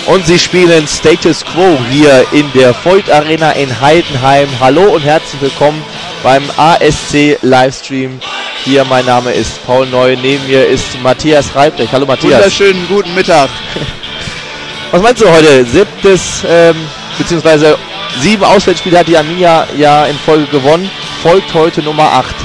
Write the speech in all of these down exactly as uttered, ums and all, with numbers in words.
Und sie spielen Status Quo hier in der Voigt Arena in Heidenheim. Hallo und herzlich willkommen beim A S C Livestream. Hier, mein Name ist Paul Neu, neben mir ist Matthias Reibrecht. Hallo Matthias. Wunderschönen guten Mittag. Was meinst du heute? Siebtes, ähm, beziehungsweise sieben Auswärtsspiele hat die Arminia ja in Folge gewonnen. Folgt heute Nummer acht.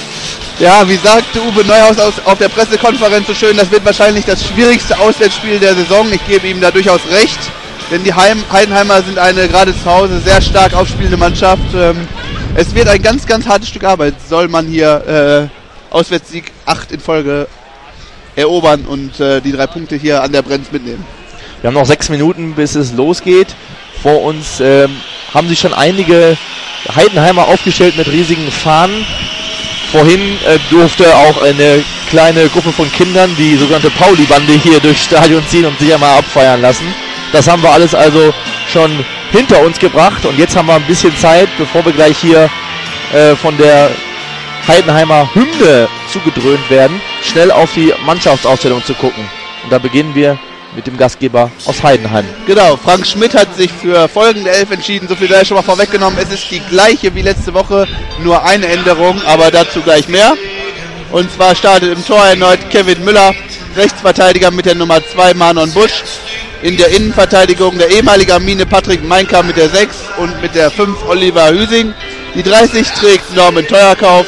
Ja, wie sagte Uwe Neuhaus auf der Pressekonferenz so schön, das wird wahrscheinlich das schwierigste Auswärtsspiel der Saison. Ich gebe ihm da durchaus recht, denn die Heim Heidenheimer sind eine gerade zu Hause sehr stark aufspielende Mannschaft. Ähm, es wird ein ganz, ganz hartes Stück Arbeit, soll man hier äh, Auswärtssieg acht in Folge erobern und äh, die drei Punkte hier an der Brenz mitnehmen. Wir haben noch sechs Minuten, bis es losgeht. Vor uns ähm, haben sich schon einige Heidenheimer aufgestellt mit riesigen Fahnen. Vorhin äh, durfte auch eine kleine Gruppe von Kindern, die sogenannte Pauli-Bande, hier durchs Stadion ziehen und sich einmal abfeiern lassen. Das haben wir alles also schon hinter uns gebracht und jetzt haben wir ein bisschen Zeit, bevor wir gleich hier äh, von der Heidenheimer Hymne zugedröhnt werden, schnell auf die Mannschaftsaufstellung zu gucken. Und da beginnen wir mit dem Gastgeber aus Heidenheim. Genau, Frank Schmidt hat sich für folgende Elf entschieden, so viel sei schon mal vorweggenommen. Es ist die gleiche wie letzte Woche, nur eine Änderung, aber dazu gleich mehr. Und zwar startet im Tor erneut Kevin Müller, Rechtsverteidiger mit der Nummer zwei Manon Busch. In der Innenverteidigung der ehemalige Armine Patrick Meinka mit der sechs und mit der fünf Oliver Hüsing. Die dreißig trägt Norman Teuerkauf.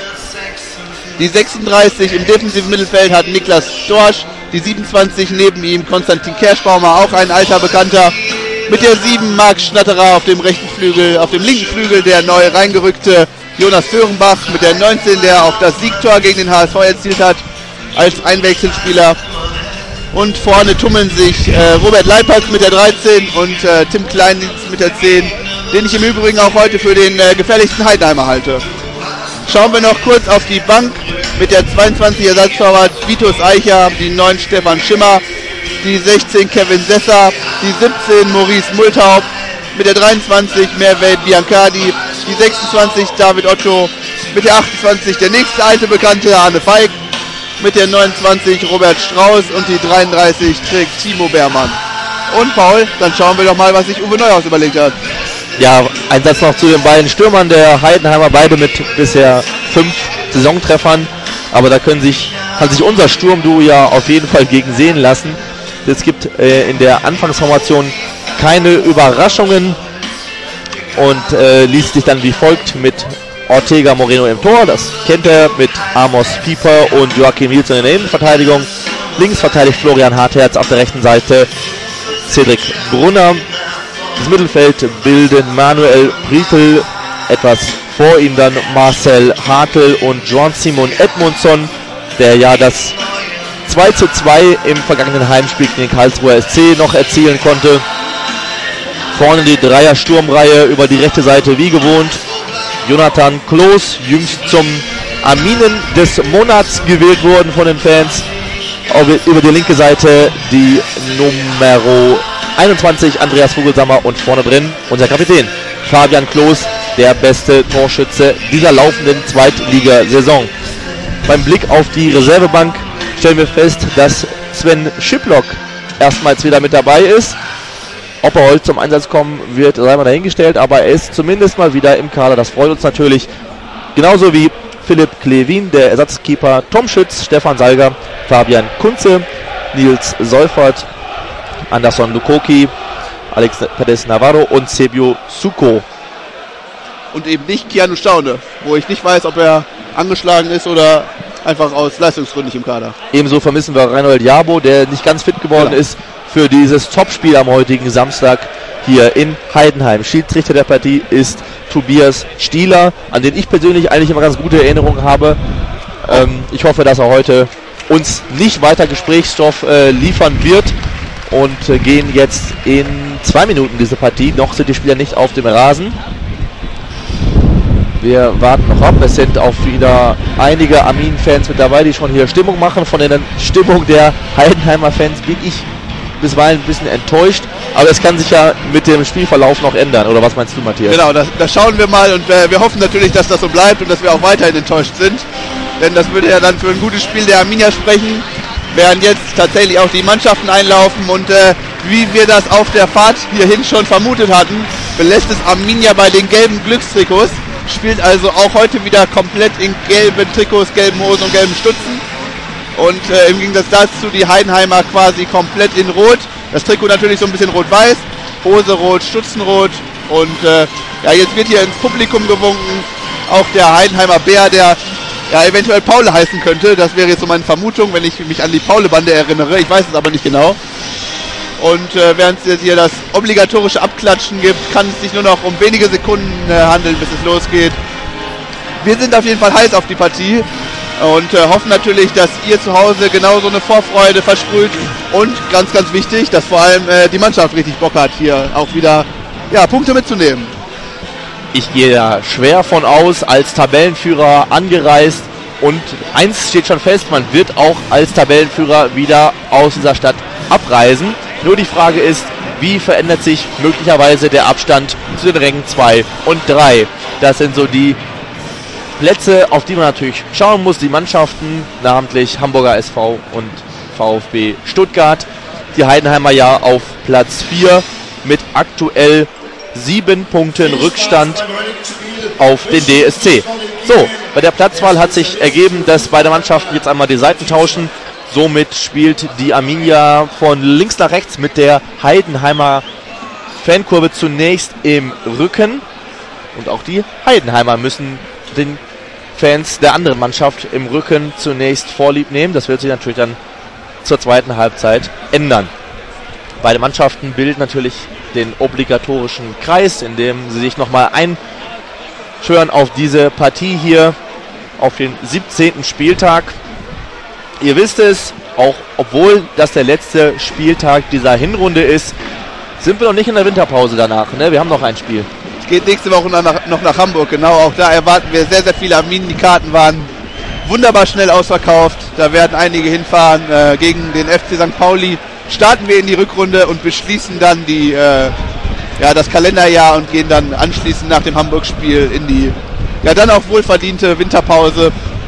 Die sechsunddreißig im defensiven Mittelfeld hat Niklas Dorsch. Die siebenundzwanzig neben ihm Konstantin Kerschbaumer, auch ein alter Bekannter. Mit der sieben Marc Schnatterer auf dem rechten Flügel, auf dem linken Flügel der neu reingerückte Jonas Föhrenbach. Mit der neunzehn, der auch das Siegtor gegen den H S V erzielt hat, als Einwechselspieler. Und vorne tummeln sich äh, Robert Leipertz mit der dreizehn und äh, Tim Kleindienst mit der zehn, den ich im Übrigen auch heute für den äh, gefährlichsten Heidenheimer halte. Schauen wir noch kurz auf die Bank mit der zweiundzwanzig Ersatztorwart Vitus Eicher, die neun Stefan Schimmer, die sechzehn Kevin Sesser, die siebzehn Maurice Multhaupt, mit der dreiundzwanzig Merve Biancardi, die sechsundzwanzig David Otto, mit der achtundzwanzig der nächste alte Bekannte Arne Feig, mit der neunundzwanzig Robert Strauß und die dreiunddreißig trägt Timo Beermann. Und Paul, dann schauen wir doch mal, was sich Uwe Neuhaus überlegt hat. Ja, ein Satz noch zu den beiden Stürmern der Heidenheimer, beide mit bisher fünf Saisontreffern. Aber da können sich, kann sich unser Sturmduo ja auf jeden Fall gegen sehen lassen. Es gibt äh, in der Anfangsformation keine Überraschungen und äh, liest sich dann wie folgt mit Ortega Moreno im Tor, das kennt er, mit Amos Pieper und Joachim Hilton in der Innenverteidigung. Links verteidigt Florian Hartherz, auf der rechten Seite Cedric Brunner. Das Mittelfeld bilden Manuel Prietl, etwas vor ihm dann Marcel Hartl und Jean-Simon Edmundsson, der ja das zwei zu zwei im vergangenen Heimspiel gegen den Karlsruher S C noch erzielen konnte. Vorne die Dreier-Sturmreihe über die rechte Seite wie gewohnt. Jonathan Kloß, jüngst zum Arminen des Monats gewählt worden von den Fans. Über die linke Seite die Numero einundzwanzig, Andreas Vogelsammer, und vorne drin unser Kapitän Fabian Kloß, der beste Torschütze dieser laufenden Zweitligasaison. Beim Blick auf die Reservebank stellen wir fest, dass Sven Schiplock erstmals wieder mit dabei ist. Ob er heute zum Einsatz kommen wird, sei mal dahingestellt, aber er ist zumindest mal wieder im Kader. Das freut uns natürlich. Genauso wie Philipp Klevin, der Ersatzkeeper, Tom Schütz, Stefan Salger, Fabian Kunze, Nils Seufert, Anderson Lukoki, Alex Perez Navarro und Sebio Suko. Und eben nicht Keanu Staune, wo ich nicht weiß, ob er angeschlagen ist oder einfach aus Leistungsgründen nicht im Kader. Ebenso vermissen wir Reinhold Jabo, der nicht ganz fit geworden genau. ist für dieses Topspiel am heutigen Samstag hier in Heidenheim. Schiedsrichter der Partie ist Tobias Stieler, an den ich persönlich eigentlich immer ganz gute Erinnerungen habe. Ähm, ich hoffe, dass er heute uns nicht weiter Gesprächsstoff äh, liefern wird. Und äh, gehen jetzt in zwei Minuten diese Partie. Noch sind die Spieler nicht auf dem Rasen. Wir warten noch ab. Es sind auch wieder einige Armin-Fans mit dabei, die schon hier Stimmung machen. Von der Stimmung der Heidenheimer Fans bin ich bisweilen ein bisschen enttäuscht. Aber es kann sich ja mit dem Spielverlauf noch ändern. Oder was meinst du, Matthias? Genau, da, da schauen wir mal. Und wir, wir hoffen natürlich, dass das so bleibt und dass wir auch weiterhin enttäuscht sind. Denn das würde ja dann für ein gutes Spiel der Arminia sprechen. während jetzt tatsächlich auch die Mannschaften einlaufen und äh, wie wir das auf der Fahrt hierhin schon vermutet hatten, belässt es Arminia bei den gelben Glückstrikots, spielt also auch heute wieder komplett in gelben Trikots, gelben Hosen und gelben Stutzen und äh, im Gegensatz dazu die Heidenheimer quasi komplett in Rot, das Trikot natürlich so ein bisschen rot-weiß, Hose rot, Stutzen rot und äh, ja, jetzt wird hier ins Publikum gewunken, auch der Heidenheimer Bär, der ja eventuell Paul heißen könnte, das wäre jetzt so meine Vermutung, wenn ich mich an die Paule-Bande erinnere, ich weiß es aber nicht genau. Und äh, während es jetzt hier das obligatorische Abklatschen gibt, kann es sich nur noch um wenige Sekunden äh, handeln, bis es losgeht. Wir sind auf jeden Fall heiß auf die Partie und äh, hoffen natürlich, dass ihr zu Hause genauso eine Vorfreude versprüht und ganz, ganz wichtig, dass vor allem äh, die Mannschaft richtig Bock hat, hier auch wieder ja, Punkte mitzunehmen. Ich gehe da schwer von aus, als Tabellenführer angereist und eins steht schon fest, man wird auch als Tabellenführer wieder aus dieser Stadt abreisen. Nur die Frage ist, wie verändert sich möglicherweise der Abstand zu den Rängen zwei und drei? Das sind so die Plätze, auf die man natürlich schauen muss. Die Mannschaften, namentlich Hamburger S V und VfB Stuttgart. Die Heidenheimer ja auf Platz vier mit aktuell sieben Punkten Rückstand auf den D S C. So, bei der Platzwahl hat sich ergeben, dass beide Mannschaften jetzt einmal die Seiten tauschen. Somit spielt die Arminia von links nach rechts mit der Heidenheimer Fankurve zunächst im Rücken. Und auch die Heidenheimer müssen den Fans der anderen Mannschaft im Rücken zunächst Vorlieb nehmen. Das wird sich natürlich dann zur zweiten Halbzeit ändern. Beide Mannschaften bilden natürlich den obligatorischen Kreis, in dem sie sich nochmal einschwören auf diese Partie hier, auf den siebzehnten Spieltag. Ihr wisst es, auch obwohl das der letzte Spieltag dieser Hinrunde ist, sind wir noch nicht in der Winterpause danach. Ne? Wir haben noch ein Spiel. Es geht nächste Woche noch nach, noch nach Hamburg, genau. Auch da erwarten wir sehr, sehr viele Arminen. Die Karten waren wunderbar schnell ausverkauft. Da werden einige hinfahren. Äh, gegen den F C Sankt Pauli starten wir in die Rückrunde und beschließen dann die, äh, ja, das Kalenderjahr und gehen dann anschließend nach dem Hamburg-Spiel in die ja dann auch wohlverdiente Winterpause.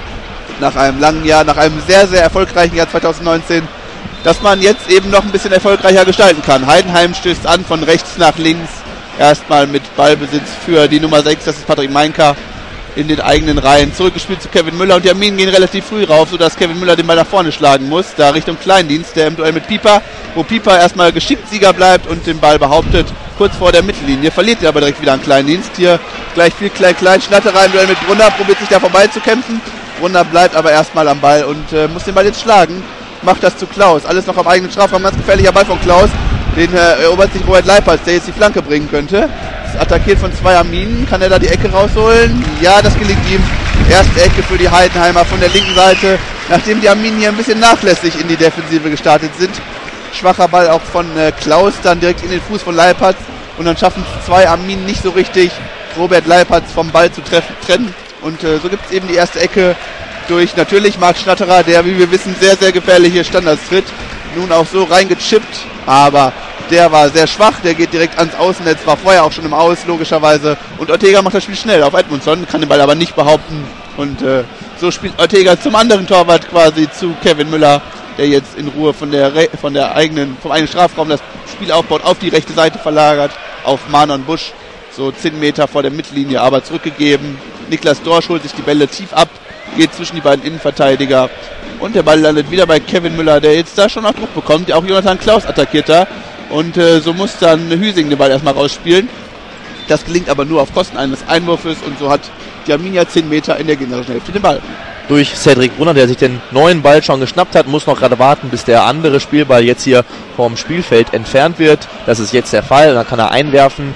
Nach einem langen Jahr, nach einem sehr, sehr erfolgreichen Jahr zwanzig neunzehn, dass man jetzt eben noch ein bisschen erfolgreicher gestalten kann. Heidenheim stößt an von rechts nach links, erstmal mit Ballbesitz für die Nummer sechs, das ist Patrick Meinker, in den eigenen Reihen. Zurückgespielt zu Kevin Müller und die Arminen gehen relativ früh rauf, sodass Kevin Müller den Ball nach vorne schlagen muss, da Richtung Kleindienst, der im Duell mit Pieper, wo Pieper erstmal geschickt Sieger bleibt und den Ball behauptet, kurz vor der Mittellinie, verliert er aber direkt wieder an Kleindienst. Hier gleich viel Klein-Klein, Schnatterer im Duell mit Brunner, probiert sich da vorbeizukämpfen. Brunner bleibt aber erstmal am Ball und äh, muss den Ball jetzt schlagen. Macht das zu Klaus. Alles noch am eigenen Strafraum. Ganz gefährlicher Ball von Klaus. Den äh, erobert sich Robert Leipertz, der jetzt die Flanke bringen könnte. Ist attackiert von zwei Arminen. Kann er da die Ecke rausholen? Ja, das gelingt ihm. Erste Ecke für die Heidenheimer von der linken Seite. Nachdem die Arminen hier ein bisschen nachlässig in die Defensive gestartet sind. Schwacher Ball auch von äh, Klaus. Dann direkt in den Fuß von Leipertz. Und dann schaffen es zwei Arminen nicht so richtig, Robert Leipertz vom Ball zu treffen, trennen. Und äh, so gibt es eben die erste Ecke durch natürlich Marc Schnatterer, der, wie wir wissen, sehr, sehr gefährliche Standards tritt. Nun auch so reingechippt, aber der war sehr schwach, der geht direkt ans Außennetz, war vorher auch schon im Aus, logischerweise. Und Ortega macht das Spiel schnell auf Edmundsson, kann den Ball aber nicht behaupten. Und äh, so spielt Ortega zum anderen Torwart quasi zu Kevin Müller, der jetzt in Ruhe von der, Re- von der eigenen, vom eigenen Strafraum das Spiel aufbaut, auf die rechte Seite verlagert, auf Manon Busch. So zehn Meter vor der Mittellinie, aber zurückgegeben. Niklas Dorsch holt sich die Bälle tief ab, geht zwischen die beiden Innenverteidiger und der Ball landet wieder bei Kevin Müller, der jetzt da schon noch Druck bekommt. Auch Jonathan Klaus attackiert da und äh, so muss dann Hüsing den Ball erstmal rausspielen. Das gelingt aber nur auf Kosten eines Einwurfes und so hat die Arminia zehn Meter in der gegnerischen Hälfte den Ball. Durch Cedric Brunner, der sich den neuen Ball schon geschnappt hat, muss noch gerade warten, bis der andere Spielball jetzt hier vom Spielfeld entfernt wird. Das ist jetzt der Fall, dann kann er einwerfen.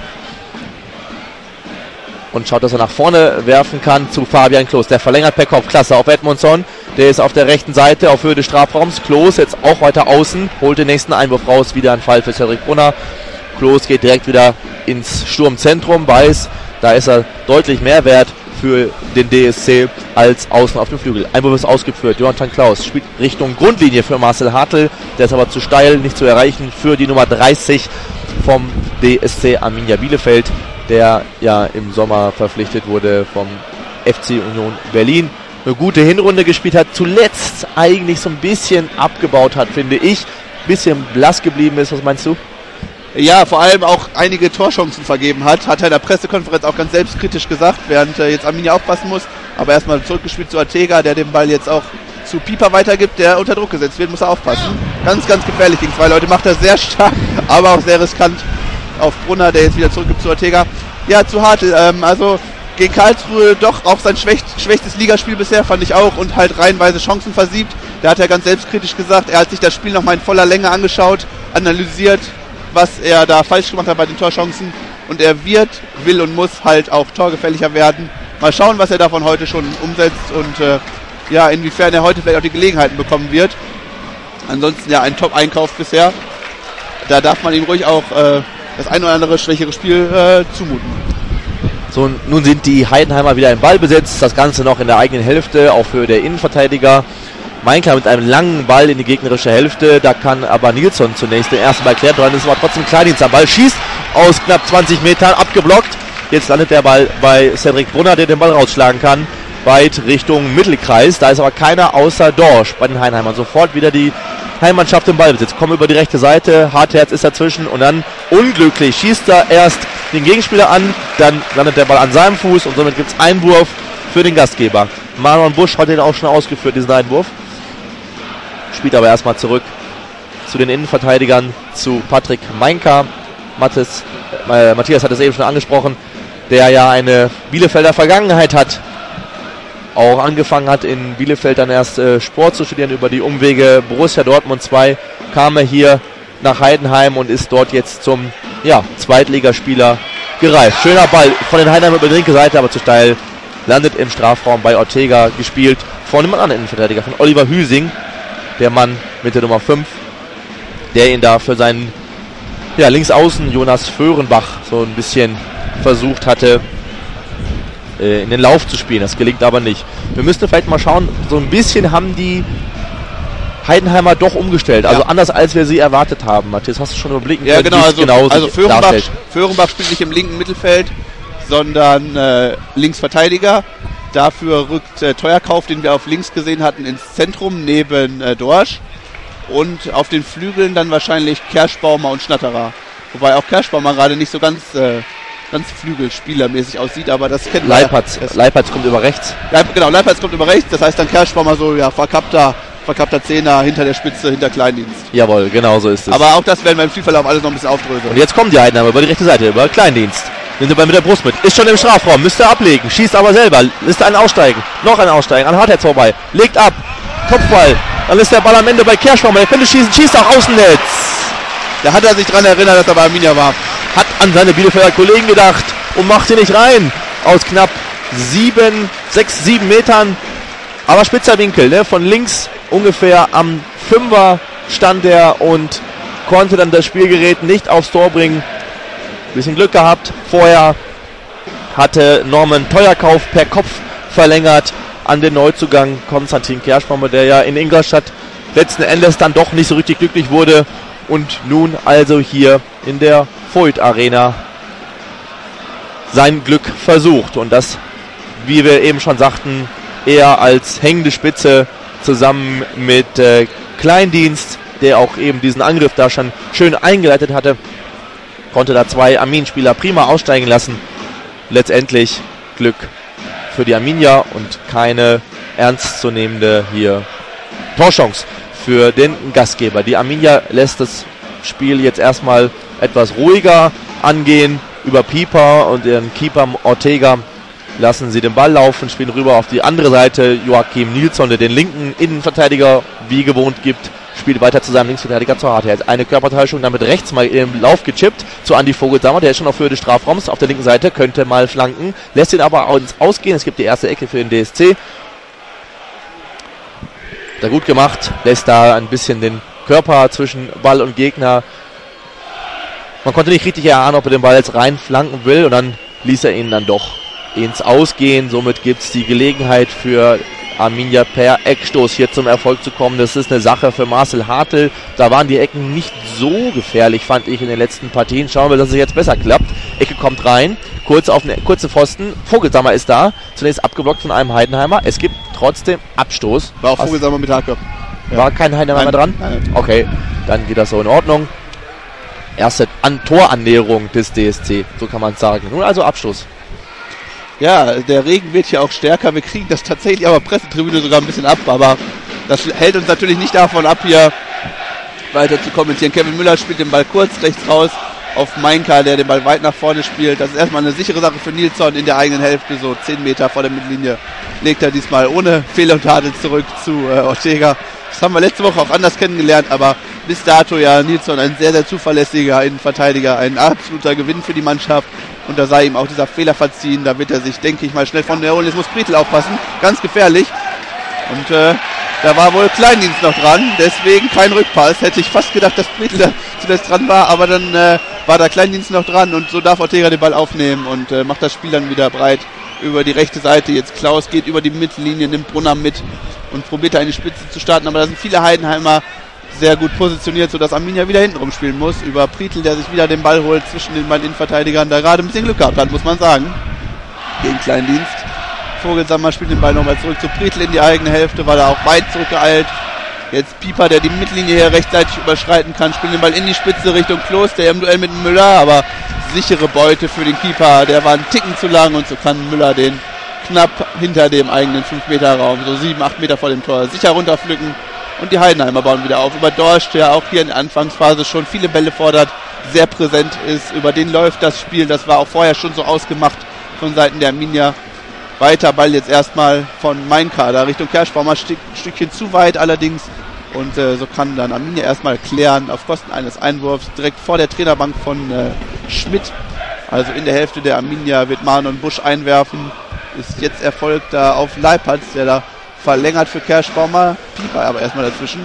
Und schaut, dass er nach vorne werfen kann zu Fabian Klos. Der verlängert per Kopf. Klasse auf Edmundsson. Der ist auf der rechten Seite auf Höhe des Strafraums. Klos jetzt auch weiter außen. Holt den nächsten Einwurf raus. Wieder ein Fall für Cedric Brunner. Klos geht direkt wieder ins Sturmzentrum. Weiß, da ist er deutlich mehr wert für den D S C als außen auf dem Flügel. Einwurf ist ausgeführt. Jonathan Klaus spielt Richtung Grundlinie für Marcel Hartl. Der ist aber zu steil, nicht zu erreichen für die Nummer dreißig vom D S C Arminia Bielefeld, der ja im Sommer verpflichtet wurde vom F C Union Berlin. eine gute Hinrunde gespielt hat, zuletzt eigentlich so ein bisschen abgebaut hat, finde ich. Ein bisschen blass geblieben ist, was meinst du? Ja, vor allem auch einige Torchancen vergeben hat, hat er in der Pressekonferenz auch ganz selbstkritisch gesagt, während äh, jetzt Arminia aufpassen muss, aber erstmal zurückgespielt zu Ortega, der den Ball jetzt auch zu Pieper weitergibt, der unter Druck gesetzt wird, muss er aufpassen. Ganz, ganz gefährlich gegen zwei Leute, macht er sehr stark, aber auch sehr riskant auf Brunner, der jetzt wieder zurückgibt zu Ortega. Ja, zu Hartl, ähm, also gegen Karlsruhe doch auch sein schwäch schwächstes Ligaspiel bisher, fand ich auch, und halt reihenweise Chancen versiebt. Da hat er ganz selbstkritisch gesagt, er hat sich das Spiel nochmal in voller Länge angeschaut, analysiert, was er da falsch gemacht hat bei den Torchancen, und er wird, will und muss halt auch torgefährlicher werden. Mal schauen, was er davon heute schon umsetzt und äh, ja, inwiefern er heute vielleicht auch die Gelegenheiten bekommen wird. Ansonsten ja ein Top-Einkauf bisher. Da darf man ihm ruhig auch äh, das ein oder andere schwächere Spiel äh, zumuten. So, nun sind die Heidenheimer wieder im Ballbesitz, das Ganze noch in der eigenen Hälfte, auch für der Innenverteidiger. Meinker mit einem langen Ball in die gegnerische Hälfte, da kann aber Nilsson zunächst den ersten Ball klären, dran ist aber trotzdem Kleindienst am Ball, schießt aus knapp zwanzig Metern, abgeblockt. Jetzt landet der Ball bei Cedric Brunner, der den Ball rausschlagen kann, weit Richtung Mittelkreis. Da ist aber keiner außer Dorsch bei den Heidenheimern. Sofort wieder die Heimmannschaft im Ballbesitz. Kommen über die rechte Seite, Hartherz ist dazwischen und dann unglücklich schießt er erst den Gegenspieler an, dann landet der Ball an seinem Fuß und somit gibt es Einwurf für den Gastgeber. Marlon Busch hat den auch schon ausgeführt, diesen Einwurf. Spielt aber erstmal zurück zu den Innenverteidigern, zu Patrick Meinka. Mathis, äh, Matthias hat es eben schon angesprochen, der ja eine Bielefelder Vergangenheit hat. Auch angefangen hat in Bielefeld dann erst äh, Sport zu studieren über die Umwege Borussia Dortmund zwei, kam er hier nach Heidenheim und ist dort jetzt zum ja, Zweitligaspieler gereift. Schöner Ball von den Heidenheim über die linke Seite, aber zu steil, landet im Strafraum bei Ortega, gespielt von einem anderen Innenverteidiger, von Oliver Hüsing, der Mann mit der Nummer fünf, der ihn da für seinen ja, Linksaußen Jonas Föhrenbach so ein bisschen versucht hatte, äh, in den Lauf zu spielen. Das gelingt aber nicht. Wir müssten vielleicht mal schauen, so ein bisschen haben die Heidenheimer doch umgestellt. Also ja. Anders als wir sie erwartet haben. Matthias, hast du schon überblicken ja, können, genau, also, genau also Föhrenbach, Föhrenbach spielt nicht im linken Mittelfeld, sondern äh, Linksverteidiger. Dafür rückt äh, Teuerkauf, den wir auf links gesehen hatten, ins Zentrum neben äh, Dorsch. Und auf den Flügeln dann wahrscheinlich Kerschbaumer und Schnatterer. Wobei auch Kerschbaumer gerade nicht so ganz, äh, ganz flügelspielermäßig aussieht, aber das kennt man. Leipertz, Leipertz kommt über rechts. Leip, genau, Leipertz kommt über rechts, das heißt dann Kerschbaumer so, ja, verkappter, verkappter Zehner hinter der Spitze, hinter Kleindienst. Jawohl, genau so ist es. Aber auch das werden wir im Spielverlauf alles noch ein bisschen aufdröseln. Und jetzt kommen die Heidenheimer über die rechte Seite, über Kleindienst. Nimmt den Ball mit der Brust mit, ist schon im Strafraum, müsste ablegen, schießt aber selber, lässt einen aussteigen, noch einen aussteigen, an Hartherz vorbei, legt ab, Kopfball, dann ist der Ball am Ende bei Kerschbaumer, der könnte schießen, schießt auch Außennetz. Da hat er sich dran erinnert, dass er bei Arminia war. Hat an seine Bielefelder Kollegen gedacht und macht ihn nicht rein. Aus knapp sieben, sechs, sieben Metern. Aber spitzer Winkel, ne? Von links ungefähr am Fünfer stand er und konnte dann das Spielgerät nicht aufs Tor bringen. Bisschen Glück gehabt. Vorher hatte Norman Teuerkauf per Kopf verlängert an den Neuzugang Konstantin Kerschbaumer, der ja in Ingolstadt letzten Endes dann doch nicht so richtig glücklich wurde und nun also hier in der Voigt Arena sein Glück versucht. Und das, wie wir eben schon sagten, eher als hängende Spitze zusammen mit äh, Kleindienst, der auch eben diesen Angriff da schon schön eingeleitet hatte, konnte da zwei Armin-Spieler prima aussteigen lassen. Letztendlich Glück für die Arminia und keine ernstzunehmende hier Torchance für den Gastgeber. Die Arminia lässt das Spiel jetzt erstmal etwas ruhiger angehen. Über Pieper und ihren Keeper Ortega lassen sie den Ball laufen, spielen rüber auf die andere Seite. Joachim Nilsson, der den linken Innenverteidiger wie gewohnt gibt, spielt weiter zu seinem Linksverteidiger zur Hartherz. Eine Körpertäuschung, damit rechts mal im Lauf gechippt zu Andi Vogelsammer, der ist schon auf Höhe des Strafraums auf der linken Seite, könnte mal flanken, lässt ihn aber ins Ausgehen. Es gibt die erste Ecke für den D S C. Da gut gemacht, lässt da ein bisschen den Körper zwischen Ball und Gegner. Man konnte nicht richtig erahnen, ob er den Ball jetzt rein flanken will, und dann ließ er ihn dann doch ins Ausgehen. Somit gibt es die Gelegenheit für Arminia per Eckstoß hier zum Erfolg zu kommen. Das ist eine Sache für Marcel Hartl. Da waren die Ecken nicht so gefährlich, fand ich, in den letzten Partien. Schauen wir, dass es jetzt besser klappt. Ecke kommt rein, kurz auf eine kurze Pfosten. Vogelsammer ist da, zunächst abgeblockt von einem Heidenheimer. Es gibt trotzdem Abstoß. War auch Vogelsammer mit Hake. Ja. War kein Heidenheimer dran? Nein. Okay, dann geht das so in Ordnung. Erste An- Torannäherung des D S C, so kann man es sagen. Nun also Abstoß. Ja, der Regen wird hier auch stärker. Wir kriegen das tatsächlich aber Pressetribüne sogar ein bisschen ab, aber das hält uns natürlich nicht davon ab, hier weiter zu kommentieren. Kevin Müller spielt den Ball kurz rechts raus auf Meinka, der den Ball weit nach vorne spielt. Das ist erstmal eine sichere Sache für Nilsson in der eigenen Hälfte, so zehn Meter vor der Mittellinie. Legt er diesmal ohne Fehler und Tadel zurück zu äh, Ortega. Das haben wir letzte Woche auch anders kennengelernt, aber bis dato ja Nilsson ein sehr, sehr zuverlässiger Innenverteidiger, ein absoluter Gewinn für die Mannschaft. Und da sei ihm auch dieser Fehler verziehen. Da wird er sich, denke ich mal, schnell von der holen. Jetzt muss Prietl aufpassen. Ganz gefährlich. Und äh, da war wohl Kleindienst noch dran. Deswegen kein Rückpass. Hätte ich fast gedacht, dass Prietl da zuletzt dran war. Aber dann äh, war da Kleindienst noch dran. Und so darf Ortega den Ball aufnehmen und äh, macht das Spiel dann wieder breit über die rechte Seite. Jetzt Klaus geht über die Mittellinie, nimmt Brunner mit und probiert da in die Spitze zu starten. Aber da sind viele Heidenheimer sehr gut positioniert, sodass Arminia wieder hinten rumspielen muss. Über Prietl, der sich wieder den Ball holt zwischen den beiden Innenverteidigern. Da gerade ein bisschen Glück gehabt hat, muss man sagen. Gegen Kleindienst. Vogelsammer spielt den Ball nochmal zurück zu Prietl in die eigene Hälfte, weil er auch weit zurückgeeilt. Jetzt Pieper, der die Mittellinie hier rechtzeitig überschreiten kann, spielt den Ball in die Spitze Richtung Klos, der im Duell mit Müller, aber sichere Beute für den Keeper. Der war einen Ticken zu lang und so kann Müller den knapp hinter dem eigenen fünf Meter Raum, so sieben, acht Meter vor dem Tor, sicher runterpflücken. Und die Heidenheimer bauen wieder auf. Über Dorsch, der auch hier in der Anfangsphase schon viele Bälle fordert, sehr präsent ist. Über den läuft das Spiel. Das war auch vorher schon so ausgemacht von Seiten der Arminia. Weiter Ball jetzt erstmal von Meinkader Richtung Kerschbaumer. Stück, Stückchen zu weit allerdings. Und äh, so kann dann Arminia erstmal klären auf Kosten eines Einwurfs. Direkt vor der Trainerbank von äh, Schmidt. Also in der Hälfte der Arminia wird Manon Busch einwerfen. Ist jetzt erfolgt da auf Leipertz, der da verlängert für Kerschbaumer, Pieper aber erstmal dazwischen.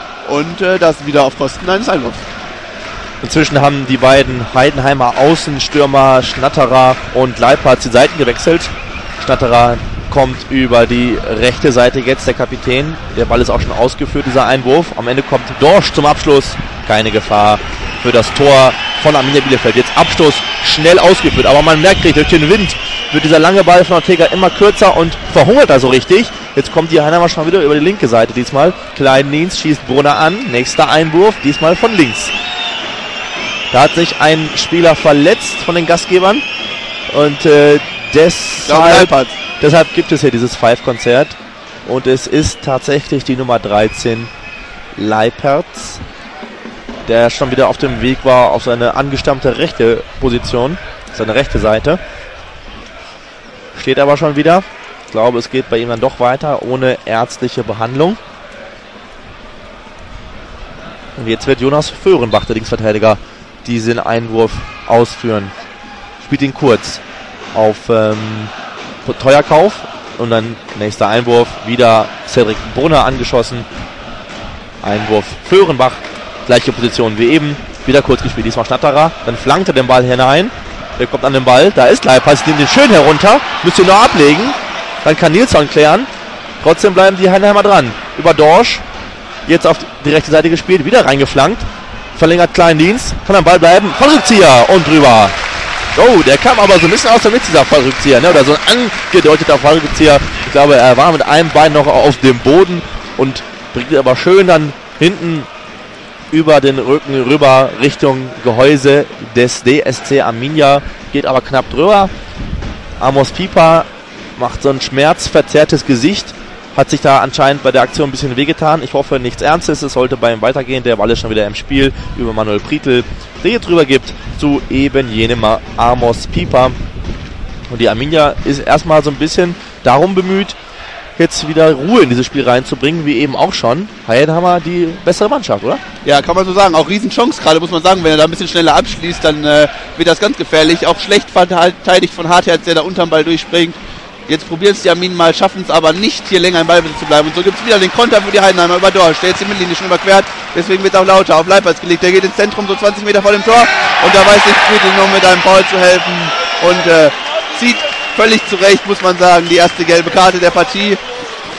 Und äh, das wieder auf Kosten eines Einwurfs. Inzwischen haben die beiden Heidenheimer Außenstürmer Schnatterer und Leipertz die Seiten gewechselt. Schnatterer kommt über die rechte Seite jetzt, der Kapitän. Der Ball ist auch schon ausgeführt, dieser Einwurf. Am Ende kommt Dorsch zum Abschluss. Keine Gefahr für das Tor von Arminia Bielefeld. Jetzt Abstoß schnell ausgeführt, aber man merkt durch den Wind wird dieser lange Ball von Ortega immer kürzer und verhungert da so richtig. Jetzt kommt die Heidenheimer schon wieder über die linke Seite diesmal. Kleindienst schießt Brunner an. Nächster Einwurf, diesmal von links. Da hat sich ein Spieler verletzt von den Gastgebern. Und äh, deshalb, deshalb gibt es hier dieses Five-Konzert. Und es ist tatsächlich die Nummer dreizehn, Leipertz, der schon wieder auf dem Weg war auf seine angestammte rechte Position. Seine rechte Seite. Steht aber schon wieder. Ich glaube, es geht bei ihm dann doch weiter, ohne ärztliche Behandlung. Und jetzt wird Jonas Föhrenbach, der Linksverteidiger, diesen Einwurf ausführen. Spielt ihn kurz auf ähm, Teuerkauf. Und dann nächster Einwurf, wieder Cedric Brunner angeschossen. Einwurf Föhrenbach, gleiche Position wie eben. Wieder kurz gespielt, diesmal Schnatterer. Dann flankt er den Ball hinein. Der kommt an den Ball, da ist Leipertz, nimmt den schön herunter. Müsst ihr nur ablegen. Dann kann Nilsson klären. Trotzdem bleiben die Heidenheimer dran. Über Dorsch. Jetzt auf die rechte Seite gespielt. Wieder reingeflankt. Verlängert Kleindienst. Kann am Ball bleiben. Fallrückzieher und drüber. Oh, der kam aber so ein bisschen aus der Mitte, dieser Fallrückzieher. Ne? Oder so ein angedeuteter Fallrückzieher. Ich glaube, er war mit einem Bein noch auf dem Boden. Und bringt aber schön dann hinten über den Rücken rüber Richtung Gehäuse des D S C Arminia. Geht aber knapp drüber. Amos Pieper macht so ein schmerzverzerrtes Gesicht. Hat sich da anscheinend bei der Aktion ein bisschen wehgetan. Ich hoffe, nichts Ernstes. Es sollte bei ihm weitergehen. Der Ball ist schon wieder im Spiel über Manuel Prietl, der hier drüber gibt zu eben jenem Amos Pieper. Und die Arminia ist erstmal so ein bisschen darum bemüht, jetzt wieder Ruhe in dieses Spiel reinzubringen, wie eben auch schon. Heidenheimer die bessere Mannschaft, oder? Ja, kann man so sagen. Auch Riesenchance gerade, muss man sagen. Wenn er da ein bisschen schneller abschließt, dann äh, wird das ganz gefährlich. Auch schlecht verteidigt von Hartherz, der da unterm Ball durchspringt. Jetzt probieren es die Arminen mal, schaffen es aber nicht, hier länger im Ballbesitz zu bleiben. Und so gibt es wieder den Konter für die Heidenheimer über Dorsch, der jetzt die Mittellinie schon überquert. Deswegen wird es auch lauter auf Leipertz gelegt. Der geht ins Zentrum, so zwanzig Meter vor dem Tor. Und da weiß sich Prietl nur mit einem Foul zu helfen. Und äh, zieht völlig zurecht, muss man sagen, die erste gelbe Karte der Partie.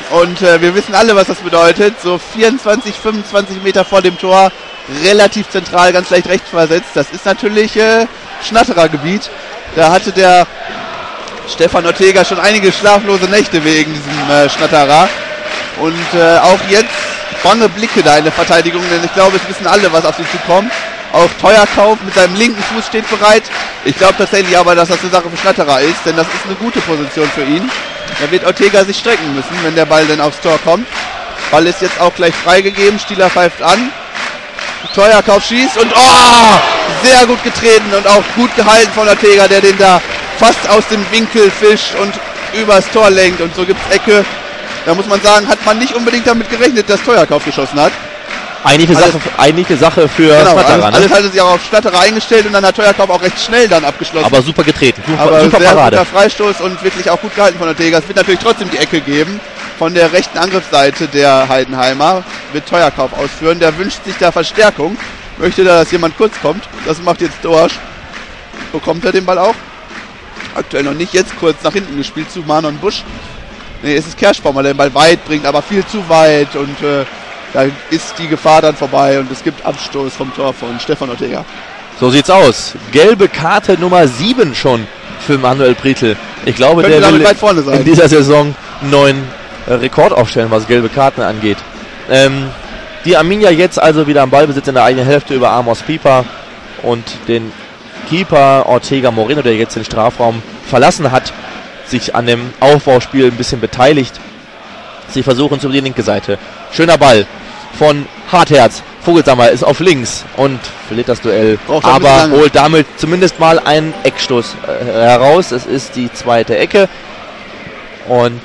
Und äh, wir wissen alle, was das bedeutet. So vierundzwanzig, fünfundzwanzig Meter vor dem Tor, relativ zentral, ganz leicht rechts versetzt. Das ist natürlich äh, Schnatterergebiet. Da hatte der Stefan Ortega schon einige schlaflose Nächte wegen diesem äh, Schnatterer. Und äh, auch jetzt bange Blicke da in der Verteidigung, denn ich glaube, es wissen alle, was auf sie zukommt. Auch Teuerkauf mit seinem linken Fuß steht bereit. Ich glaube tatsächlich aber, dass das eine Sache für Schnatterer ist, denn das ist eine gute Position für ihn. Da wird Ortega sich strecken müssen, wenn der Ball dann aufs Tor kommt. Ball ist jetzt auch gleich freigegeben, Stieler pfeift an. Teuerkauf schießt und oh, sehr gut getreten und auch gut gehalten von Ortega, der den da fast aus dem Winkel fischt und übers Tor lenkt und so gibt es Ecke. Da muss man sagen, hat man nicht unbedingt damit gerechnet, dass Teuerkauf geschossen hat. Eigentlich eine, Sache, eigentlich eine Sache für genau, Schnatterer. Alles, ne? alles hatte sich auch auf Schnatterer eingestellt und dann hat Teuerkauf auch recht schnell dann abgeschlossen. Aber super getreten, super, Aber super sehr Parade. guter Freistoß und wirklich auch gut gehalten von Ortega. Es wird natürlich trotzdem die Ecke geben. Von der rechten Angriffsseite der Heidenheimer wird Teuerkauf ausführen. Der wünscht sich da Verstärkung. Möchte da, dass jemand kurz kommt. Das macht jetzt Dorsch. Bekommt er den Ball auch? Aktuell noch nicht. Jetzt kurz nach hinten gespielt zu Manon Busch. Ne, es ist Kerschbaumer, der den Ball weit bringt, aber viel zu weit. Und äh, da ist die Gefahr dann vorbei. Und es gibt Abstoß vom Tor von Stefan Ortega. So sieht's aus. Gelbe Karte Nummer sieben schon für Manuel Prietl. Ich glaube, Könnte der will weit vorne sein. in dieser Saison einen neuen äh, Rekord aufstellen, was gelbe Karten angeht. Ähm, die Arminia jetzt also wieder am Ballbesitz in der eigenen Hälfte über Amos Pieper und den Keeper Ortega Moreno, der jetzt den Strafraum verlassen hat, sich an dem Aufbauspiel ein bisschen beteiligt. Sie versuchen es über die linke Seite. Schöner Ball von Hartherz. Vogelsammer ist auf links und verliert das Duell, aber holt damit zumindest mal einen Eckstoß äh, heraus. Es ist die zweite Ecke und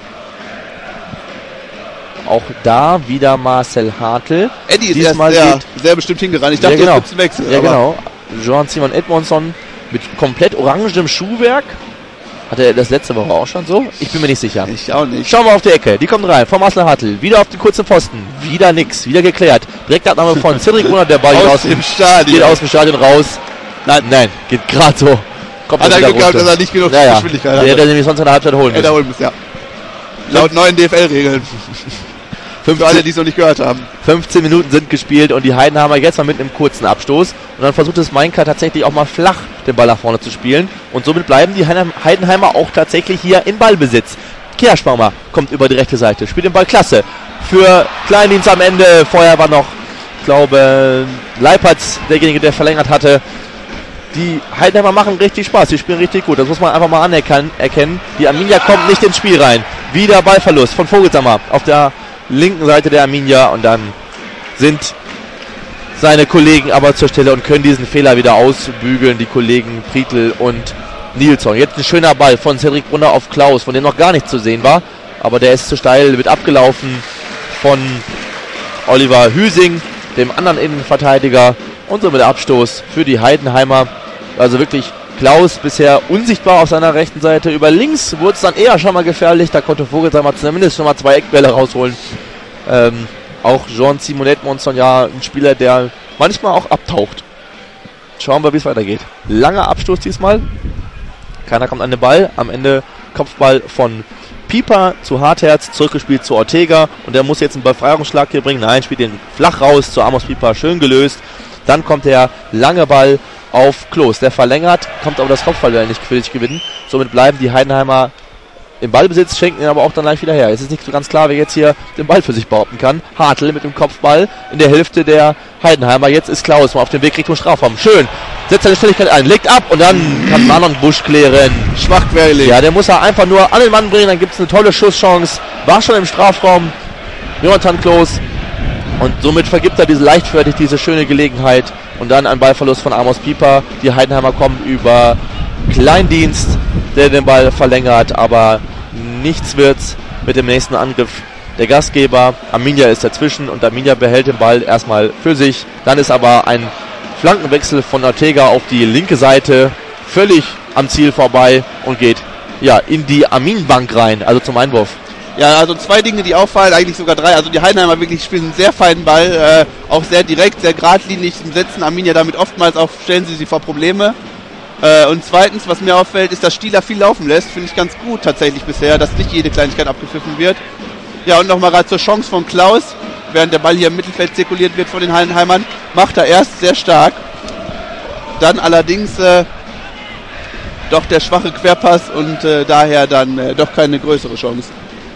auch da wieder Marcel Hartl. Eddie ist Diesmal erst sehr, geht, sehr bestimmt hingerannt. Ich dachte, ja, genau. jetzt gibt's einen Wechsel. Ja, genau. Jean-Simon Edmondson mit komplett orangenem Schuhwerk. Hatte er das letzte Woche auch schon so? Ich bin mir nicht sicher. Ich auch nicht. Schauen wir auf die Ecke. Die kommt rein. Von Marcel Hartl. Wieder auf den kurzen Pfosten. Wieder nix. Wieder geklärt. Direktabnahme von Cedric Brunner. Der Ball geht aus dem Stadion. Geht aus dem Stadion raus. Nein, nein. Geht gerade so. Kommt hat er Glück gehabt, dass er nicht genug naja. Geschwindigkeit hat. Der hätte nämlich sonst in der Halbzeit holen müssen. Hätte er holen müssen, ja. Laut neuen D F L-Regeln. Für alle, die es noch nicht gehört haben. fünfzehn Minuten sind gespielt und die Heidenheimer jetzt mal mit einem kurzen Abstoß. Und dann versucht es Mainka tatsächlich auch mal flach den Ball nach vorne zu spielen. Und somit bleiben die Heidenheimer auch tatsächlich hier in Ballbesitz. Kerschbaumer kommt über die rechte Seite, spielt den Ball klasse. Für Kleindienst am Ende. Vorher war noch, ich glaube, Leipertz derjenige, der verlängert hatte. Die Heidenheimer machen richtig Spaß, die spielen richtig gut. Das muss man einfach mal anerkennen. Die Arminia kommt nicht ins Spiel rein. Wieder Ballverlust von Vogelsammer auf der linken Seite der Arminia und dann sind seine Kollegen aber zur Stelle und können diesen Fehler wieder ausbügeln, die Kollegen Prietl und Nilsson. Jetzt ein schöner Ball von Cedric Brunner auf Klaus, von dem noch gar nichts zu sehen war, aber der ist zu steil, wird abgelaufen von Oliver Hüsing, dem anderen Innenverteidiger, und somit der Abstoß für die Heidenheimer. Also wirklich Klaus bisher unsichtbar auf seiner rechten Seite. Über links wurde es dann eher schon mal gefährlich. Da konnte Vogelsammer zumindest schon mal zwei Eckbälle rausholen. Ähm, auch Jean-Simon Edmondson, ja, ein Spieler, der manchmal auch abtaucht. Schauen wir, wie es weitergeht. Langer Abstoß diesmal. Keiner kommt an den Ball. Am Ende Kopfball von Pieper zu Hartherz, zurückgespielt zu Ortega. Und der muss jetzt einen Befreiungsschlag hier bringen. Nein, spielt den flach raus zu Amos Pieper. Schön gelöst. Dann kommt der lange Ball auf Klos. Der verlängert, kommt aber das Kopfballduell nicht für sich gewinnen. Somit bleiben die Heidenheimer im Ballbesitz, schenken ihn aber auch dann gleich wieder her. Es ist nicht so ganz klar, wer jetzt hier den Ball für sich behaupten kann. Hartl mit dem Kopfball in der Hälfte der Heidenheimer. Jetzt ist Klaus mal auf dem Weg Richtung Strafraum. Schön. Setzt seine Schnelligkeit ein, legt ab und dann kann Manon Busch klären. Schwach quergelegt. Ja, der muss er einfach nur an den Mann bringen, dann gibt es eine tolle Schusschance. War schon im Strafraum. Jonathan Klos. Und somit vergibt er diese leichtfertig diese schöne Gelegenheit. Und dann ein Ballverlust von Amos Pieper. Die Heidenheimer kommen über Kleindienst, der den Ball verlängert. Aber nichts wird's mit dem nächsten Angriff der Gastgeber. Arminia ist dazwischen und Arminia behält den Ball erstmal für sich. Dann ist aber ein Flankenwechsel von Ortega auf die linke Seite völlig am Ziel vorbei und geht ja in die Armin-Bank rein, also zum Einwurf. Ja, also zwei Dinge, die auffallen, eigentlich sogar drei. Also die Heidenheimer wirklich spielen einen sehr feinen Ball, äh, auch sehr direkt, sehr geradlinig, setzen Arminia damit oftmals auf, stellen sie sie vor Probleme. Äh, und zweitens, was mir auffällt, ist, dass Stieler viel laufen lässt. Finde ich ganz gut tatsächlich bisher, dass nicht jede Kleinigkeit abgepfiffen wird. Ja, und nochmal gerade zur Chance von Klaus, während der Ball hier im Mittelfeld zirkuliert wird von den Heidenheimern, macht er erst sehr stark. Dann allerdings äh, doch der schwache Querpass und äh, daher dann äh, doch keine größere Chance.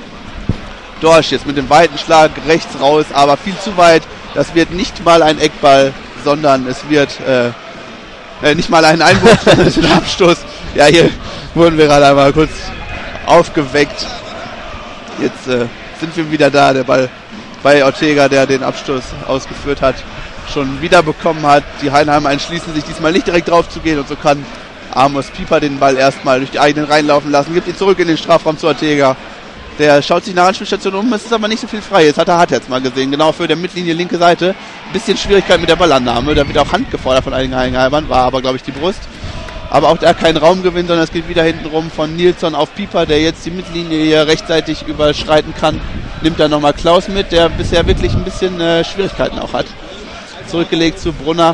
Dorsch jetzt mit dem weiten Schlag rechts raus, aber viel zu weit. Das wird nicht mal ein Eckball, sondern es wird äh, äh, nicht mal ein Einwurf, sondern es wird ein Abstoß. Ja, hier wurden wir gerade einmal kurz aufgeweckt. Jetzt äh, sind wir wieder da. Der Ball bei Ortega, der den Abstoß ausgeführt hat, schon wieder bekommen hat. Die Heidenheimer entschließen sich diesmal nicht direkt drauf zu gehen und so kann Amos Pieper den Ball erstmal durch die eigenen Reihen laufen lassen, gibt ihn zurück in den Strafraum zu Ortega. Der schaut sich nach der Anspielstation um, es ist aber nicht so viel frei. Jetzt hat er Hartherz mal gesehen, genau für der Mittellinie linke Seite. Ein bisschen Schwierigkeit mit der Ballannahme, da wird auch Hand gefordert von einigen Heidenheimern, war aber glaube ich die Brust. Aber auch da kein Raumgewinn, sondern es geht wieder hinten rum von Nilsson auf Pieper, der jetzt die Mittellinie hier rechtzeitig überschreiten kann. Nimmt dann nochmal Klaus mit, der bisher wirklich ein bisschen äh, Schwierigkeiten auch hat. Zurückgelegt zu Brunner.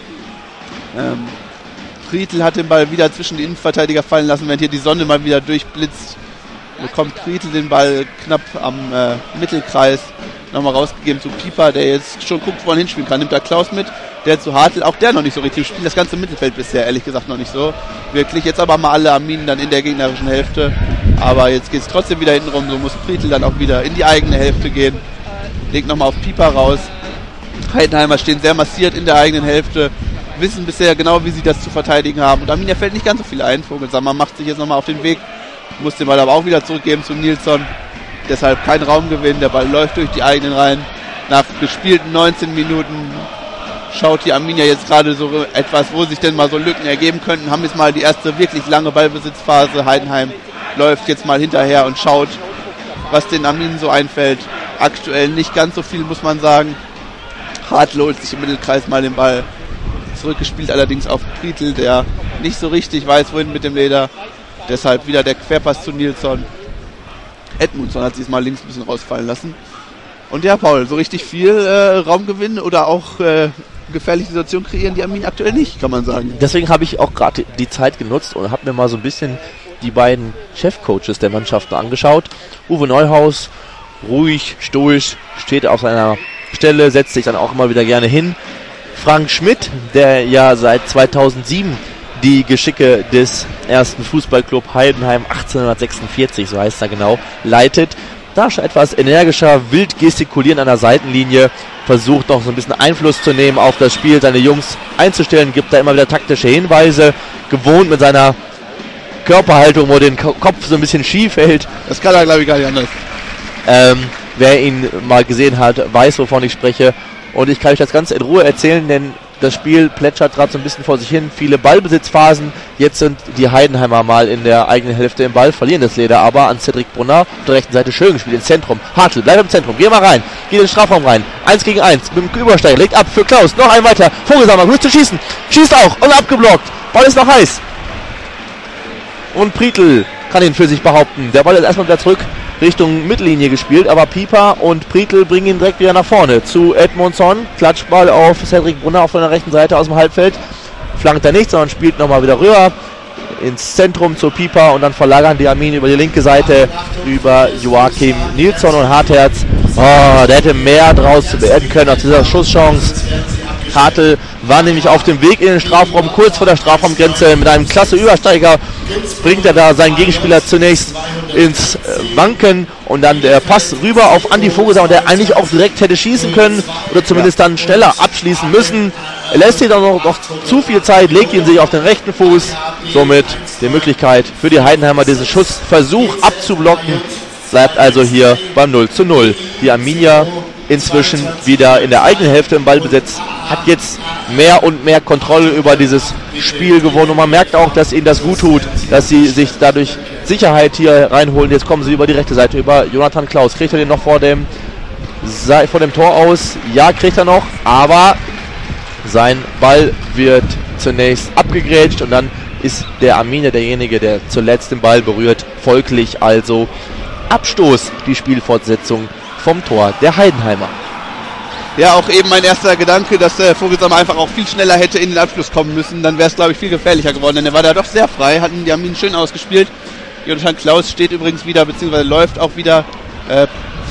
Ähm, Prietl hat den Ball wieder zwischen die Innenverteidiger fallen lassen, während hier die Sonne mal wieder durchblitzt. Bekommt Prietl den Ball knapp am äh, Mittelkreis nochmal rausgegeben zu Pieper, der jetzt schon guckt, wo er hinspielen kann. Nimmt da Klaus mit, der zu Hartl, auch der noch nicht so richtig spielt. Das ganze Mittelfeld bisher, ehrlich gesagt, noch nicht so. Wirklich, jetzt aber mal alle Arminen dann in der gegnerischen Hälfte. Aber jetzt geht es trotzdem wieder hinten rum, so muss Prietl dann auch wieder in die eigene Hälfte gehen. Legt nochmal auf Pieper raus. Heidenheimer stehen sehr massiert in der eigenen Hälfte, wissen bisher genau, wie sie das zu verteidigen haben. Und Arminia fällt nicht ganz so viel ein. Vogelsammer macht sich jetzt nochmal auf den Weg, muss den Ball aber auch wieder zurückgeben zu Nilsson. Deshalb kein Raumgewinn, der Ball läuft durch die eigenen Reihen. Nach gespielten neunzehn Minuten schaut die Arminia jetzt gerade so etwas, wo sich denn mal so Lücken ergeben könnten. Haben jetzt mal die erste wirklich lange Ballbesitzphase. Heidenheim läuft jetzt mal hinterher und schaut, was den Arminen so einfällt. Aktuell nicht ganz so viel, muss man sagen. Hartl holt sich im Mittelkreis mal den Ball. Zurückgespielt allerdings auf Prietl, der nicht so richtig weiß, wohin mit dem Leder. Deshalb wieder der Querpass zu Nilsson. Edmundsson hat sich mal links ein bisschen rausfallen lassen. Und ja, Paul, so richtig viel äh, Raumgewinn oder auch äh, gefährliche Situationen kreieren die Arminen aktuell nicht, kann man sagen. Deswegen habe ich auch gerade die Zeit genutzt und habe mir mal so ein bisschen die beiden Chefcoaches der Mannschaften angeschaut. Uwe Neuhaus, ruhig, stoisch, steht auf seiner Stelle, setzt sich dann auch immer wieder gerne hin. Frank Schmidt, der ja seit zweitausendsieben die Geschicke des ersten Fußballclub Heidenheim achtzehnhundertsechsundvierzig, so heißt er genau, leitet. Da schon etwas energischer, wild gestikulieren an der Seitenlinie, versucht noch so ein bisschen Einfluss zu nehmen auf das Spiel, seine Jungs einzustellen, gibt da immer wieder taktische Hinweise, gewohnt mit seiner Körperhaltung, wo den Kopf so ein bisschen schief hält. Das kann er, glaube ich, gar nicht anders. Ähm, wer ihn mal gesehen hat, weiß, wovon ich spreche. Und ich kann euch das Ganze in Ruhe erzählen, denn das Spiel plätschert gerade so ein bisschen vor sich hin. Viele Ballbesitzphasen. Jetzt sind die Heidenheimer mal in der eigenen Hälfte im Ball, verlieren das Leder aber an Cedric Brunner. Auf der rechten Seite schön gespielt ins Zentrum. Hartl, bleib im Zentrum, geh mal rein. Geht in den Strafraum rein. Eins gegen eins mit dem Übersteiger. Legt ab für Klaus. Noch ein weiter. Vogelsammer, grüßt zu schießen. Schießt auch und abgeblockt. Ball ist noch heiß. Und Prietl kann ihn für sich behaupten. Der Ball ist erstmal wieder zurück Richtung Mittellinie gespielt, aber Pieper und Prietl bringen ihn direkt wieder nach vorne zu Edmundsson. Klatschball auf Cedric Brunner auf der rechten Seite aus dem Halbfeld. Flankt er nicht, sondern spielt nochmal wieder rüber ins Zentrum zu Pieper und dann verlagern die Arminen über die linke Seite über Joachim Nilsson und Hartherz. Oh, der hätte mehr draus werden können aus dieser Schusschance. Hartl war nämlich auf dem Weg in den Strafraum, kurz vor der Strafraumgrenze. Mit einem klasse Übersteiger bringt er da seinen Gegenspieler zunächst ins Wanken und dann der Pass rüber auf Andi Vogelsammer, der eigentlich auch direkt hätte schießen können oder zumindest dann schneller abschließen müssen. Er lässt sich dann noch, noch zu viel Zeit, legt ihn sich auf den rechten Fuß, somit die Möglichkeit für die Heidenheimer diesen Schussversuch abzublocken. Bleibt also hier beim null zu null. Die Arminia inzwischen wieder in der eigenen Hälfte im Ballbesitz, hat jetzt mehr und mehr Kontrolle über dieses Spiel gewonnen und man merkt auch, dass ihnen das gut tut, dass sie sich dadurch Sicherheit hier reinholen. Jetzt kommen sie über die rechte Seite, über Jonathan Klaus. Kriegt er den noch vor dem, vor dem Tor aus? Ja, kriegt er noch, aber sein Ball wird zunächst abgegrätscht und dann ist der Arminia derjenige, der zuletzt den Ball berührt. Folglich also Abstoß, die Spielfortsetzung vom Tor der Heidenheimer. Ja, auch eben mein erster Gedanke, dass der Vogelsammer einfach auch viel schneller hätte in den Abschluss kommen müssen. Dann wäre es, glaube ich, viel gefährlicher geworden, denn er war da doch sehr frei, hatten die Arminen schön ausgespielt. Jonathan Klaus steht übrigens wieder, beziehungsweise läuft auch wieder äh,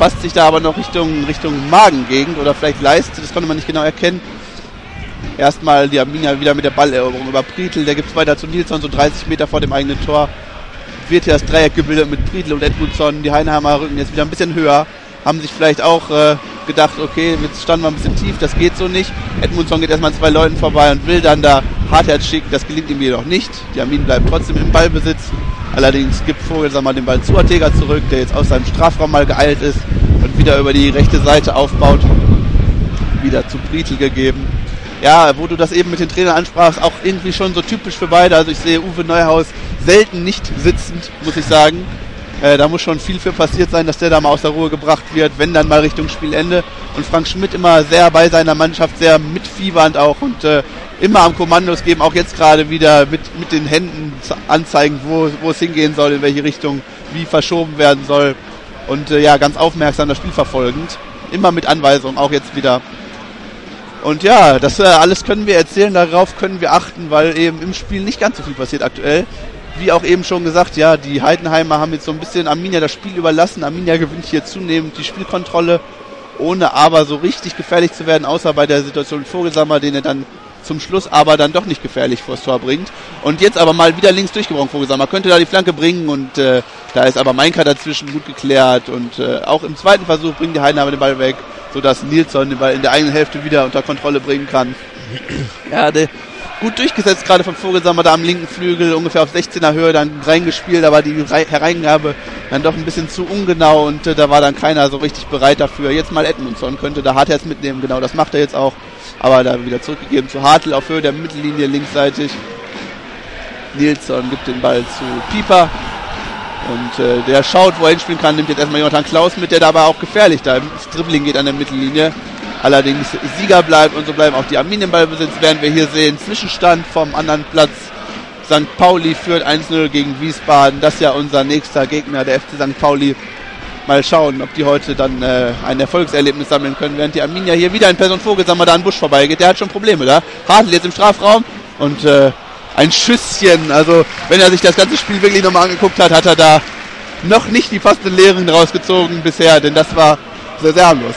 fasst sich da aber noch Richtung, Richtung Magengegend oder vielleicht Leiste, das konnte man nicht genau erkennen. Erstmal die Arminia wieder mit der Balleroberung über Prietl, der gibt es weiter zu Nilsson, so dreißig Meter vor dem eigenen Tor. Wird hier das Dreieck gebildet mit Prietl und Edmundsson, die Heidenheimer rücken jetzt wieder ein bisschen höher, haben sich vielleicht auch äh, gedacht, okay, jetzt standen wir ein bisschen tief, das geht so nicht. Edmundsson geht erstmal an zwei Leuten vorbei und will dann da Hartherz schicken, das gelingt ihm jedoch nicht. Die Armin bleiben trotzdem im Ballbesitz. Allerdings gibt Vogelsammer den Ball zu Ortega zurück, der jetzt aus seinem Strafraum mal geeilt ist und wieder über die rechte Seite aufbaut. Wieder zu Prietl gegeben. Ja, wo du das eben mit den Trainern ansprachst, auch irgendwie schon so typisch für beide. Also ich sehe Uwe Neuhaus selten nicht sitzend, muss ich sagen. Äh, da muss schon viel für passiert sein, dass der da mal aus der Ruhe gebracht wird, wenn dann mal Richtung Spielende. Und Frank Schmidt immer sehr bei seiner Mannschaft, sehr mitfiebernd auch und äh, immer am Kommandos geben, auch jetzt gerade wieder mit, mit den Händen anzeigen, wo, wo es hingehen soll, in welche Richtung, wie verschoben werden soll. Und äh, ja, ganz aufmerksam das Spiel verfolgend. Immer mit Anweisungen, auch jetzt wieder. Und ja, das äh, alles können wir erzählen, darauf können wir achten, weil eben im Spiel nicht ganz so viel passiert aktuell. Wie auch eben schon gesagt, ja, die Heidenheimer haben jetzt so ein bisschen Arminia das Spiel überlassen. Arminia gewinnt hier zunehmend die Spielkontrolle, ohne aber so richtig gefährlich zu werden, außer bei der Situation Vogelsammer, den er dann zum Schluss aber dann doch nicht gefährlich vors Tor bringt. Und jetzt aber mal wieder links durchgebrochen, Vogelsammer könnte da die Flanke bringen und äh, da ist aber Meinka dazwischen gut geklärt und äh, auch im zweiten Versuch bringen die Heidenheimer den Ball weg, sodass Nilsson den Ball in der eigenen Hälfte wieder unter Kontrolle bringen kann. Ja, der gut durchgesetzt gerade von Vogelsammer da am linken Flügel, ungefähr auf sechzehner Höhe dann reingespielt, aber die Hereingabe dann doch ein bisschen zu ungenau und äh, da war dann keiner so richtig bereit dafür. Jetzt mal Edmundsson könnte da Hartherz mitnehmen, genau, das macht er jetzt auch, aber da wieder zurückgegeben zu Hartl auf Höhe der Mittellinie linksseitig. Nilsson gibt den Ball zu Pieper und äh, der schaut, wo er hinspielen kann, nimmt jetzt erstmal Jonathan Klaus mit, der dabei auch gefährlich da im Dribbling geht an der Mittellinie. Allerdings Sieger bleibt und so bleiben auch die Arminia im Ballbesitz, werden wir hier sehen. Zwischenstand vom anderen Platz. Sankt Pauli führt eins null gegen Wiesbaden. Das ist ja unser nächster Gegner, der F C Sankt Pauli. Mal schauen, ob die heute dann äh, ein Erfolgserlebnis sammeln können, während die Arminia hier wieder in Person Vogelsammer da an Busch vorbeigeht. Der hat schon Probleme da. Hartl jetzt im Strafraum und äh, ein Schüsschen. Also wenn er sich das ganze Spiel wirklich nochmal angeguckt hat, hat er da noch nicht die passenden Lehren rausgezogen bisher, denn das war sehr, sehr harmlos.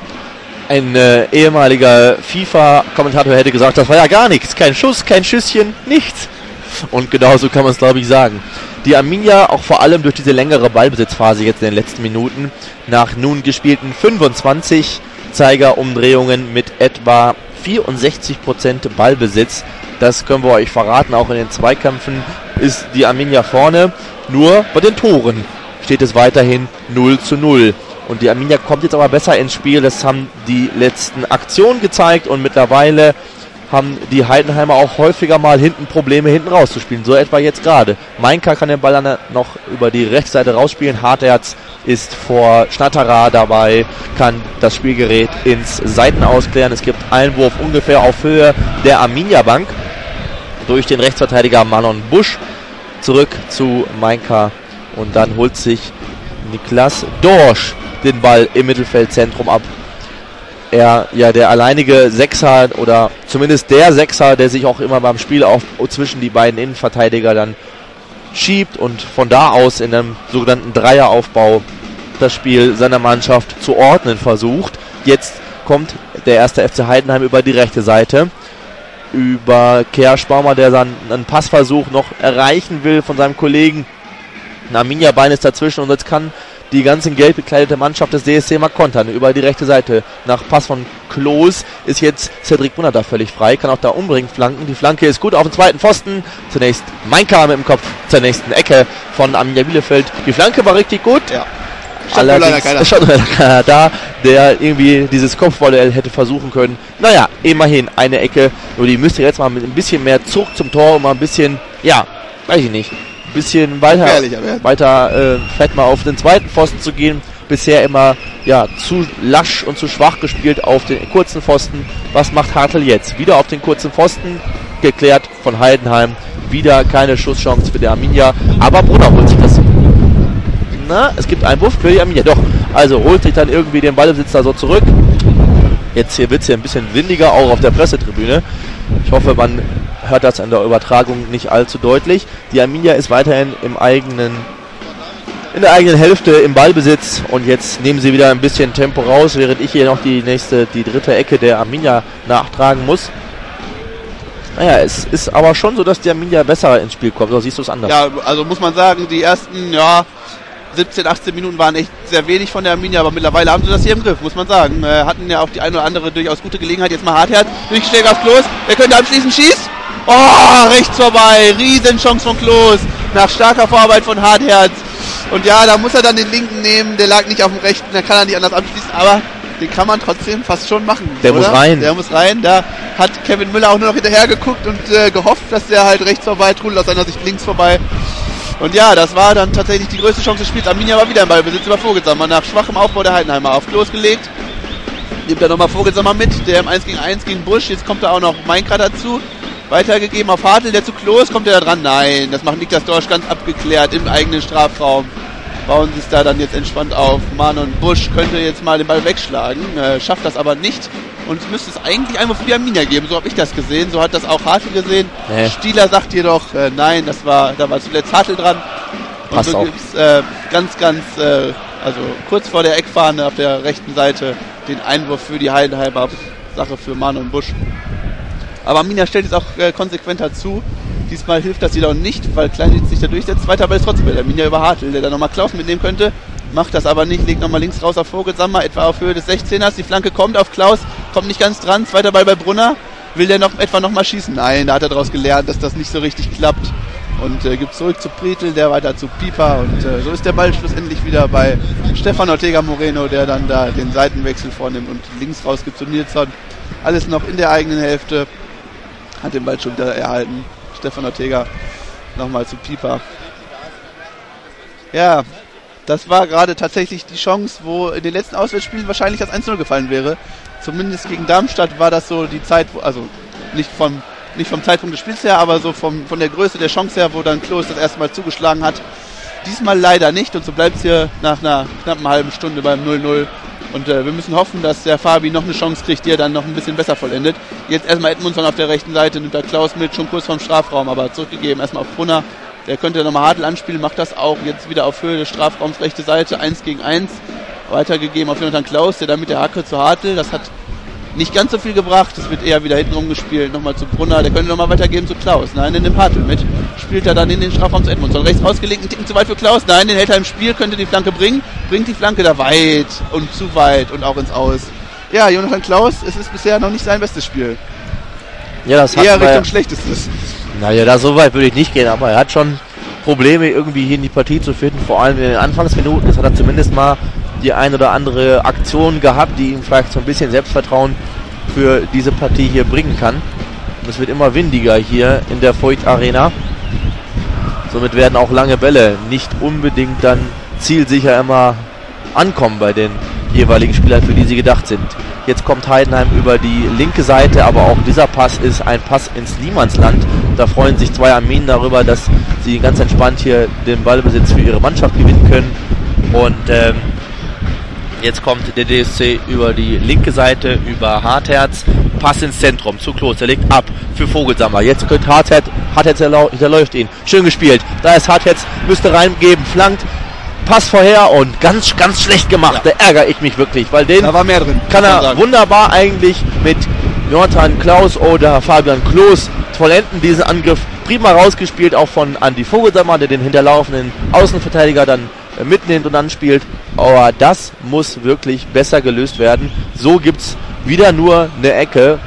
Ein äh, ehemaliger FIFA-Kommentator hätte gesagt, das war ja gar nichts. Kein Schuss, kein Schüsschen, nichts. Und genauso kann man es, glaube ich, sagen. Die Arminia, auch vor allem durch diese längere Ballbesitzphase jetzt in den letzten Minuten, nach nun gespielten fünfundzwanzig Zeigerumdrehungen mit etwa vierundsechzig Prozent Ballbesitz. Das können wir euch verraten, auch in den Zweikämpfen ist die Arminia vorne. Nur bei den Toren steht es weiterhin null zu null. Und die Arminia kommt jetzt aber besser ins Spiel. Das haben die letzten Aktionen gezeigt. Und mittlerweile haben die Heidenheimer auch häufiger mal hinten Probleme, hinten rauszuspielen. So etwa jetzt gerade. Meinka kann den Ball dann noch über die rechte Seite rausspielen. Hartherz ist vor Schnatterer dabei, kann das Spielgerät ins Seitenaus klären. Es gibt Einwurf ungefähr auf Höhe der Arminia-Bank durch den Rechtsverteidiger Marlon Busch. Zurück zu Meinka. Und dann holt sich Niklas Dorsch den Ball im Mittelfeldzentrum ab. Er, ja, der alleinige Sechser oder zumindest der Sechser, der sich auch immer beim Spiel auf, zwischen die beiden Innenverteidiger dann schiebt und von da aus in einem sogenannten Dreieraufbau das Spiel seiner Mannschaft zu ordnen versucht. Jetzt kommt der erste F C Heidenheim über die rechte Seite, über Kerschbaumer, der dann einen Passversuch noch erreichen will von seinem Kollegen. Ein Arminia-Bein ist dazwischen und jetzt kann die ganze gelb bekleidete Mannschaft des D S C mal kontern über die rechte Seite. Nach Pass von Klos ist jetzt Cedric Brunner da völlig frei, kann auch da umbringen, flanken. Die Flanke ist gut auf den zweiten Pfosten. Zunächst Meinka mit dem Kopf zur nächsten Ecke von Arminia Bielefeld. Die Flanke war richtig gut. Ja. Allerdings stand leider keiner da, der irgendwie dieses Kopfballduell hätte versuchen können. Naja, immerhin eine Ecke. Nur die müsste jetzt mal mit ein bisschen mehr Zug zum Tor und mal ein bisschen, ja, weiß ich nicht, ein bisschen weiter, weiter äh, vielleicht mal auf den zweiten Pfosten zu gehen. Bisher immer ja zu lasch und zu schwach gespielt auf den kurzen Pfosten. Was macht Hartl jetzt? Wieder auf den kurzen Pfosten, geklärt von Heidenheim. Wieder keine Schusschance für die Arminia, aber Brunner holt sich das. Na, es gibt Einwurf für die Arminia, doch. Also holt sich dann irgendwie den Ballbesitzer so zurück. Jetzt hier wird es hier ein bisschen windiger, auch auf der Pressetribüne. Ich hoffe, man hört das an der Übertragung nicht allzu deutlich. Die Arminia ist weiterhin im eigenen in der eigenen Hälfte im Ballbesitz und jetzt nehmen sie wieder ein bisschen Tempo raus, während ich hier noch die nächste, die dritte Ecke der Arminia nachtragen muss. Naja, es ist aber schon so, dass die Arminia besser ins Spiel kommt, oder siehst du es anders? Ja, also muss man sagen, die ersten, ja, siebzehn, achtzehn Minuten waren echt sehr wenig von der Arminia, aber mittlerweile haben sie das hier im Griff, muss man sagen. Äh, hatten ja auch die eine oder andere durchaus gute Gelegenheit. Jetzt mal Hartherz, durchgeschlägt auf Klos, der könnte abschließend schießen. Oh, rechts vorbei, Riesenchance von Klos, nach starker Vorarbeit von Hartherz. Und ja, da muss er dann den linken nehmen, der lag nicht auf dem rechten, da kann er nicht anders abschließen, aber den kann man trotzdem fast schon machen. Der oder? muss rein. Der muss rein, da hat Kevin Müller auch nur noch hinterher geguckt und äh, gehofft, dass der halt rechts vorbei trudelt, aus seiner Sicht links vorbei. Und ja, das war dann tatsächlich die größte Chance des Spiels. Arminia war wieder im Ballbesitz über Vogelsammer, nach schwachem Aufbau der Heidenheimer auf Klos gelegt. Nimmt er nochmal Vogelsammer mit, der im eins gegen eins gegen Busch, jetzt kommt da auch noch Meinkra dazu. Weitergegeben auf Hartl, der zu Klos, kommt er da dran? Nein, das macht Niklas Dorsch ganz abgeklärt im eigenen Strafraum. Bauen sie es da dann jetzt entspannt auf. Manon Busch könnte jetzt mal den Ball wegschlagen, äh, schafft das aber nicht. Und es müsste es eigentlich einmal für die Arminia geben, so habe ich das gesehen, so hat das auch Hartl gesehen. Nee. Stieler sagt jedoch, äh, nein, das war, da war zuletzt Hartl dran. Und passt so auch. Gibt's, äh, ganz, ganz, äh, also kurz vor der Eckfahne auf der rechten Seite den Einwurf für die Heidenheimer, Sache für Manon Busch. Aber Arminia stellt jetzt auch äh, konsequenter zu. Diesmal hilft das jedoch nicht, weil Kleindienst sich da durchsetzt. Zweiter Ball ist trotzdem bei der Arminia über Hartl, der da nochmal Klaus mitnehmen könnte. Macht das aber nicht, legt nochmal links raus auf Vogelsammer, etwa auf Höhe des sechzehners. Die Flanke kommt auf Klaus, kommt nicht ganz dran. Zweiter Ball bei Brunner. Will der noch etwa nochmal schießen? Nein, da hat er daraus gelernt, dass das nicht so richtig klappt. Und äh, gibt zurück zu Prietl, der weiter zu Pieper. Und äh, so ist der Ball schlussendlich wieder bei Stefan Ortega Moreno, der dann da den Seitenwechsel vornimmt und links raus gibt zu Nilsson. Alles noch in der eigenen Hälfte. Hat den Ball schon wieder erhalten. Stefan Ortega nochmal zu Pieper. Ja, das war gerade tatsächlich die Chance, wo in den letzten Auswärtsspielen wahrscheinlich das eins zu null gefallen wäre. Zumindest gegen Darmstadt war das so die Zeit, wo, also nicht vom, nicht vom Zeitpunkt des Spiels her, aber so vom, von der Größe der Chance her, wo dann Klos das erste Mal zugeschlagen hat. Diesmal leider nicht und so bleibt es hier nach einer knappen halben Stunde beim null null. Und äh, wir müssen hoffen, dass der Fabi noch eine Chance kriegt, die er dann noch ein bisschen besser vollendet. Jetzt erstmal Edmundsson auf der rechten Seite, nimmt der Klaus mit, schon kurz vorm Strafraum, aber zurückgegeben erstmal auf Brunner. Der könnte nochmal Hartl anspielen, macht das auch jetzt wieder auf Höhe des Strafraums, rechte Seite, eins gegen eins. Weitergegeben auf Jonathan Klaus, der dann mit der Hacke zu Hartl, das hat nicht ganz so viel gebracht, das wird eher wieder hinten rumgespielt, nochmal zu Brunner, der könnte nochmal weitergeben zu Klaus. Nein, den nimmt Hartl mit, spielt er dann in den Strafraum zu Edmundsson. Rechts rausgelegt, ein Ticken zu weit für Klaus, nein, den hält er im Spiel, könnte die Flanke bringen, bringt die Flanke da weit und zu weit und auch ins Aus. Ja, Jonathan Klaus, es ist bisher noch nicht sein bestes Spiel. Ja, das eher hat Richtung Schlechtestes. Naja, da so weit würde ich nicht gehen, aber er hat schon Probleme irgendwie hier in die Partie zu finden, vor allem in den Anfangsminuten. Das hat er zumindest mal die ein oder andere Aktion gehabt, die ihm vielleicht so ein bisschen Selbstvertrauen für diese Partie hier bringen kann. Und es wird immer windiger hier in der Voigt Arena. Somit werden auch lange Bälle nicht unbedingt dann zielsicher immer ankommen bei den jeweiligen Spielern, für die sie gedacht sind. Jetzt kommt Heidenheim über die linke Seite, aber auch dieser Pass ist ein Pass ins Niemandsland. Da freuen sich zwei Arminen darüber, dass sie ganz entspannt hier den Ballbesitz für ihre Mannschaft gewinnen können. Und ähm, jetzt kommt der D S C über die linke Seite, über Hartherz. Pass ins Zentrum zu Klos, der legt ab für Vogelsammer. Jetzt könnte Hartherz, Hartherz hinterläuft ihn. Schön gespielt. Da ist Hartherz, müsste reingeben, flankt. Pass vorher und ganz, ganz schlecht gemacht. Ja. Da ärgere ich mich wirklich, weil den da war mehr drin, kann er sagen. Wunderbar eigentlich mit Jonathan Klaus oder Fabian Klos vollenden diesen Angriff. Prima rausgespielt, auch von Andi Vogelsammer, der den hinterlaufenden Außenverteidiger dann äh, mitnimmt und anspielt. Aber das muss wirklich besser gelöst werden. So gibt es wieder nur eine Ecke.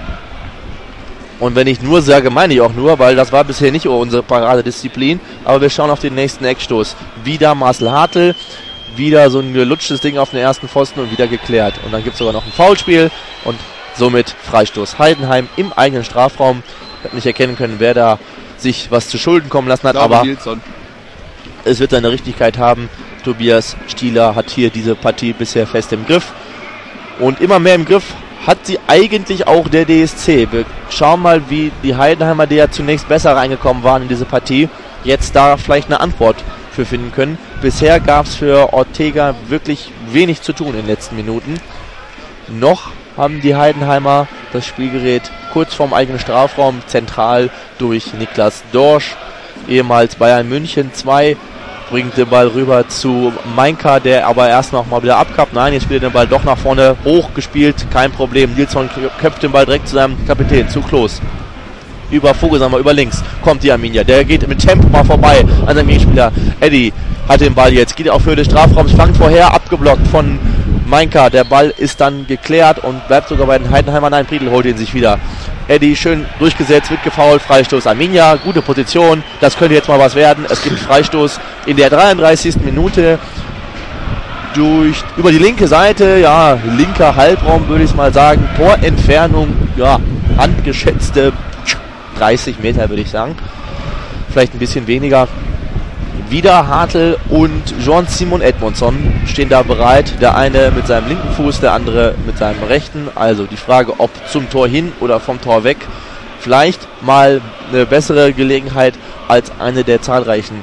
Und wenn ich nur sage, meine ich auch nur, weil das war bisher nicht unsere Paradedisziplin. Aber wir schauen auf den nächsten Eckstoß. Wieder Marcel Hartl, wieder so ein gelutschtes Ding auf den ersten Pfosten und wieder geklärt. Und dann gibt es sogar noch ein Foulspiel und somit Freistoß. Heidenheim im eigenen Strafraum. Ich habe nicht erkennen können, wer da sich was zu Schulden kommen lassen hat, aber Nilsson. Es wird seine Richtigkeit haben. Tobias Stieler hat hier diese Partie bisher fest im Griff. Und immer mehr im Griff hat sie eigentlich auch der D S C. Wir schauen mal, wie die Heidenheimer, die ja zunächst besser reingekommen waren in diese Partie, jetzt da vielleicht eine Antwort für finden können. Bisher gab es für Ortega wirklich wenig zu tun in den letzten Minuten. Noch haben die Heidenheimer das Spielgerät kurz vorm eigenen Strafraum, zentral durch Niklas Dorsch, ehemals Bayern München zwei, bringt den Ball rüber zu Mainka, der aber erst noch mal wieder abkappt. Nein, jetzt spielt er den Ball doch nach vorne hochgespielt. Kein Problem. Nilsson köpft den Ball direkt zu seinem Kapitän, zu Klos. Über Vogelsammer, über links kommt die Arminia. Der geht mit Tempo mal vorbei an seinem Gegenspieler. Eddie hat den Ball jetzt, geht auf Höhe des Strafraums, flankt vorher, abgeblockt von Mainka. Der Ball ist dann geklärt und bleibt sogar bei den Heidenheimern. Nein, Prietl holt ihn sich wieder. Eddie schön durchgesetzt, wird gefoult, Freistoß Arminia, gute Position, das könnte jetzt mal was werden. Es gibt Freistoß in der dreiunddreißigsten Minute durch, über die linke Seite, ja, linker Halbraum würde ich mal sagen, Torentfernung, ja, handgeschätzte dreißig Meter würde ich sagen, vielleicht ein bisschen weniger. Wieder Hartl und Jean-Simon Edmondson stehen da bereit. Der eine mit seinem linken Fuß, der andere mit seinem rechten. Also die Frage, ob zum Tor hin oder vom Tor weg. Vielleicht mal eine bessere Gelegenheit als eine der zahlreichen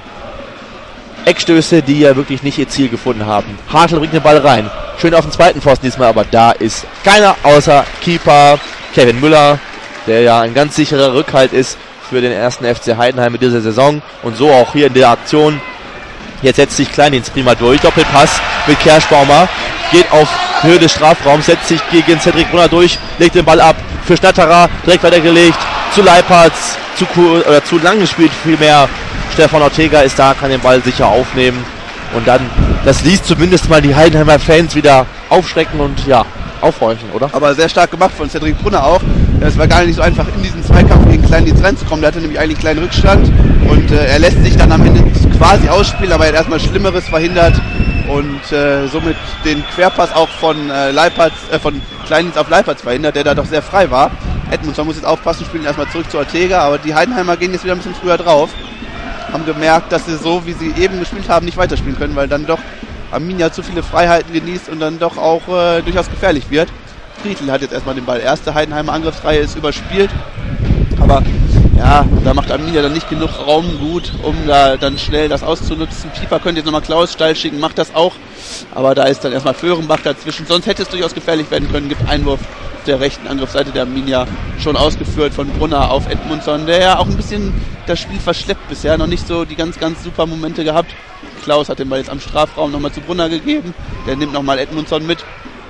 Eckstöße, die ja wirklich nicht ihr Ziel gefunden haben. Hartl bringt den Ball rein. Schön auf den zweiten Pfosten diesmal, aber da ist keiner außer Keeper Kevin Müller, der ja ein ganz sicherer Rückhalt ist für den ersten F C Heidenheim in dieser Saison und so auch hier in der Aktion. Jetzt setzt sich Kleindienst prima durch, Doppelpass mit Kerschbaumer, geht auf Höhe des Strafraums, setzt sich gegen Cedric Brunner durch, legt den Ball ab für Schnatterer, direkt weitergelegt zu Leipertz, zu, oder zu lang gespielt vielmehr. Stefan Ortega ist da, kann den Ball sicher aufnehmen und dann, das ließ zumindest mal die Heidenheimer Fans wieder aufschrecken und ja, aufhorchen, oder? Aber sehr stark gemacht von Cedric Brunner auch. Es war gar nicht so einfach, in diesen Zweikampf gegen Kleindienst reinzukommen. Der hatte nämlich eigentlich einen kleinen Rückstand und äh, er lässt sich dann am Ende quasi ausspielen, aber er hat erstmal Schlimmeres verhindert und äh, somit den Querpass auch von äh, Leipertz, äh, von Kleindienst auf Leipertz verhindert, der da doch sehr frei war. Edmundson muss jetzt aufpassen, spielen erstmal zurück zu Ortega, aber die Heidenheimer gehen jetzt wieder ein bisschen früher drauf. Haben gemerkt, dass sie so, wie sie eben gespielt haben, nicht weiterspielen können, weil dann doch Arminia zu viele Freiheiten genießt und dann doch auch äh, durchaus gefährlich wird. Prietl hat jetzt erstmal den Ball. Erste Heidenheimer Angriffsreihe ist überspielt. Aber ja, da macht Arminia dann nicht genug Raum gut, um da dann schnell das auszunutzen. Pieper könnte jetzt nochmal Klaus steil schicken, macht das auch. Aber da ist dann erstmal Föhrenbach dazwischen. Sonst hätte es durchaus gefährlich werden können. Gibt Einwurf auf der rechten Angriffsseite der Arminia schon ausgeführt von Brunner auf Edmundson, der ja auch ein bisschen das Spiel verschleppt bisher. Noch nicht so die ganz, ganz super Momente gehabt. Klaus hat den Ball jetzt am Strafraum nochmal zu Brunner gegeben. Der nimmt nochmal Edmundson mit.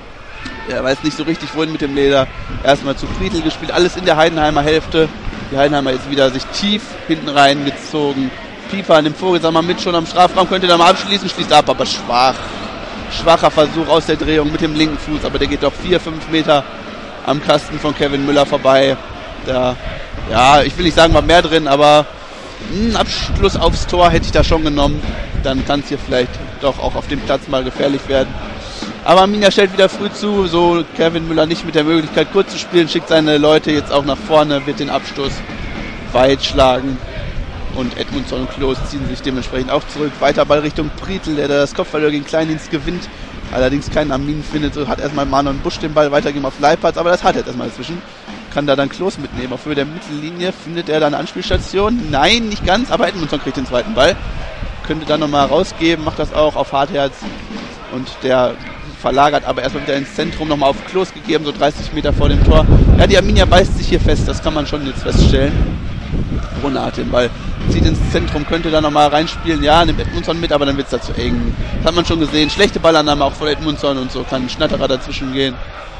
Er weiß nicht so richtig, wohin mit dem Leder. Erstmal zu Prietl gespielt. Alles in der Heidenheimer Hälfte. Die Heidenheimer jetzt wieder sich tief hinten reingezogen. Pieper nimmt Vogelsammer mit, schon am Strafraum. Könnte da mal abschließen, schließt ab, aber schwach. Schwacher Versuch aus der Drehung mit dem linken Fuß. Aber der geht doch vier, fünf Meter am Kasten von Kevin Müller vorbei. Da, ja, ich will nicht sagen, war mehr drin, aber einen Abschluss aufs Tor hätte ich da schon genommen. Dann kann es hier vielleicht doch auch auf dem Platz mal gefährlich werden. Aber Arminia stellt wieder früh zu, so Kevin Müller nicht mit der Möglichkeit kurz zu spielen, schickt seine Leute jetzt auch nach vorne, wird den Abstoß weit schlagen und Edmundson und Klos ziehen sich dementsprechend auch zurück. Weiter Ball Richtung Prietl, der das Kopfball gegen Kleindienst gewinnt, allerdings keinen Armin findet, so hat erstmal Manon Busch den Ball weitergeben auf Leipertz, aber das hat er jetzt erstmal dazwischen. Kann da dann Klos mitnehmen, auf Höhe der Mittellinie findet er da eine Anspielstation, nein, nicht ganz, aber Edmundson kriegt den zweiten Ball, könnte dann nochmal rausgeben, macht das auch auf Hartherz und der verlagert, aber erstmal wieder ins Zentrum, nochmal auf Klos gegeben, so dreißig Meter vor dem Tor. Ja, die Arminia beißt sich hier fest, das kann man schon jetzt feststellen. Brunner hat den Ball, zieht ins Zentrum, könnte da nochmal reinspielen, ja, nimmt Edmundson mit, aber dann wird es da zu eng. Das hat man schon gesehen, schlechte Ballannahme auch von Edmundson und so, kann Schnatterer dazwischen gehen.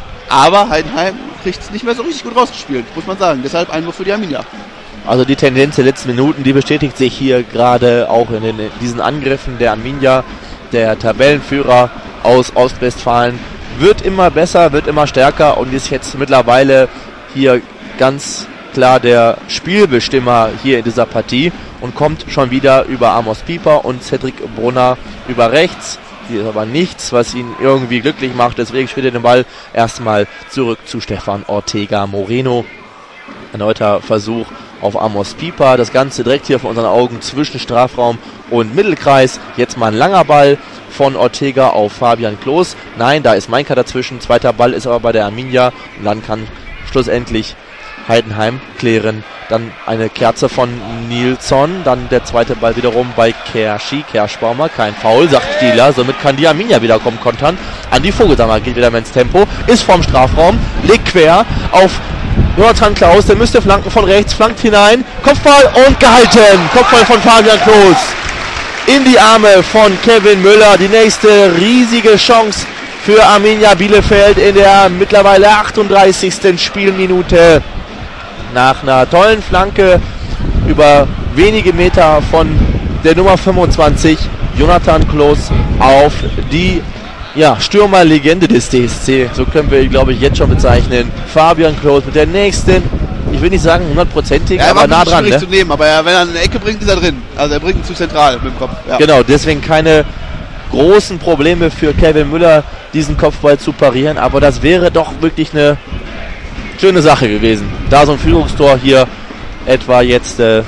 Aber Heidenheim kriegt es nicht mehr so richtig gut rausgespielt, muss man sagen, deshalb Einwurf für die Arminia. Also die Tendenz der letzten Minuten, die bestätigt sich hier gerade auch in, den, in diesen Angriffen der Arminia. Der Tabellenführer aus Ostwestfalen wird immer besser, wird immer stärker und ist jetzt mittlerweile hier ganz klar der Spielbestimmer hier in dieser Partie und kommt schon wieder über Amos Pieper und Cedric Brunner über rechts. Hier ist aber nichts, was ihn irgendwie glücklich macht, deswegen spielt er den Ball erstmal zurück zu Stefan Ortega Moreno. Erneuter Versuch auf Amos Pieper, das Ganze direkt hier vor unseren Augen zwischen Strafraum und Mittelkreis. Jetzt mal ein langer Ball von Ortega auf Fabian Klos. Nein, da ist Mainka dazwischen. Zweiter Ball ist aber bei der Arminia. Und dann kann schlussendlich Heidenheim klären. Dann eine Kerze von Nilsson. Dann der zweite Ball wiederum bei Kerschi. Kerschbaumer, kein Foul, sagt Stieler. Somit kann die Arminia wieder kommen kontern. Andi Vogelsammer geht wieder mehr ins Tempo. Ist vorm Strafraum. Legt quer auf Jonathan Klaus. Der müsste flanken von rechts. Flankt hinein. Kopfball und gehalten. Kopfball von Fabian Klos. in die Arme von Kevin Müller. Die nächste riesige Chance für Arminia Bielefeld in der mittlerweile achtunddreißigsten Spielminute. Nach einer tollen Flanke über wenige Meter von der Nummer fünfundzwanzig, Jonathan Kloß, auf die ja, Stürmerlegende des D S C. So können wir ihn, glaube ich, jetzt schon bezeichnen. Fabian Kloß mit der nächsten, ich will nicht sagen hundertprozentig, ja, aber nah dran. Schwierig Ne? zu nehmen, aber er, wenn er eine Ecke bringt, ist er drin. Also er bringt ihn zu zentral mit dem Kopf. Ja. Genau, deswegen keine großen Probleme für Kevin Müller, diesen Kopfball zu parieren. Aber das wäre doch wirklich eine schöne Sache gewesen. Da so ein Führungstor hier etwa jetzt äh,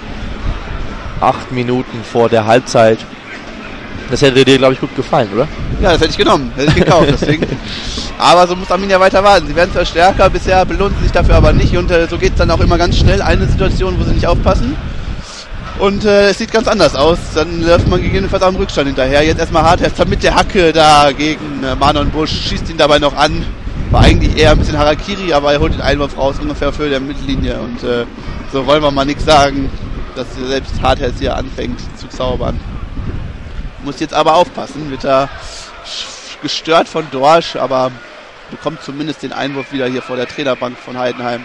acht Minuten vor der Halbzeit. Das hätte dir, glaube ich, gut gefallen, oder? Ja, das hätte ich genommen. Hätte ich gekauft, deswegen. Aber so muss Arminia weiter warten. Sie werden zwar stärker, bisher belohnen sie sich dafür aber nicht. Und äh, so geht es dann auch immer ganz schnell. Eine Situation, wo sie nicht aufpassen. Und äh, es sieht ganz anders aus. Dann läuft man gegebenenfalls auch im Rückstand hinterher. Jetzt erstmal Hartherz mit der Hacke da gegen äh, Manon Busch. Schießt ihn dabei noch an. War eigentlich eher ein bisschen Harakiri, aber er holt den Einwurf raus, ungefähr für der Mittellinie. Und äh, so wollen wir mal nichts sagen, dass selbst Hartherz hier anfängt zu zaubern. Muss jetzt aber aufpassen, wird er gestört von Dorsch, aber bekommt zumindest den Einwurf wieder hier vor der Trainerbank von Heidenheim.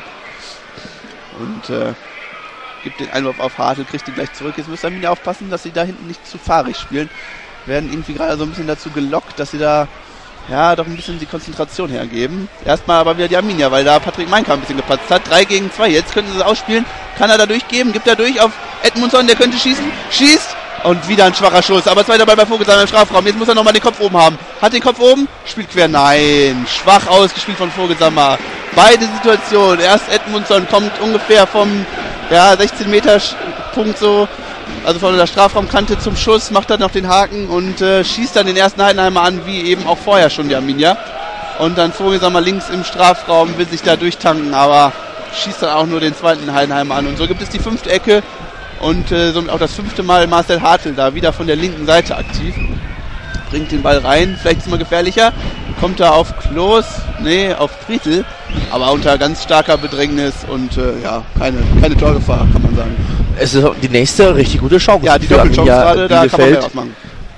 Und äh, gibt den Einwurf auf Hartl, kriegt ihn gleich zurück. Jetzt müssen Arminia aufpassen, dass sie da hinten nicht zu fahrig spielen. Werden irgendwie gerade so ein bisschen dazu gelockt, dass sie da ja doch ein bisschen die Konzentration hergeben. Erstmal aber wieder die Arminia, weil da Patrick Meinka ein bisschen gepatzt hat. drei gegen zwei, jetzt könnten sie es ausspielen. Kann er da durchgeben, gibt er durch auf Edmundsson, der könnte schießen. Schießt! Und wieder ein schwacher Schuss, aber zweiter Ball bei Vogelsammer im Strafraum. Jetzt muss er nochmal den Kopf oben haben. Hat den Kopf oben, spielt quer. Nein, schwach ausgespielt von Vogelsammer. Beide Situationen. Erst Edmundsson kommt ungefähr vom ja, sechzehn Meter Punkt so, also von der Strafraumkante zum Schuss, macht dann noch den Haken und äh, schießt dann den ersten Heidenheimer an, wie eben auch vorher schon die Arminia. Und dann Vogelsammer links im Strafraum, will sich da durchtanken, aber schießt dann auch nur den zweiten Heidenheimer an. Und so gibt es die fünfte Ecke. Und äh, somit auch das fünfte Mal Marcel Hartl da wieder von der linken Seite aktiv. Bringt den Ball rein, vielleicht ist mal gefährlicher. Kommt er auf Kloß, nee, auf Prietl. Aber unter ganz starker Bedrängnis und äh, ja, keine, keine Torgefahr, kann man sagen. Es ist die nächste richtig gute Chance. Ja, die Doppelchance gerade, da kann man mehr ausmachen.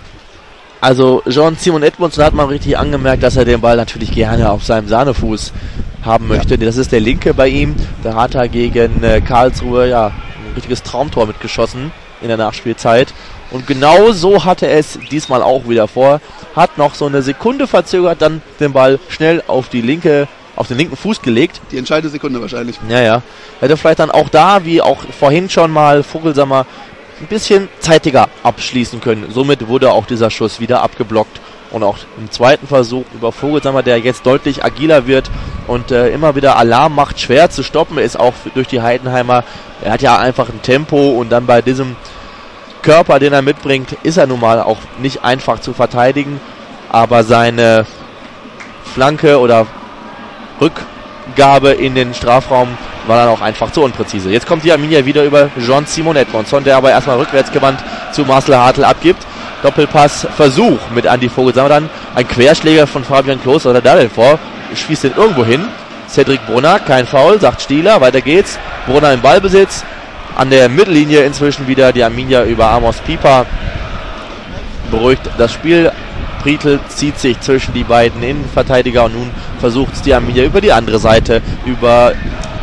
Also Jean-Simon Edmundsson hat man richtig angemerkt, dass er den Ball natürlich gerne auf seinem Sahnefuß haben möchte. Ja. Das ist der linke bei ihm. Da hat er gegen äh, Karlsruhe ja ein richtiges Traumtor mitgeschossen in der Nachspielzeit. Und genau so hatte er es diesmal auch wieder vor. Hat noch so eine Sekunde verzögert, dann den Ball schnell auf die linke, auf den linken Fuß gelegt. Die entscheidende Sekunde wahrscheinlich. Ja, ja. Hätte vielleicht dann auch da, wie auch vorhin schon mal, Vogelsammer ein bisschen zeitiger abschließen können. Somit wurde auch dieser Schuss wieder abgeblockt. Und auch im zweiten Versuch über Vogelsammer, der jetzt deutlich agiler wird und äh, immer wieder Alarm macht, schwer zu stoppen ist, auch durch die Heidenheimer. Er hat ja einfach ein Tempo und dann bei diesem Körper, den er mitbringt, ist er nun mal auch nicht einfach zu verteidigen. Aber seine Flanke oder Rückgabe in den Strafraum war dann auch einfach zu unpräzise. Jetzt kommt die Arminia wieder über Jean-Simon Edmundsson, der aber erstmal rückwärtsgewandt zu Marcel Hartl abgibt. Doppelpass-Versuch mit Andi Vogelsammer, dann ein Querschläger von Fabian Kloß oder da denn vor, schießt den irgendwo hin. Cedric Brunner, kein Foul, sagt Stieler, weiter geht's. Brunner im Ballbesitz, an der Mittellinie inzwischen wieder die Arminia über Amos Pieper. Beruhigt das Spiel. Prietl zieht sich zwischen die beiden Innenverteidiger und nun versucht es die Arminia über die andere Seite, über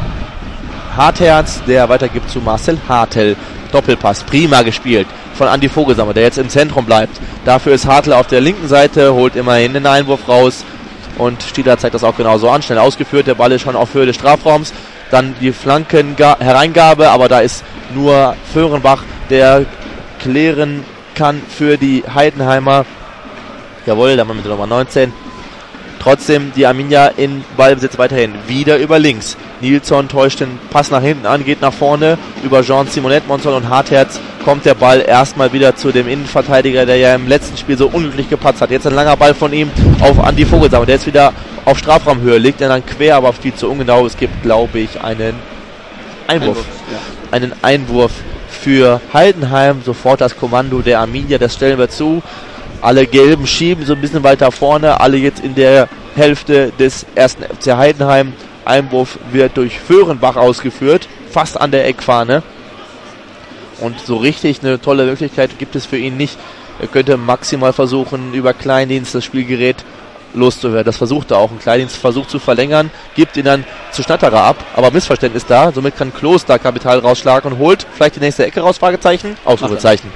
Hartherz, der weitergibt zu Marcel Hartl. Doppelpass, prima gespielt von Andi Vogelsammer, der jetzt im Zentrum bleibt. Dafür ist Hartl auf der linken Seite, holt immerhin den Einwurf raus und Stieler zeigt das auch genauso an, schnell ausgeführt, der Ball ist schon auf Höhe des Strafraums. Dann die Flankenhereingabe, aber da ist nur Föhrenbach, der klären kann für die Heidenheimer. Jawohl, da haben wir mit der Nummer neunzehn. Trotzdem die Arminia in Ballbesitz weiterhin. Wieder über links. Nilsson täuscht den Pass nach hinten an, geht nach vorne. Über Jean-Simon Edmundsson und Hartherz kommt der Ball erstmal wieder zu dem Innenverteidiger, der ja im letzten Spiel so unglücklich gepatzt hat. Jetzt ein langer Ball von ihm auf Andi Vogelsammer. Der ist wieder auf Strafraumhöhe, legt er dann quer, aber viel zu ungenau. Es gibt, glaube ich, einen Einwurf. Einwurf ja. Einen Einwurf für Heidenheim. Sofort das Kommando der Arminia, das stellen wir zu. Alle Gelben schieben so ein bisschen weiter vorne. Alle jetzt in der Hälfte des ersten F C Heidenheim. Einwurf wird durch Föhrenbach ausgeführt. Fast an der Eckfahne. Und so richtig eine tolle Möglichkeit gibt es für ihn nicht. Er könnte maximal versuchen, über Kleindienst das Spielgerät loszuwerden. Das versucht er auch. Ein Kleindienst versucht zu verlängern, gibt ihn dann zu Schnatterer ab, aber Missverständnis da. Somit kann Kloß da Kapital rausschlagen und holt vielleicht die nächste Ecke raus, Fragezeichen, Ausrufezeichen.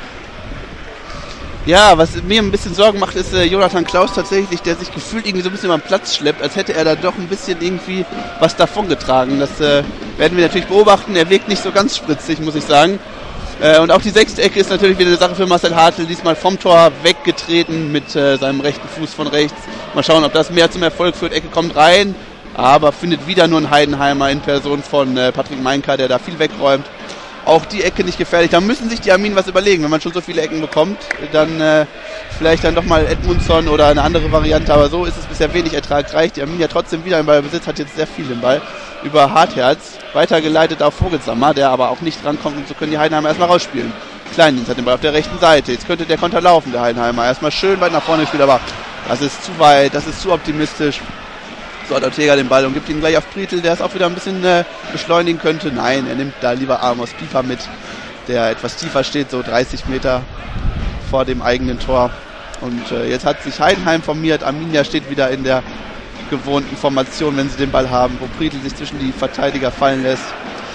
Ja, was mir ein bisschen Sorgen macht, ist äh, Jonathan Klaus tatsächlich, der sich gefühlt irgendwie so ein bisschen am Platz schleppt, als hätte er da doch ein bisschen irgendwie was davongetragen. Das äh, werden wir natürlich beobachten. Er wirkt nicht so ganz spritzig, muss ich sagen. Äh, und auch die sechste Ecke ist natürlich wieder eine Sache für Marcel Hartl, diesmal vom Tor weggetreten mit äh, seinem rechten Fuß von rechts. Mal schauen, ob das mehr zum Erfolg führt. Ecke kommt rein, aber findet wieder nur einen Heidenheimer in Person von äh, Patrick Meinka, der da viel wegräumt. Auch die Ecke nicht gefährlich. Da müssen sich die Arminen was überlegen. Wenn man schon so viele Ecken bekommt, dann äh, vielleicht dann doch mal Edmundsson oder eine andere Variante. Aber so ist es bisher wenig ertragreich. Die Arminia trotzdem wieder im Ballbesitz, hat jetzt sehr viel im Ball. Über Hartherz, weitergeleitet auf Vogelsammer, der aber auch nicht rankommt. Und so können die Heidenheimer erstmal rausspielen. Kleindienst hat den Ball auf der rechten Seite. Jetzt könnte der Konter laufen, der Heidenheimer. Erstmal schön weit nach vorne gespielt, aber das ist zu weit, das ist zu optimistisch. So hat Ortega den Ball und gibt ihn gleich auf Prietl, der es auch wieder ein bisschen äh, beschleunigen könnte. Nein, er nimmt da lieber Amos Pieper mit, der etwas tiefer steht, so dreißig Meter vor dem eigenen Tor. Und äh, jetzt hat sich Heidenheim formiert. Arminia steht wieder in der gewohnten Formation, wenn sie den Ball haben, wo Prietl sich zwischen die Verteidiger fallen lässt.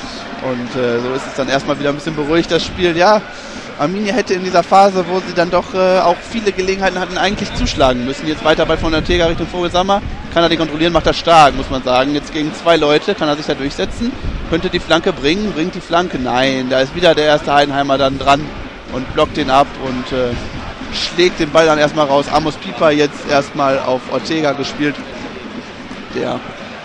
Und äh, so ist es dann erstmal wieder ein bisschen beruhigt, das Spiel. Ja, Arminia hätte in dieser Phase, wo sie dann doch äh, auch viele Gelegenheiten hatten, eigentlich zuschlagen müssen. Jetzt weiter Ball von Ortega Richtung Vogelsammer. Kann er die kontrollieren, macht er stark, muss man sagen. Jetzt gegen zwei Leute kann er sich da durchsetzen. Könnte die Flanke bringen, bringt die Flanke. Nein, da ist wieder der erste Heidenheimer dann dran und blockt den ab und äh, schlägt den Ball dann erstmal raus. Amos Pieper jetzt erstmal auf Ortega gespielt. Der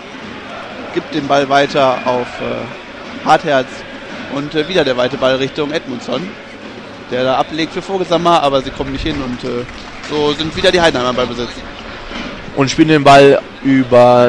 gibt den Ball weiter auf äh, Hartherz und äh, wieder der weite Ball Richtung Edmundsson, der da ablegt für Vogelsammer, aber sie kommen nicht hin und äh, so sind wieder die Heidenheimer bei Besitz. Und spielen den Ball über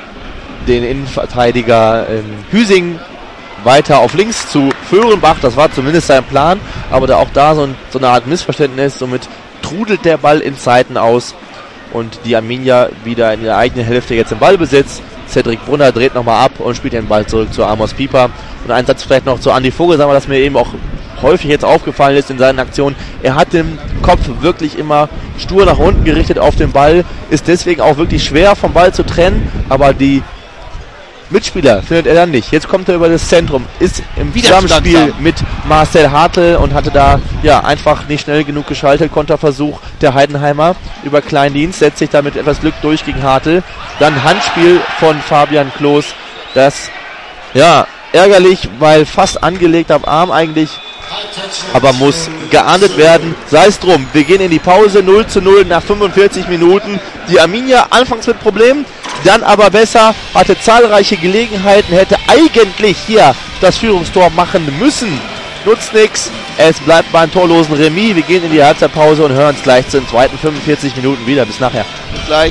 den Innenverteidiger ähm, Hüsing weiter auf links zu Föhrenbach. Das war zumindest sein Plan, aber da auch da so, ein, so eine Art Missverständnis. Somit trudelt der Ball in Zeiten aus und die Arminia wieder in der eigenen Hälfte jetzt im Ballbesitz. Cedric Brunner dreht nochmal ab und spielt den Ball zurück zu Amos Pieper. Und ein Satz vielleicht noch zu Andi Vogelsammer, das mir eben auch häufig jetzt aufgefallen ist in seinen Aktionen. Er hat den Kopf wirklich immer stur nach unten gerichtet auf den Ball, ist deswegen auch wirklich schwer vom Ball zu trennen, aber die Mitspieler findet er dann nicht. Jetzt kommt er über das Zentrum, ist im Zusammenspiel mit Marcel Hartl und hatte da ja einfach nicht schnell genug geschaltet. Konterversuch der Heidenheimer über Kleindienst, setzt sich da mit etwas Glück durch gegen Hartl. Dann Handspiel von Fabian Kloß, das ja ärgerlich, weil fast angelegt am Arm eigentlich, aber muss geahndet werden. Sei es drum, wir gehen in die Pause, null zu null nach fünfundvierzig Minuten. Die Arminia anfangs mit Problemen, dann aber besser, hatte zahlreiche Gelegenheiten, hätte eigentlich hier das Führungstor machen müssen. Nutzt nichts, es bleibt beim torlosen Remis. Wir gehen in die Halbzeitpause und hören uns gleich zu den zweiten fünfundvierzig Minuten wieder. Bis nachher. Bis gleich.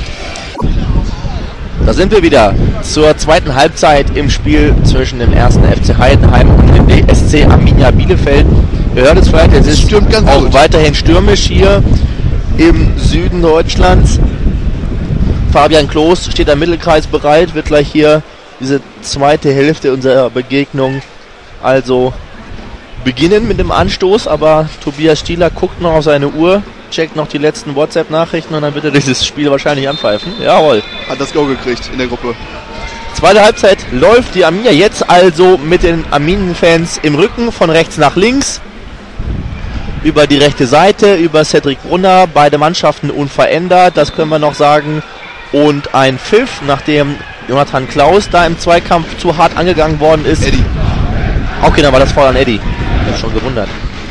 Da sind wir wieder zur zweiten Halbzeit im Spiel zwischen dem ersten F C Heidenheim und dem D S C Arminia Bielefeld. Ihr hört es vielleicht, es ist stürmt ganz auch gut. Weiterhin stürmisch hier im Süden Deutschlands. Fabian Kloß steht am Mittelkreis bereit, wird gleich hier diese zweite Hälfte unserer Begegnung also beginnen mit dem Anstoß, aber Tobias Stieler guckt noch auf seine Uhr, checkt noch die letzten WhatsApp-Nachrichten und dann wird er dieses Spiel wahrscheinlich anpfeifen. Jawohl. Hat das Go gekriegt in der Gruppe. Zweite Halbzeit läuft die Arminia jetzt also mit den Arminen-Fans im Rücken von rechts nach links. Über die rechte Seite, über Cedric Brunner, beide Mannschaften unverändert, das können wir noch sagen. Und ein Pfiff, nachdem Jonathan Klaus da im Zweikampf zu hart angegangen worden ist. Eddie. Okay, dann war das Foul an Eddie. Ich hab schon gewundert.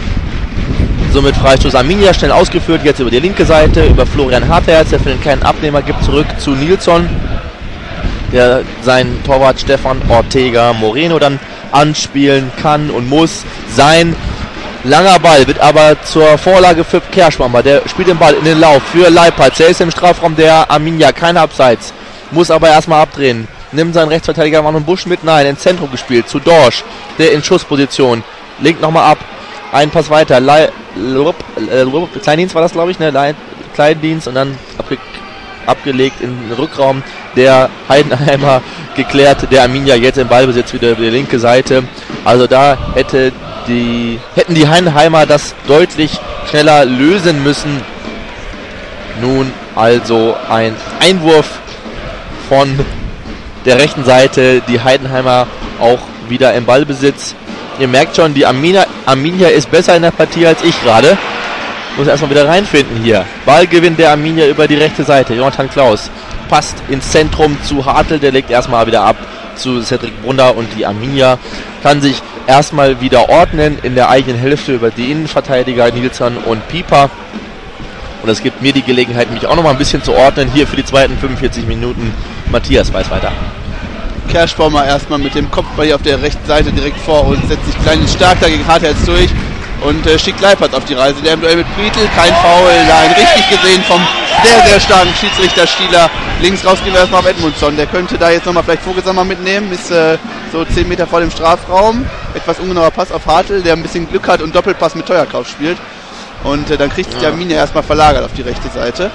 Somit Freistoß Arminia, schnell ausgeführt, jetzt über die linke Seite, über Florian Hartherz, der für den keinen Abnehmer gibt, zurück zu Nilsson, der seinen Torwart Stefan Ortega Moreno dann anspielen kann und muss. Sein langer Ball wird aber zur Vorlage für Kerschmammer. Der spielt den Ball in den Lauf für Leipertz. Der ist im Strafraum der Arminia, kein Abseits. Muss aber erstmal abdrehen. Nimmt seinen Rechtsverteidiger Manon Busch mit. Nein, ins Zentrum gespielt. Zu Dorsch, der in Schussposition. Linkt nochmal ab. Ein Pass weiter. Le Lup, äh, Lup, Kleindienst war das, glaube ich. Ne? Le Kleindienst und dann abge abgelegt in den Rückraum. Der Heidenheimer geklärt. Der Arminia jetzt im Ballbesitz wieder über die linke Seite. Also da hätte die, hätten die Heidenheimer das deutlich schneller lösen müssen. Nun also ein Einwurf von der rechten Seite, die Heidenheimer auch wieder im Ballbesitz. Ihr merkt schon, die Arminia, Arminia ist besser in der Partie als ich gerade. Muss erstmal wieder reinfinden hier. Ballgewinn der Arminia über die rechte Seite. Jonathan Klaus passt ins Zentrum zu Hartl, der legt erstmal wieder ab zu Cedric Brunner und die Arminia kann sich erstmal wieder ordnen in der eigenen Hälfte über die Innenverteidiger Nilsson und Pieper. Und es gibt mir die Gelegenheit, mich auch noch mal ein bisschen zu ordnen. Hier für die zweiten fünfundvierzig Minuten. Matthias weiß weiter. Kerschbaumer erstmal mit dem Kopfball hier auf der rechten Seite direkt vor und setzt sich klein und stark dagegen Hartherz durch und äh, schickt Leipert auf die Reise. Der im Duell mit Prietl, kein Foul, nein, richtig gesehen vom sehr, sehr starken Schiedsrichter Stieler. Links raus gehen wir erstmal auf Edmundsson. Der könnte da jetzt nochmal vielleicht Vogelsammer mitnehmen, ist äh, so zehn Meter vor dem Strafraum. Etwas ungenauer Pass auf Hartl, der ein bisschen Glück hat und Doppelpass mit Teuerkauf spielt. Und äh, dann kriegt sich ja. die Arminia erstmal verlagert auf die rechte Seite.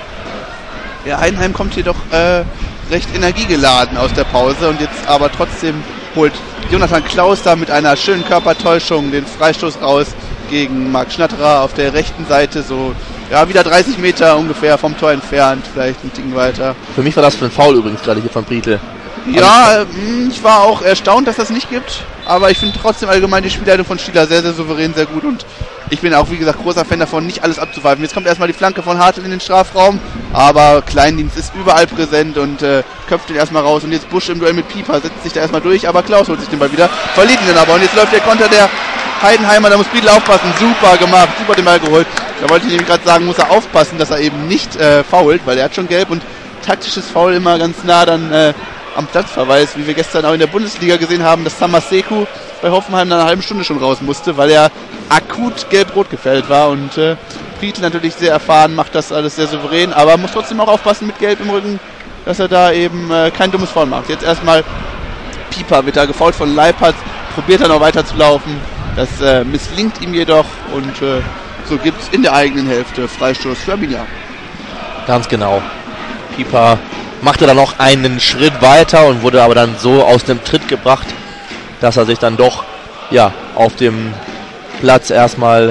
Ja, Heidenheim kommt hier doch äh, recht energiegeladen aus der Pause und jetzt aber trotzdem holt Jonathan Klaus da mit einer schönen Körpertäuschung den Freistoß raus gegen Marc Schnatterer auf der rechten Seite, so ja wieder dreißig Meter ungefähr vom Tor entfernt, vielleicht ein Ticken weiter. Für mich war das für ein Foul übrigens gerade hier von Prietl. Ja, ich war auch erstaunt, dass das nicht gibt, aber ich finde trotzdem allgemein die Spielleitung von Stieler sehr, sehr souverän, sehr gut und ich bin auch, wie gesagt, großer Fan davon, nicht alles abzuweifen. Jetzt kommt erstmal die Flanke von Hartl in den Strafraum, aber Kleindienst ist überall präsent und äh, köpft ihn erstmal raus und jetzt Busch im Duell mit Pieper, setzt sich da erstmal durch, aber Klaus holt sich den Ball wieder, verliert ihn dann aber und jetzt läuft der Konter der Heidenheimer, da muss Prietl aufpassen, super gemacht, super den Ball geholt. Da wollte ich nämlich gerade sagen, muss er aufpassen, dass er eben nicht äh, foult, weil er hat schon gelb und taktisches Foul immer ganz nah dann äh, am Platzverweis, wie wir gestern auch in der Bundesliga gesehen haben, dass Samaseku bei Hoffenheim nach einer halben Stunde schon raus musste, weil er akut gelb-rot gefällt war und äh, Prietl natürlich sehr erfahren, macht das alles sehr souverän, aber muss trotzdem auch aufpassen mit Gelb im Rücken, dass er da eben äh, kein dummes Foul macht. Jetzt erstmal Pieper wird da gefoult von Leipert, probiert er noch weiter zu laufen, das äh, misslingt ihm jedoch und äh, so gibt es in der eigenen Hälfte Freistoß für Arminia. Ganz genau. Pieper machte dann noch einen Schritt weiter und wurde aber dann so aus dem Tritt gebracht, dass er sich dann doch ja auf dem Platz erstmal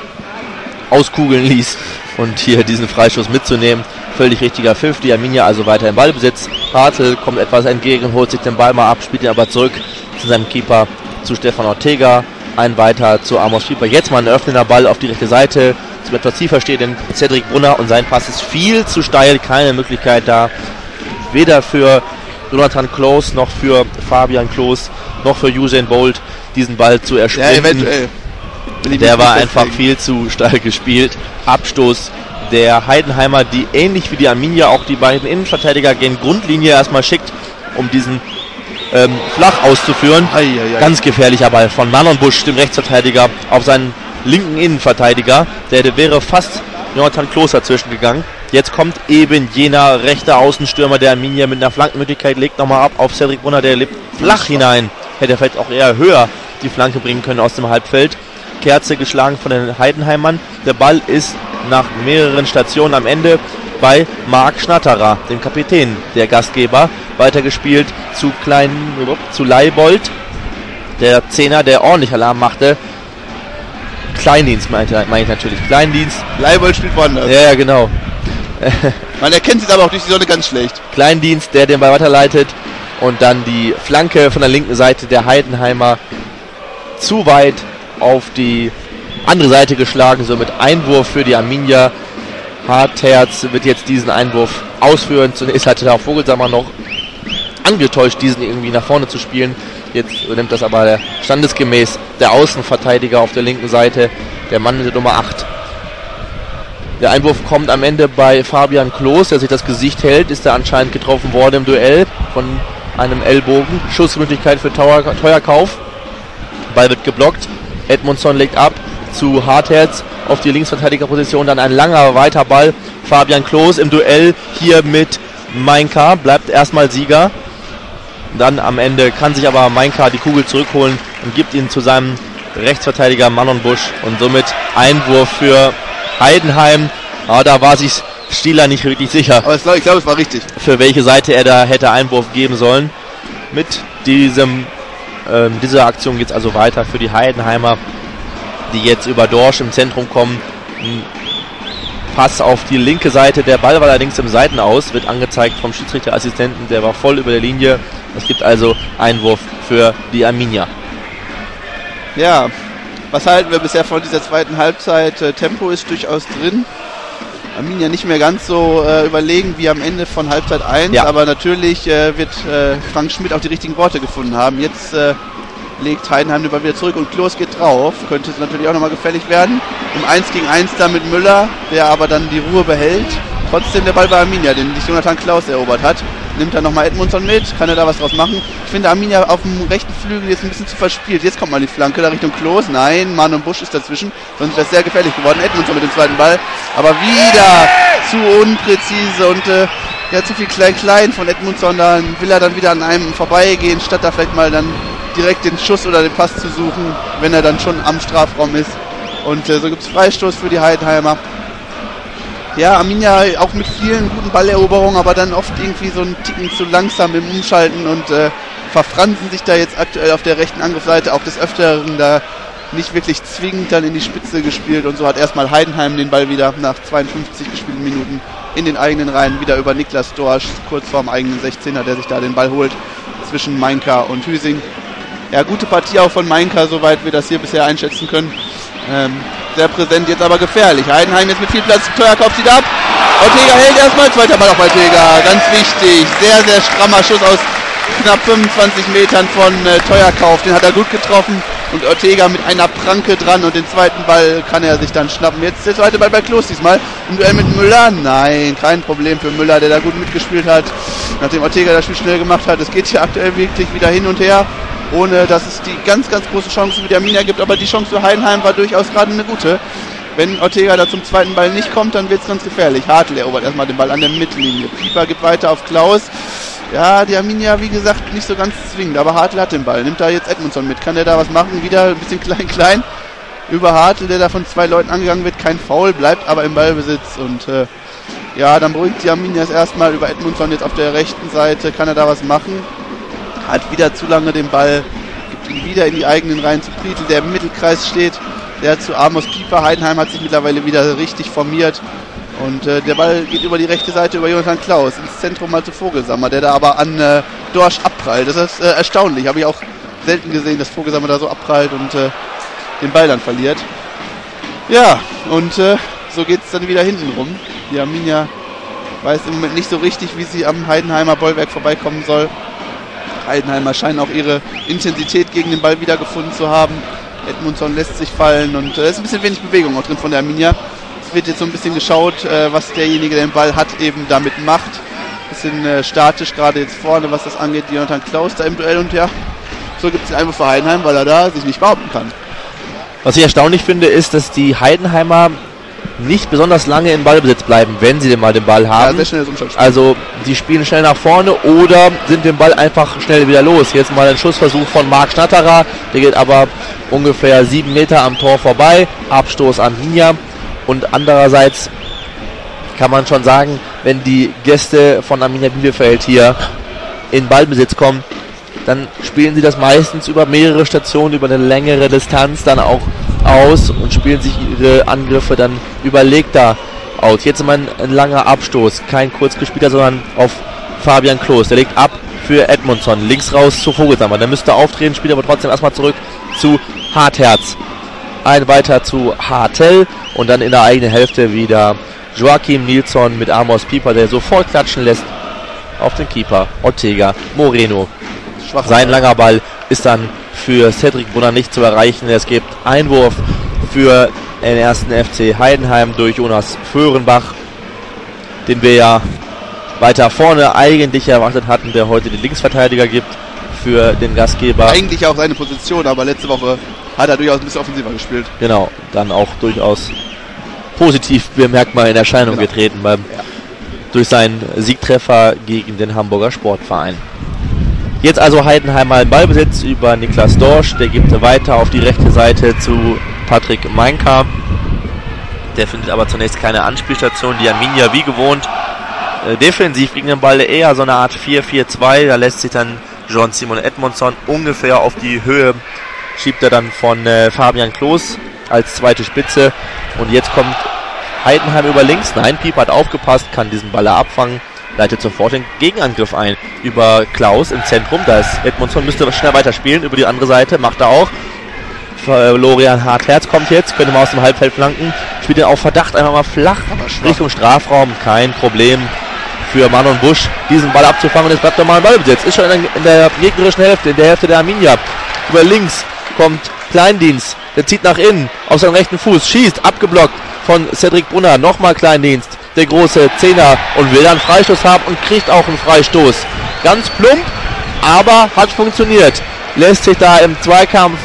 auskugeln ließ und hier diesen Freistoß mitzunehmen. Völlig richtiger Pfiff, die Arminia also weiter im Ballbesitz. Hartl kommt etwas entgegen, holt sich den Ball mal ab, spielt ihn aber zurück zu seinem Keeper, zu Stefan Ortega. Ein weiter zu Amos Pieper. Jetzt mal ein öffnender Ball auf die rechte Seite zum etwas tiefer stehenden Cedric Brunner und sein Pass ist viel zu steil, keine Möglichkeit da. Weder für Jonathan Klaus noch für Fabian Klos noch für Usain Bolt diesen Ball zu erspringen. Ja, eventuell. Der war einfach deswegen. viel zu steil gespielt. Abstoß der Heidenheimer, die ähnlich wie die Arminia auch die beiden Innenverteidiger gegen Grundlinie erstmal schickt, um diesen ähm, flach auszuführen. Ei, ei, ei. Ganz gefährlicher Ball von Mannonbusch, dem Rechtsverteidiger, auf seinen linken Innenverteidiger. Der, der wäre fast Jonathan Klos dazwischen gegangen. Jetzt kommt eben jener rechte Außenstürmer der Arminia mit einer Flankenmöglichkeit, legt nochmal ab auf Cedric Brunner, der lebt flach hinein. Hätte er vielleicht auch eher höher die Flanke bringen können aus dem Halbfeld. Kerze geschlagen von den Heidenheimern. Der Ball ist nach mehreren Stationen am Ende bei Marc Schnatterer, dem Kapitän der Gastgeber. Weitergespielt zu kleinen, zu Leibold, der Zehner, der ordentlich Alarm machte. Kleindienst meinte mein ich natürlich. Kleindienst. Leibold spielt woanders. Ja, ja, genau. Man erkennt es aber auch durch die Sonne ganz schlecht. Kleindienst, der den Ball weiterleitet. Und dann die Flanke von der linken Seite der Heidenheimer zu weit auf die andere Seite geschlagen, somit Einwurf für die Arminia. Hartherz wird jetzt diesen Einwurf ausführen. Zunächst hatte auch Vogelsammer noch angetäuscht, diesen irgendwie nach vorne zu spielen. Jetzt nimmt das aber der, standesgemäß der Außenverteidiger auf der linken Seite, der Mann mit der Nummer acht. Der Einwurf kommt am Ende bei Fabian Klos, der sich das Gesicht hält, ist er anscheinend getroffen worden im Duell von einem Ellbogen. Schussmöglichkeit für Teuerkauf. Ball wird geblockt. Edmundsson legt ab zu Hartherz auf die Linksverteidigerposition. Dann ein langer weiter Ball. Fabian Klos im Duell hier mit Mainka. Bleibt erstmal Sieger. Dann am Ende kann sich aber Mainka die Kugel zurückholen und gibt ihn zu seinem Rechtsverteidiger Mannonbusch. Und somit Einwurf für Heidenheim. Aber da war sich Stieler nicht wirklich sicher. Aber ich glaube, es war richtig. Für welche Seite er da hätte Einwurf geben sollen. Mit diesem, ähm, dieser Aktion geht es also weiter für die Heidenheimer. die jetzt über Dorsch im Zentrum kommen. Ein Pass auf die linke Seite, der Ball war allerdings im Seitenaus, wird angezeigt vom Schiedsrichterassistenten, der war voll über der Linie. Es gibt also Einwurf für die Arminia. Ja, was halten wir bisher von dieser zweiten Halbzeit? Äh, Tempo ist durchaus drin. Arminia nicht mehr ganz so äh, überlegen wie am Ende von Halbzeit eins, ja. Aber natürlich äh, wird äh, Frank Schmidt auch die richtigen Worte gefunden haben. Jetzt äh, legt Heidenheim den Ball wieder zurück und Klos geht drauf. Könnte es natürlich auch nochmal gefährlich werden. Im eins gegen eins da mit Müller, der aber dann die Ruhe behält. Trotzdem der Ball bei Arminia, den sich Jonathan Klaus erobert hat. Nimmt er nochmal Edmundsson mit, kann er da was draus machen. Ich finde Arminia auf dem rechten Flügel jetzt ein bisschen zu verspielt. Jetzt kommt mal die Flanke da Richtung Klos. Nein, Mann und Busch ist dazwischen. Sonst wäre es sehr gefährlich geworden. Edmundsson mit dem zweiten Ball. Aber wieder zu unpräzise und äh, ja, zu viel Klein-Klein von Edmundsson. Da will er dann wieder an einem vorbeigehen, statt da vielleicht mal dann direkt den Schuss oder den Pass zu suchen, wenn er dann schon am Strafraum ist. Und äh, so gibt es Freistoß für die Heidenheimer. Ja, Arminia auch mit vielen guten Balleroberungen, aber dann oft irgendwie so einen Ticken zu langsam im Umschalten und äh, verfransen sich da jetzt aktuell auf der rechten Angriffsseite auch des Öfteren da nicht wirklich zwingend dann in die Spitze gespielt. Und so hat erstmal Heidenheim den Ball wieder nach zweiundfünfzig gespielten Minuten in den eigenen Reihen wieder über Niklas Dorsch, kurz vorm eigenen sechzehner, der sich da den Ball holt zwischen Mainka und Hüsing. Ja, gute Partie auch von Mainka, soweit wir das hier bisher einschätzen können. Ähm, sehr präsent, jetzt aber gefährlich. Heidenheim jetzt mit viel Platz, Teuerkauf zieht ab. Ortega hält erstmal, zweiter Ball auf Ortega, ganz wichtig. Sehr, sehr strammer Schuss aus knapp fünfundzwanzig Metern von äh, Teuerkauf, den hat er gut getroffen. Und Ortega mit einer Pranke dran und den zweiten Ball kann er sich dann schnappen. Jetzt der zweite Ball bei Klos diesmal. Im Duell mit Müller, nein, kein Problem für Müller, der da gut mitgespielt hat. Nachdem Ortega das Spiel schnell gemacht hat, es geht hier aktuell wirklich wieder hin und her. Ohne dass es die ganz, ganz große Chance für die Arminia gibt, aber die Chance für Heidenheim war durchaus gerade eine gute. Wenn Ortega da zum zweiten Ball nicht kommt, dann wird es ganz gefährlich. Hartl erobert erstmal den Ball an der Mittellinie. Pieper gibt weiter auf Klaus. Ja, die Arminia, wie gesagt, nicht so ganz zwingend, aber Hartl hat den Ball. Nimmt da jetzt Edmundsson mit. Kann der da was machen? Wieder ein bisschen klein, klein. Über Hartl, der da von zwei Leuten angegangen wird. Kein Foul, bleibt aber im Ballbesitz. Und äh, ja, dann beruhigt die Arminia es erstmal über Edmundsson jetzt auf der rechten Seite. Kann er da was machen? Hat wieder zu lange den Ball, gibt ihn wieder in die eigenen Reihen zu Prietl, der im Mittelkreis steht, der zu Amos Pieper. Heidenheim hat sich mittlerweile wieder richtig formiert und äh, der Ball geht über die rechte Seite über Jonathan Klaus ins Zentrum mal zu Vogelsammer, der da aber an äh, Dorsch abprallt. Das ist äh, erstaunlich, habe ich auch selten gesehen, dass Vogelsammer da so abprallt und äh, den Ball dann verliert. Ja, und äh, so geht es dann wieder hinten rum. Die Arminia weiß im Moment nicht so richtig, wie sie am Heidenheimer Bollwerk vorbeikommen soll. Heidenheimer scheinen auch ihre Intensität gegen den Ball wiedergefunden zu haben. Edmundsson lässt sich fallen und es äh, ist ein bisschen wenig Bewegung auch drin von der Arminia. Es wird jetzt so ein bisschen geschaut, äh, was derjenige, der den Ball hat, eben damit macht. Bisschen äh, statisch gerade jetzt vorne, was das angeht. Jonathan Klaus da im Duell und ja, so gibt es den Einwurf für Heidenheim, weil er da sich nicht behaupten kann. Was ich erstaunlich finde, ist, dass die Heidenheimer nicht besonders lange im Ballbesitz bleiben, wenn sie denn mal den Ball haben. Ja, sehr schnell das Umschaltspiel. Also die spielen schnell nach vorne oder sind den Ball einfach schnell wieder los. Jetzt mal ein Schussversuch von Marc Schnatterer, der geht aber ungefähr sieben Meter am Tor vorbei. Abstoß Arminia. Und andererseits kann man schon sagen, wenn die Gäste von Arminia Bielefeld hier in Ballbesitz kommen, dann spielen sie das meistens über mehrere Stationen, über eine längere Distanz dann auch aus und spielen sich ihre Angriffe dann überlegter aus. Jetzt immer ein, ein langer Abstoß, kein kurzgespielter, sondern auf Fabian Klos. Der legt ab für Edmundsson, links raus zu Vogelsammer. Der müsste auftreten, spielt aber trotzdem erstmal zurück zu Hartherz. Ein weiter zu Hartel und dann in der eigenen Hälfte wieder Joachim Nilsson mit Amos Pieper, der sofort klatschen lässt auf den Keeper Ortega Moreno. Schwach. Sein langer Ball ist dann für Cedric Brunner nicht zu erreichen. Es gibt Einwurf für den ersten F C Heidenheim durch Jonas Föhrenbach, den wir ja weiter vorne eigentlich erwartet hatten, der heute den Linksverteidiger gibt für den Gastgeber. Eigentlich auch seine Position, aber letzte Woche hat er durchaus ein bisschen offensiver gespielt. Genau, dann auch durchaus positiv bemerkbar in Erscheinung genau. getreten beim, ja. durch seinen Siegtreffer gegen den Hamburger Sportverein. Jetzt also Heidenheim mal Ballbesitz über Niklas Dorsch, der gibt weiter auf die rechte Seite zu Patrick Mainka. Der findet aber zunächst keine Anspielstation, die Arminia wie gewohnt äh, defensiv gegen den Ball eher so eine Art vier vier zwei, da lässt sich dann Jean-Simon Edmundsson ungefähr auf die Höhe, schiebt er dann von äh, Fabian Klos als zweite Spitze. Und jetzt kommt Heidenheim über links. Nein, Piep hat aufgepasst, kann diesen Ball abfangen, leitet sofort den Gegenangriff ein. Über Klaus im Zentrum, da ist Edmondson, müsste schnell weiterspielen. Über die andere Seite, macht er auch. Florian Hartherz kommt jetzt, könnte mal aus dem Halbfeld flanken. Spielt den auf Verdacht einfach mal flach Richtung Strafraum. Kein Problem für Manon Busch, diesen Ball abzufangen. Jetzt bleibt nochmal ein Ballbesitz. Ist schon in der, in der gegnerischen Hälfte, in der Hälfte der Arminia. Über links kommt Kleindienst. Der zieht nach innen, auf seinen rechten Fuß, schießt, abgeblockt von Cedric Brunner. Nochmal Kleindienst, der große Zehner, und will dann Freistoß haben und kriegt auch einen Freistoß. Ganz plump, aber hat funktioniert. Lässt sich da im Zweikampf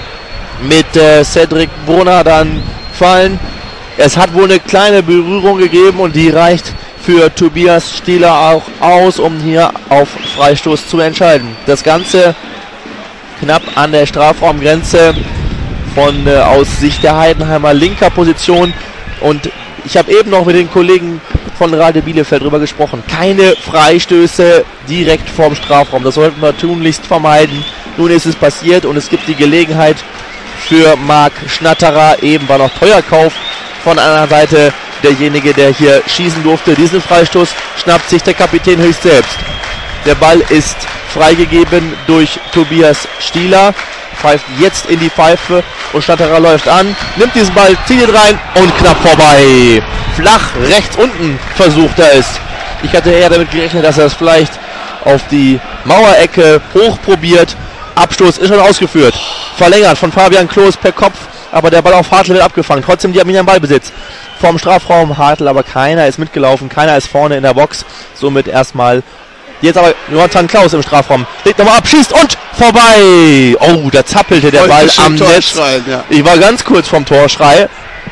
mit äh, Cedric Brunner dann fallen. Es hat wohl eine kleine Berührung gegeben und die reicht für Tobias Stieler auch aus, um hier auf Freistoß zu entscheiden. Das Ganze knapp an der Strafraumgrenze von äh, aus Sicht der Heidenheimer linker Position. Und ich habe eben noch mit den Kollegen von Radio Bielefeld drüber gesprochen. Keine Freistöße direkt vorm Strafraum. Das sollten wir tunlichst vermeiden. Nun ist es passiert und es gibt die Gelegenheit für Marc Schnatterer. Eben war noch Teuerkauf von einer Seite derjenige, der hier schießen durfte. Diesen Freistoß schnappt sich der Kapitän höchst selbst. Der Ball ist freigegeben durch Tobias Stieler. Pfeift jetzt in die Pfeife und Schnatterer läuft an, nimmt diesen Ball, zieht ihn rein und knapp vorbei. Flach rechts unten versucht er es. Ich hatte eher damit gerechnet, dass er es vielleicht auf die Mauerecke hoch probiert. Abstoß ist schon ausgeführt. Verlängert von Fabian Klos per Kopf, aber der Ball auf Hartl wird abgefangen. Trotzdem die Arminia im Ballbesitz. Vorm Strafraum Hartl, aber keiner ist mitgelaufen, keiner ist vorne in der Box. Somit erstmal jetzt aber Jonathan Klaus im Strafraum. Legt nochmal ab, schießt und vorbei. Oh, da zappelte der Ball am Netz. Ja. Ich war ganz kurz vom Torschrei.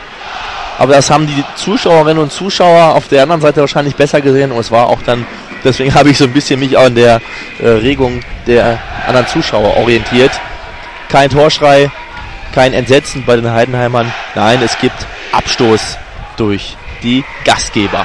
Aber das haben die Zuschauerinnen und Zuschauer auf der anderen Seite wahrscheinlich besser gesehen. Und es war auch dann, deswegen habe ich so ein bisschen mich auch an der äh, Regung der anderen Zuschauer orientiert. Kein Torschrei, kein Entsetzen bei den Heidenheimern. Nein, es gibt Abstoß durch die Gastgeber.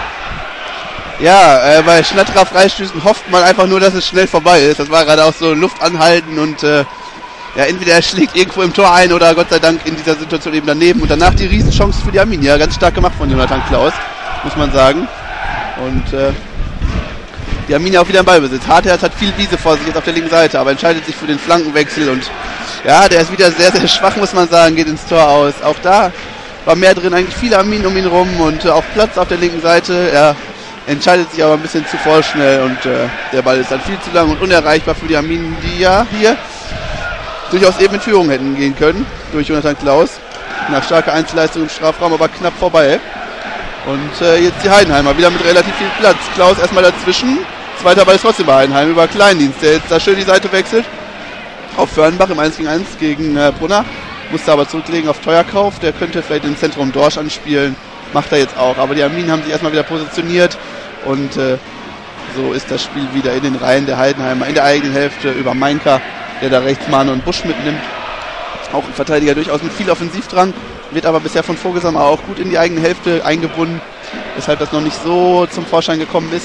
Ja, äh, bei Schnatterer Freistößen hofft man einfach nur, dass es schnell vorbei ist. Das war gerade auch so Luft anhalten und äh, ja, entweder er schlägt irgendwo im Tor ein oder Gott sei Dank in dieser Situation eben daneben. Und danach die Riesenchance für die Arminia. Ganz stark gemacht von Jonathan Klaus, muss man sagen. Und äh, die Arminia auch wieder im Ballbesitz. Hartherz hat viel Wiese vor sich jetzt auf der linken Seite, aber entscheidet sich für den Flankenwechsel. Und ja, der ist wieder sehr, sehr schwach, muss man sagen, geht ins Tor aus. Auch da war mehr drin, eigentlich viele Arminen um ihn rum und äh, auch Platz auf der linken Seite. Er entscheidet sich aber ein bisschen zu vorschnell und äh, der Ball ist dann viel zu lang und unerreichbar für die Arminen, die ja hier durchaus eben in Führung hätten gehen können durch Jonathan Klaus. Nach starker Einzelleistung im Strafraum, aber knapp vorbei. Und äh, jetzt die Heidenheimer wieder mit relativ viel Platz. Klaus erstmal dazwischen. Zweiter Ball ist trotzdem bei Heidenheim über Kleindienst, der jetzt da schön die Seite wechselt. Auf Förnbach im eins gegen eins gegen äh, Brunner. Musste aber zurücklegen auf Teuerkauf. Der könnte vielleicht im Zentrum Dorsch anspielen. Macht er jetzt auch. Aber die Arminen haben sich erstmal wieder positioniert. Und äh, so ist das Spiel wieder in den Reihen der Heidenheimer. In der eigenen Hälfte über Meinka, der da rechts Mane und Busch mitnimmt. Auch ein Verteidiger durchaus mit viel Offensivdrang. Wird aber bisher von Vogelsammer auch gut in die eigene Hälfte eingebunden. Weshalb das noch nicht so zum Vorschein gekommen ist.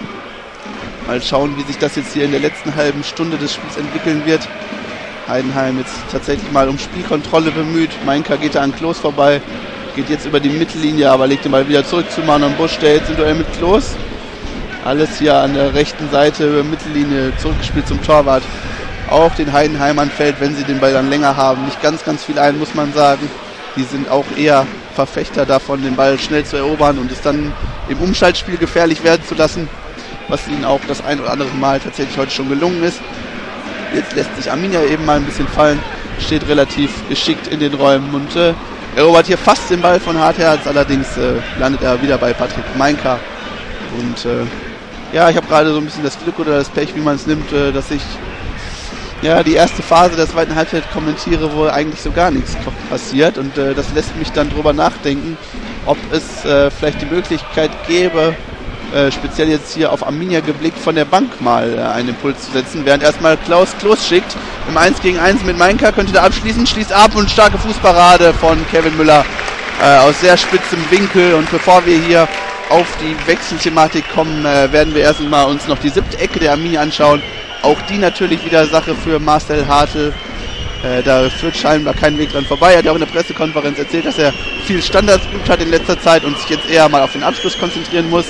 Mal schauen, wie sich das jetzt hier in der letzten halben Stunde des Spiels entwickeln wird. Heidenheim jetzt tatsächlich mal um Spielkontrolle bemüht. Meinka geht da an Klos vorbei. Geht jetzt über die Mittellinie, aber legt den Ball wieder zurück zu Manon Busch, der jetzt im Duell mit Klos. Alles hier an der rechten Seite über Mittellinie zurückgespielt zum Torwart. Auch den Heidenheimern fällt, wenn sie den Ball dann länger haben, nicht ganz, ganz viel ein, muss man sagen. Die sind auch eher Verfechter davon, den Ball schnell zu erobern und es dann im Umschaltspiel gefährlich werden zu lassen, was ihnen auch das ein oder andere Mal tatsächlich heute schon gelungen ist. Jetzt lässt sich Arminia eben mal ein bisschen fallen, steht relativ geschickt in den Räumen und äh, erobert hier fast den Ball von Hartherz, allerdings äh, landet er wieder bei Patrick Meinka. Und äh, ja, ich habe gerade so ein bisschen das Glück oder das Pech, wie man es nimmt, äh, dass ich ja die erste Phase der zweiten Halbzeit kommentiere, wo eigentlich so gar nichts passiert. Und äh, das lässt mich dann drüber nachdenken, ob es äh, vielleicht die Möglichkeit gäbe, äh, speziell jetzt hier auf Arminia geblickt, von der Bank mal äh, einen Impuls zu setzen, während erstmal Klaus Klos schickt. Im eins gegen eins mit Meinka könnte der abschließen, schließt ab und starke Fußparade von Kevin Müller äh, aus sehr spitzem Winkel. Und bevor wir hier auf die Wechselthematik kommen, äh, werden wir erst mal uns noch die siebte Ecke der Arminia anschauen. Auch die natürlich wieder Sache für Marcel Hartl. Äh, da führt scheinbar kein Weg dran vorbei. Er hat ja auch in der Pressekonferenz erzählt, dass er viel Standards geübt hat in letzter Zeit und sich jetzt eher mal auf den Abschluss konzentrieren muss.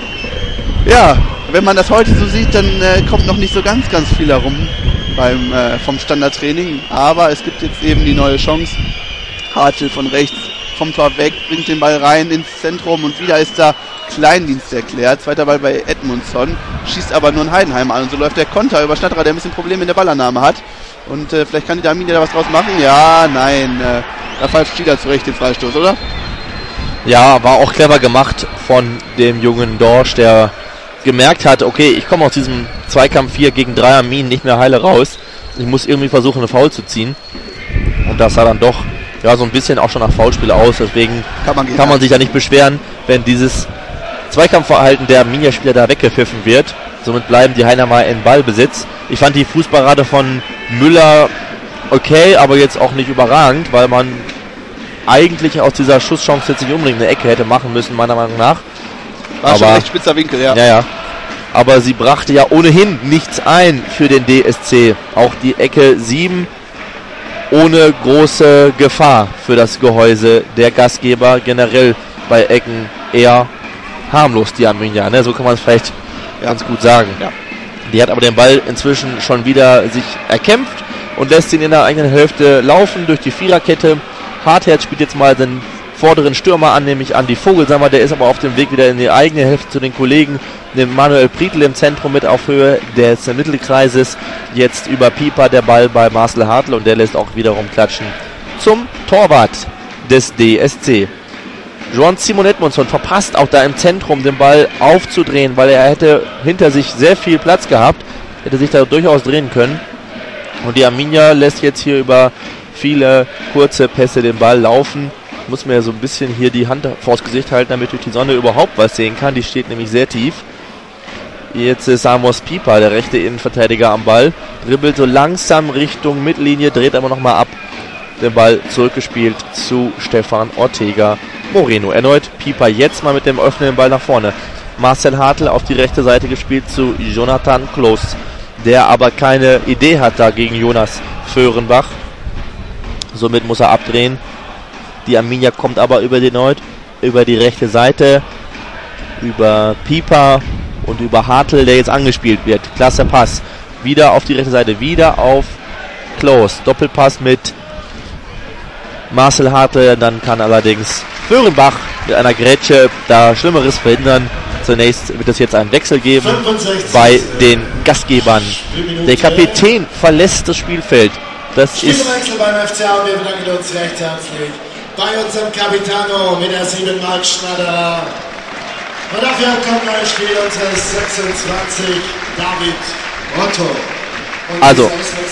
Ja, wenn man das heute so sieht, dann äh, kommt noch nicht so ganz, ganz viel herum beim, äh, vom Standardtraining. Aber es gibt jetzt eben die neue Chance. Hartl von rechts vom Tor weg, bringt den Ball rein ins Zentrum und wieder ist da Kleindienst erklärt. Zweiter Ball bei Edmundsson, schießt aber nur ein Heidenheim an und so läuft der Konter über Schnatterer, der ein bisschen Probleme in der Ballannahme hat. Und äh, vielleicht kann die Arminia da was draus machen. Ja, nein, äh, da pfeift Stieler zurecht den Freistoß, oder? Ja, war auch clever gemacht von dem jungen Dorsch, der gemerkt hat, okay, ich komme aus diesem Zweikampf vier gegen drei Armin nicht mehr heile raus. Ich muss irgendwie versuchen, eine Foul zu ziehen. Und das sah dann doch ja so ein bisschen auch schon nach Foulspiel aus. Deswegen kann man, kann man sich ja nicht beschweren, wenn dieses Zweikampfverhalten der Arminia-Spieler da weggepfiffen wird. Somit bleiben die Heidenheimer in Ballbesitz. Ich fand die Fußparade von Müller okay, aber jetzt auch nicht überragend, weil man eigentlich aus dieser Schusschance jetzt nicht unbedingt eine Ecke hätte machen müssen, meiner Meinung nach. War aber schon recht spitzer Winkel, ja. Ja, ja. Aber sie brachte ja ohnehin nichts ein für den D S C. Auch die Ecke sieben ohne große Gefahr für das Gehäuse der Gastgeber. Generell bei Ecken eher harmlos, die Arminia, ne? So kann man es vielleicht ja. ganz gut sagen. Ja. Die hat aber den Ball inzwischen schon wieder sich erkämpft und lässt ihn in der eigenen Hälfte laufen durch die Viererkette. Hartherz spielt jetzt mal den vorderen Stürmer an, nämlich Andi Vogelsammer. Der ist aber auf dem Weg wieder in die eigene Hälfte zu den Kollegen. Nimmt Manuel Prietl im Zentrum mit auf Höhe des Mittelkreises. Jetzt über Pieper der Ball bei Marcel Hartl und der lässt auch wiederum klatschen zum Torwart des D S C. Joan Simon Edmundsson verpasst auch da im Zentrum den Ball aufzudrehen, weil er hätte hinter sich sehr viel Platz gehabt, hätte sich da durchaus drehen können. Und die Arminia lässt jetzt hier über viele kurze Pässe den Ball laufen. Muss mir ja so ein bisschen hier die Hand vors Gesicht halten, damit ich durch die Sonne überhaupt was sehen kann. Die steht nämlich sehr tief. Jetzt ist Amos Pieper, der rechte Innenverteidiger, am Ball. Dribbelt so langsam Richtung Mittellinie, dreht aber nochmal ab. Den Ball zurückgespielt zu Stefan Ortega Moreno. Erneut Pieper jetzt mal mit dem öffnenden Ball nach vorne. Marcel Hartl auf die rechte Seite gespielt zu Jonathan Klos, der aber keine Idee hat da gegen Jonas Föhrenbach. Somit muss er abdrehen. Die Arminia kommt aber über die erneut über die rechte Seite, über Pieper und über Hartl, der jetzt angespielt wird. Klasse Pass. Wieder auf die rechte Seite, wieder auf Klos. Doppelpass mit Marcel Hartl, dann kann allerdings Föhrenbach mit einer Grätsche da Schlimmeres verhindern. Zunächst wird es jetzt einen Wechsel geben bei den Gastgebern. Der Kapitän verlässt das Spielfeld. Das ist Spielwechsel beim F C A und wir bedanken uns recht herzlich bei unserem Capitano mit der sieben Mark Schneider. Und dafür kommt ein Spiel unseres sechsundzwanzig, David Otto. Und also,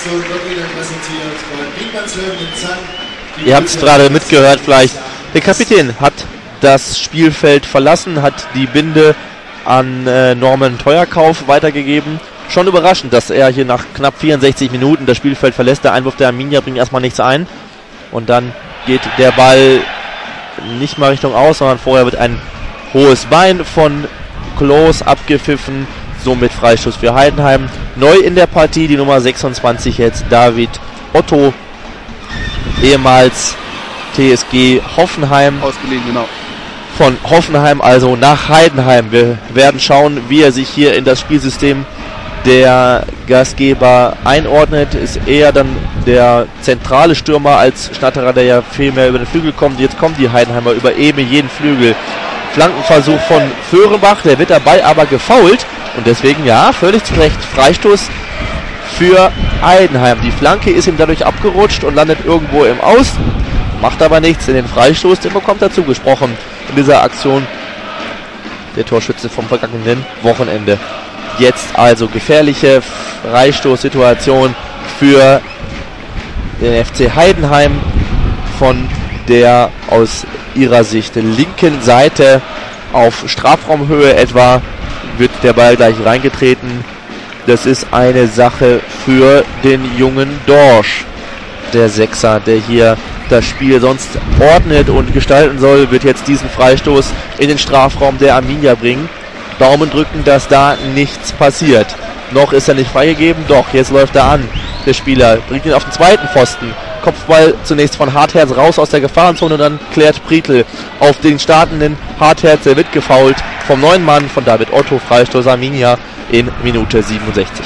ihr habt es gerade mitgehört vielleicht. Der Kapitän hat das Spielfeld verlassen, hat die Binde an äh, Norman Teuerkauf weitergegeben. Schon überraschend, dass er hier nach knapp vierundsechzig Minuten das Spielfeld verlässt. Der Einwurf der Arminia bringt erstmal nichts ein. Und dann geht der Ball nicht mal Richtung Aus, sondern vorher wird ein hohes Bein von Klos abgepfiffen. Somit Freistoß für Heidenheim. Neu in der Partie die Nummer sechsundzwanzig jetzt David Otto. Ehemals T S G Hoffenheim. Ausgeliehen, genau. Von Hoffenheim also nach Heidenheim. Wir werden schauen, wie er sich hier in das Spielsystem der Gastgeber einordnet. Ist eher dann der zentrale Stürmer als Schnatterer, der ja viel mehr über den Flügel kommt. Jetzt kommen die Heidenheimer über eben jeden Flügel. Flankenversuch von Föhrenbach, der wird dabei aber gefoult und deswegen ja, völlig zu Recht Freistoß für Heidenheim. Die Flanke ist ihm dadurch abgerutscht und landet irgendwo im Aus, macht aber nichts. In den Freistoß, den bekommt er zugesprochen in dieser Aktion der Torschütze vom vergangenen Wochenende. Jetzt also gefährliche Freistoßsituation für den F C Heidenheim von der aus ihrer Sicht linken Seite auf Strafraumhöhe etwa wird der Ball gleich reingetreten. Das ist eine Sache für den jungen Dorsch, der Sechser, der hier das Spiel sonst ordnet und gestalten soll, wird jetzt diesen Freistoß in den Strafraum der Arminia bringen. Daumen drücken, dass da nichts passiert. Noch ist er nicht freigegeben, doch, jetzt läuft er an. der Spieler. Bringt ihn auf den zweiten Pfosten. Kopfball zunächst von Hartherz raus aus der Gefahrenzone und dann klärt Prietl auf den startenden Hartherz. Der wird gefoult vom neuen Mann von David Otto. Freistoß Arminia in Minute siebenundsechzig.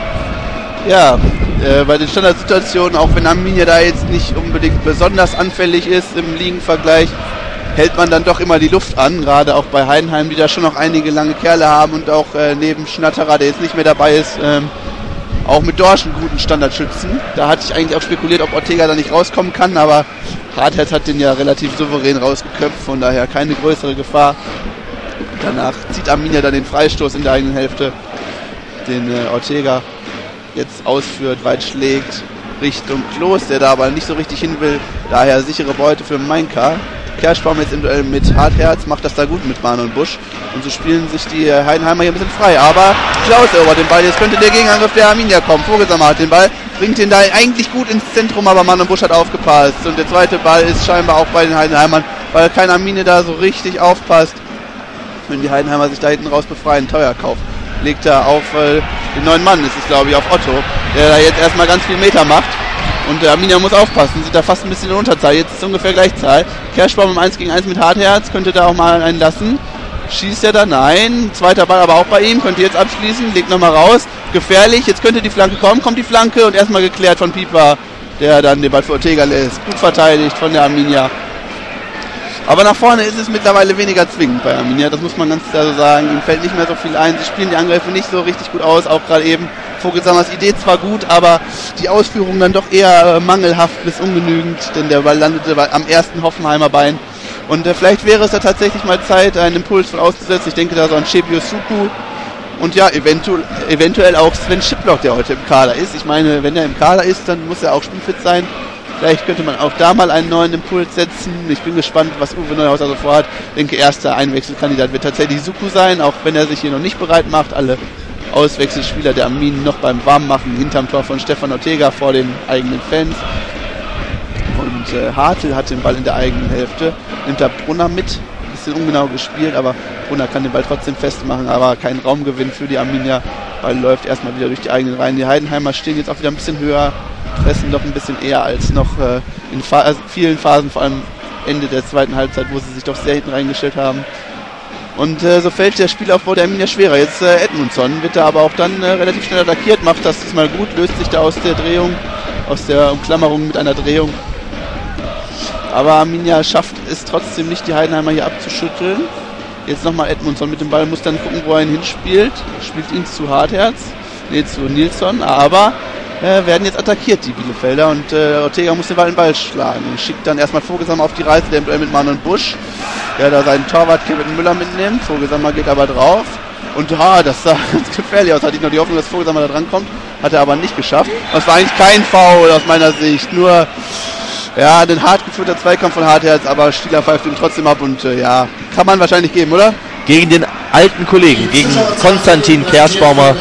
Ja, äh, bei den Standardsituationen, auch wenn Arminia da jetzt nicht unbedingt besonders anfällig ist im Ligenvergleich, hält man dann doch immer die Luft an, gerade auch bei Heidenheim, die da schon noch einige lange Kerle haben und auch äh, neben Schnatterer, der jetzt nicht mehr dabei ist, ähm, auch mit Dorsch einen guten Standardschützen. Da hatte ich eigentlich auch spekuliert, ob Ortega da nicht rauskommen kann, aber Hartherz hat den ja relativ souverän rausgeköpft, von daher keine größere Gefahr. Danach zieht Arminia dann den Freistoß in der eigenen Hälfte, den äh, Ortega jetzt ausführt, weit schlägt Richtung Klos, der da aber nicht so richtig hin will. Daher sichere Beute für Mainka. Kerschbaum jetzt im Duell mit Hartherz, macht das da gut mit Manuel Busch. Und so spielen sich die Heidenheimer hier ein bisschen frei. Aber Klaus erobert den Ball. Jetzt könnte der Gegenangriff der Arminia kommen. Vogelsammer hat den Ball, bringt den da eigentlich gut ins Zentrum, aber Manuel Busch hat aufgepasst. Und der zweite Ball ist scheinbar auch bei den Heidenheimern, weil kein Arminia da so richtig aufpasst. Wenn die Heidenheimer sich da hinten raus befreien, teuer kaufen. Legt er auf äh, den neuen Mann, ist es glaube ich, auf Otto, der da jetzt erstmal ganz viel Meter macht. Und der Arminia muss aufpassen, sind da fast ein bisschen in Unterzahl. Jetzt ist es ungefähr Gleichzahl. Kerschbaum im eins gegen eins mit Hartherz, könnte da auch mal einen lassen. Schießt er da? Nein. Zweiter Ball aber auch bei ihm, könnte jetzt abschließen, legt nochmal raus. Gefährlich, jetzt könnte die Flanke kommen, kommt die Flanke und erstmal geklärt von Pieper, der dann den Ball für Ortega lässt. Gut verteidigt von der Arminia. Aber nach vorne ist es mittlerweile weniger zwingend bei Arminia, das muss man ganz klar so sagen. Ihm fällt nicht mehr so viel ein, sie spielen die Angriffe nicht so richtig gut aus, auch gerade eben. Vogelsammers Idee zwar gut, aber die Ausführung dann doch eher äh, mangelhaft bis ungenügend, denn der Ball landete am ersten Hoffenheimer Bein. Und äh, vielleicht wäre es da tatsächlich mal Zeit, einen Impuls von auszusetzen. Ich denke da so an Shebio Suku und ja, eventuell, eventuell auch Sven Schiplock, der heute im Kader ist. Ich meine, wenn er im Kader ist, dann muss er auch spielfit sein. Vielleicht könnte man auch da mal einen neuen Impuls setzen. Ich bin gespannt, was Uwe Neuhaus also vorhat. Ich denke, erster Einwechselkandidat wird tatsächlich Suku sein, auch wenn er sich hier noch nicht bereit macht. Alle Auswechselspieler der Arminen noch beim Warmmachen hinterm Tor von Stefan Ortega vor den eigenen Fans. Und äh, Hartl hat den Ball in der eigenen Hälfte. Nimmt da Brunner mit. Bisschen ungenau gespielt, aber Brunner kann den Ball trotzdem festmachen, aber kein Raumgewinn für die Arminia. Ball läuft erstmal wieder durch die eigenen Reihen. Die Heidenheimer stehen jetzt auch wieder ein bisschen höher, pressen doch ein bisschen eher als noch äh, in Fa- also vielen Phasen, vor allem Ende der zweiten Halbzeit, wo sie sich doch sehr hinten reingestellt haben. Und äh, so fällt der Spielaufbau der Arminia schwerer. Jetzt äh, Edmundsson wird da aber auch dann äh, relativ schnell attackiert, macht das diesmal gut, löst sich da aus der Drehung, aus der Umklammerung mit einer Drehung. Aber Arminia schafft es trotzdem nicht, die Heidenheimer hier abzuschütteln. Jetzt nochmal Edmundsson mit dem Ball, muss dann gucken, wo er ihn hinspielt. Spielt ihn zu Hartherz, nee, zu Nilsson, aber äh, werden jetzt attackiert, die Bielefelder. Und äh, Ortega muss den Ball in den Ball schlagen. Und schickt dann erstmal Vogelsammer auf die Reise, der im Duell mit Manuel Busch, der da seinen Torwart Kevin Müller mitnimmt. Vogelsammer geht aber drauf. Und ha, das sah ganz gefährlich aus. Hatte ich noch die Hoffnung, dass Vogelsammer da dran kommt. Hat er aber nicht geschafft. Das war eigentlich kein Foul aus meiner Sicht. Nur ja, ein hart geführter Zweikampf von Hartherz, aber Stieler pfeift ihn trotzdem ab und äh, ja, kann man wahrscheinlich geben, oder? Gegen den alten Kollegen, gegen Konstantin Kerschbaumer.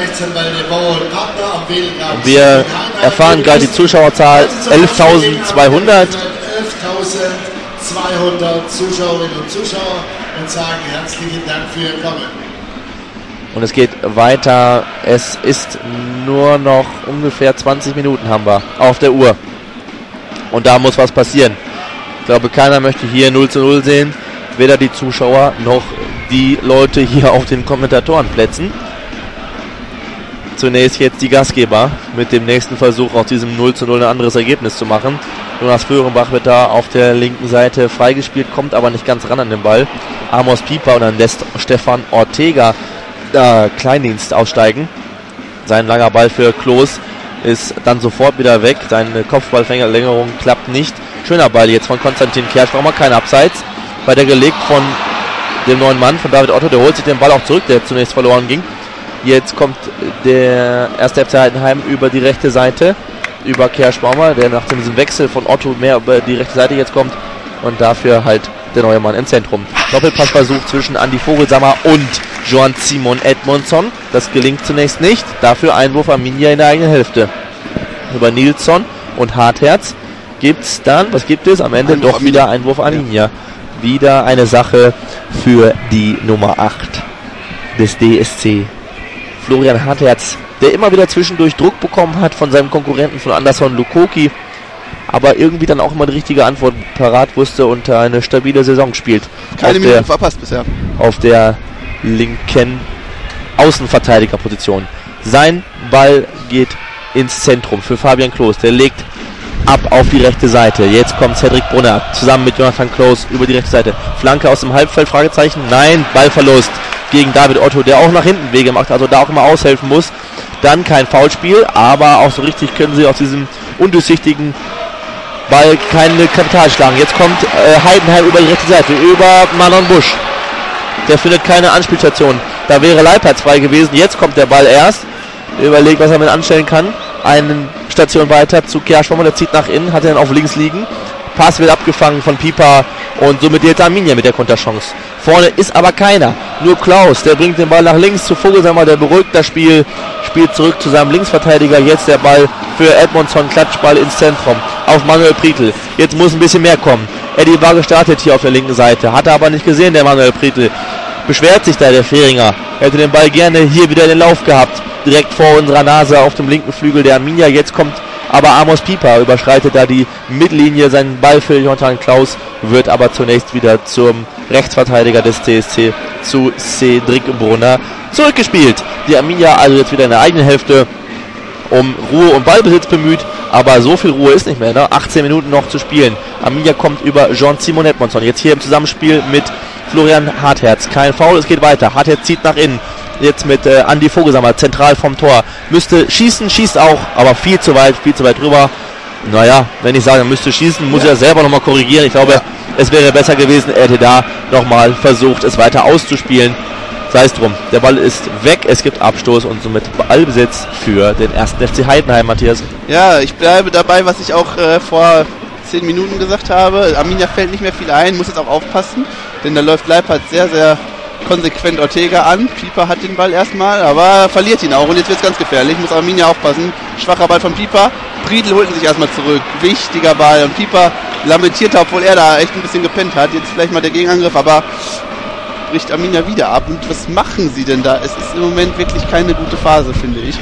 Wir erfahren gerade die Zuschauerzahl elftausendzweihundert. elftausendzweihundert Zuschauerinnen und Zuschauer und sagen herzlichen Dank für Ihr Kommen. Und es geht weiter. Es ist nur noch ungefähr zwanzig Minuten haben wir auf der Uhr. Und da muss was passieren. Ich glaube, keiner möchte hier null zu null sehen. Weder die Zuschauer noch die Leute hier auf den Kommentatorenplätzen. Zunächst jetzt die Gastgeber mit dem nächsten Versuch, aus diesem null zu null ein anderes Ergebnis zu machen. Jonas Föhrenbach wird da auf der linken Seite freigespielt, kommt aber nicht ganz ran an den Ball. Amos Pieper und dann lässt Stefan Ortega äh, Kleindienst aussteigen. Sein langer Ball für Klos ist dann sofort wieder weg. Seine Kopfballverlängerung klappt nicht. Schöner Ball jetzt von Konstantin Kerschbaumer, kein Abseits. Weiter gelegt von dem neuen Mann, von David Otto, der holt sich den Ball auch zurück, der zunächst verloren ging. Jetzt kommt der erste F C Heidenheim über die rechte Seite, über Kerschbaumer, der nach diesem Wechsel von Otto mehr über die rechte Seite jetzt kommt und dafür halt der neue Mann im Zentrum. Doppelpassversuch zwischen Andi Vogelsammer und Joan Simon Edmundsson. Das gelingt zunächst nicht. Dafür Einwurf Arminia in der eigenen Hälfte. Über Nilsson und Hartherz gibt's dann, was gibt es? Am Ende Einwurf doch wieder Einwurf Arminia. Ja. Wieder eine Sache für die Nummer acht des D S C Florian Hartherz, der immer wieder zwischendurch Druck bekommen hat von seinem Konkurrenten von Anderson Lukoki, aber irgendwie dann auch immer die richtige Antwort parat wusste und eine stabile Saison spielt. Keine Minute verpasst bisher. Auf der linken Außenverteidigerposition. Sein Ball geht ins Zentrum für Fabian Klos. Der legt ab auf die rechte Seite. Jetzt kommt Cedric Brunner zusammen mit Jonathan Klos über die rechte Seite. Flanke aus dem Halbfeld, Fragezeichen. Nein, Ballverlust gegen David Otto, der auch nach hinten Wege macht, also da auch immer aushelfen muss. Dann kein Foulspiel, aber auch so richtig können sie aus diesem undurchsichtigen Ball keine Kapital schlagen. Jetzt kommt äh, Heidenheim über die rechte Seite, über Manon Busch. Der findet keine Anspielstation. Da wäre Leipertz frei gewesen. Jetzt kommt der Ball erst. Überlegt, was er mit anstellen kann. Eine Station weiter zu Kerschwammer, der zieht nach innen, hat er dann auf links liegen. Pass wird abgefangen von Pieper und somit Delta Arminia mit der Konterchance. Vorne ist aber keiner. Nur Klaus, der bringt den Ball nach links zu Vogelsammer, der beruhigt das Spiel, spielt zurück zu seinem Linksverteidiger. Jetzt der Ball für Edmondson, Klatschball ins Zentrum auf Manuel Prietl. Jetzt muss ein bisschen mehr kommen. Eddie war gestartet hier auf der linken Seite, hat er aber nicht gesehen, der Manuel Prietl. Beschwert sich da der Fehringer. Er hätte den Ball gerne hier wieder in den Lauf gehabt. Direkt vor unserer Nase auf dem linken Flügel der Arminia. Jetzt kommt aber Amos Pieper, überschreitet da die Mittellinie. Sein Ball für Jonathan Klaus wird aber zunächst wieder zum Rechtsverteidiger des T S C, zu Cedric Brunner, zurückgespielt. Die Arminia also jetzt wieder in der eigenen Hälfte um Ruhe und Ballbesitz bemüht, aber so viel Ruhe ist nicht mehr, ne? achtzehn Minuten noch zu spielen. Arminia kommt über Jean-Simon Edmondson, jetzt hier im Zusammenspiel mit Florian Hartherz. Kein Foul, es geht weiter. Hartherz zieht nach innen. Jetzt mit äh, Andi Vogelsammer, zentral vom Tor. Müsste schießen, schießt auch, aber viel zu weit, viel zu weit rüber. Naja, wenn ich sage, er müsste schießen, muss ja. er selber nochmal korrigieren. Ich glaube, ja. es wäre besser gewesen, er hätte da nochmal versucht, es weiter auszuspielen. Sei es drum, der Ball ist weg, es gibt Abstoß und somit Ballbesitz für den ersten F C Heidenheim, Matthias. Ja, ich bleibe dabei, was ich auch äh, vor zehn Minuten gesagt habe. Arminia fällt nicht mehr viel ein, muss jetzt auch aufpassen, denn da läuft Leipertz sehr, sehr konsequent Ortega an. Pieper hat den Ball erstmal, aber verliert ihn auch und jetzt wird es ganz gefährlich. Muss Arminia aufpassen. Schwacher Ball von Pieper. Prietl holt ihn sich erstmal zurück. Wichtiger Ball und Pieper lamentiert, obwohl er da echt ein bisschen gepennt hat. Jetzt vielleicht mal der Gegenangriff, aber bricht Arminia wieder ab. Und was machen sie denn da? Es ist im Moment wirklich keine gute Phase, finde ich.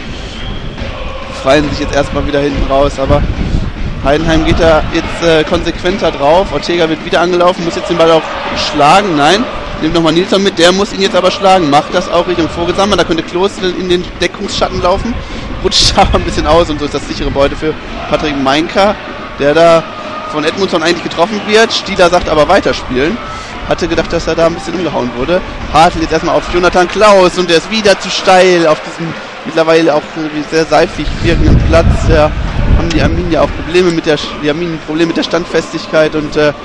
Freien sich jetzt erstmal wieder hinten raus, aber Heidenheim geht da jetzt äh, konsequenter drauf. Ortega wird wieder angelaufen, muss jetzt den Ball auch schlagen. Nein, nimmt nochmal Nilsson mit, der muss ihn jetzt aber schlagen. Macht das auch Richtung Vogelsammer, da könnte Klos in den Deckungsschatten laufen. Rutscht aber ein bisschen aus und so ist das sichere Beute für Patrick Meinka, der da von Edmondson eigentlich getroffen wird. Stieler sagt aber weiterspielen. Hatte gedacht, dass er da ein bisschen umgehauen wurde. Hartl jetzt erstmal auf Jonathan Klaus und der ist wieder zu steil auf diesem mittlerweile auch sehr seifig wirkenden Platz. Ja, haben die Arminia auch Probleme mit der die Arminia Probleme mit der Standfestigkeit und äh,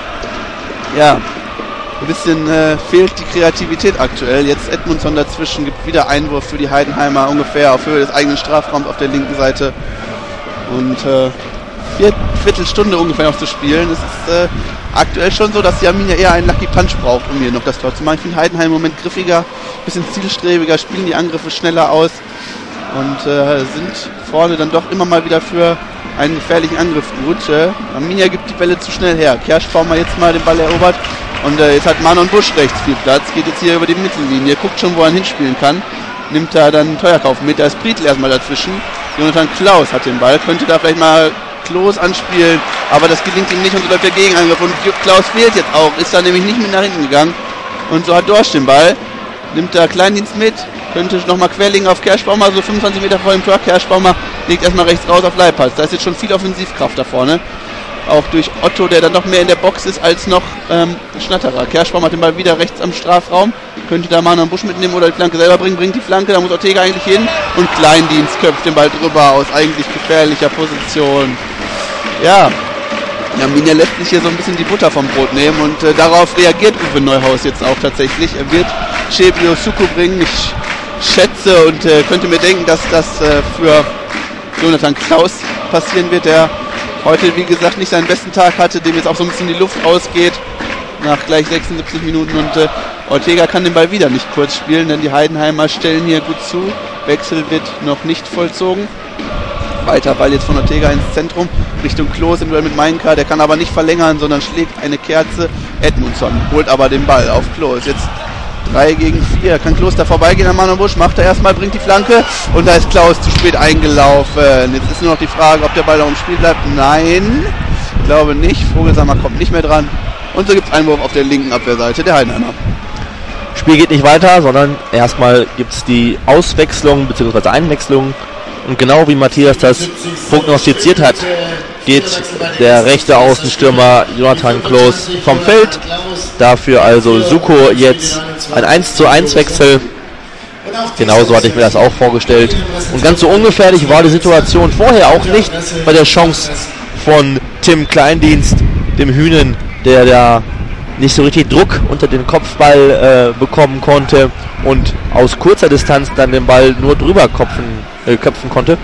ja, ein bisschen äh, fehlt die Kreativität aktuell. Jetzt Edmondson dazwischen, gibt wieder Einwurf für die Heidenheimer ungefähr auf Höhe des eigenen Strafraums auf der linken Seite. Und äh, vier, Viertelstunde ungefähr noch zu spielen. Es ist äh, aktuell schon so, dass die Arminia eher einen Lucky Punch braucht, um hier noch das Tor zu machen. Ich finde Heidenheim im Moment griffiger, bisschen zielstrebiger, spielen die Angriffe schneller aus und äh, sind vorne dann doch immer mal wieder für einen gefährlichen Angriff gut. Äh, Arminia gibt die Bälle zu schnell her. Kerschbaumer jetzt mal den Ball erobert und äh, jetzt hat Manon Busch rechts viel Platz, geht jetzt hier über die Mittellinie, guckt schon, wo er hinspielen kann, nimmt da dann einen Teuerkauf mit, da ist Prietl erstmal dazwischen. Jonathan Klaus hat den Ball, könnte da vielleicht mal Klos anspielen, aber das gelingt ihm nicht und so läuft der Gegenangriff und Klaus fehlt jetzt auch, ist da nämlich nicht mit nach hinten gegangen und so hat Dorsch den Ball, nimmt da Kleindienst mit, könnte nochmal querlegen auf Kerschbaumer, so fünfundzwanzig Meter vor dem Tor. Kerschbaumer legt erstmal rechts raus auf Leipertz, da ist jetzt schon viel Offensivkraft da vorne, auch durch Otto, der dann noch mehr in der Box ist als noch ähm, Schnatterer. Kerschbaumer hat den Ball wieder rechts am Strafraum, könnte da Manon Busch mitnehmen oder die Flanke selber bringen, bringt die Flanke, da muss Ortega eigentlich hin und Kleindienst köpft den Ball drüber aus eigentlich gefährlicher Position. Ja, Arminia lässt sich hier so ein bisschen die Butter vom Brot nehmen und äh, darauf reagiert Uwe Neuhaus jetzt auch tatsächlich. Er wird Chebio Suko bringen, ich schätze und äh, könnte mir denken, dass das äh, für Jonathan Klaus passieren wird, der heute, wie gesagt, nicht seinen besten Tag hatte, dem jetzt auch so ein bisschen die Luft ausgeht nach gleich sechsundsiebzig Minuten und äh, Ortega kann den Ball wieder nicht kurz spielen, denn die Heidenheimer stellen hier gut zu. Wechsel wird noch nicht vollzogen. Weiter Ball jetzt von Ortega ins Zentrum, Richtung Klos im Duell mit Meinka, der kann aber nicht verlängern, sondern schlägt eine Kerze. Edmondson holt aber den Ball auf Klos. Jetzt drei gegen vier. Kann Kloster vorbeigehen an Manon Busch. Macht er erstmal, bringt die Flanke. Und da ist Klaus zu spät eingelaufen. Jetzt ist nur noch die Frage, ob der Ball noch im Spiel bleibt. Nein, ich glaube nicht. Vogelsammer kommt nicht mehr dran. Und so gibt es Einwurf auf der linken Abwehrseite der Heidenheimer. Spiel geht nicht weiter, sondern erstmal gibt es die Auswechslung bzw. Einwechslung. Und genau wie Matthias das prognostiziert hat, geht der rechte Außenstürmer Jonathan Kloß vom Feld. Dafür also Suko jetzt ein eins zu eins Wechsel. Genauso hatte ich mir das auch vorgestellt. Und ganz so ungefährlich war die Situation vorher auch nicht bei der Chance von Tim Kleindienst, dem Hühnen, der da nicht so richtig Druck unter den Kopfball äh, bekommen konnte und aus kurzer Distanz dann den Ball nur drüber kopfen, äh, köpfen konnte.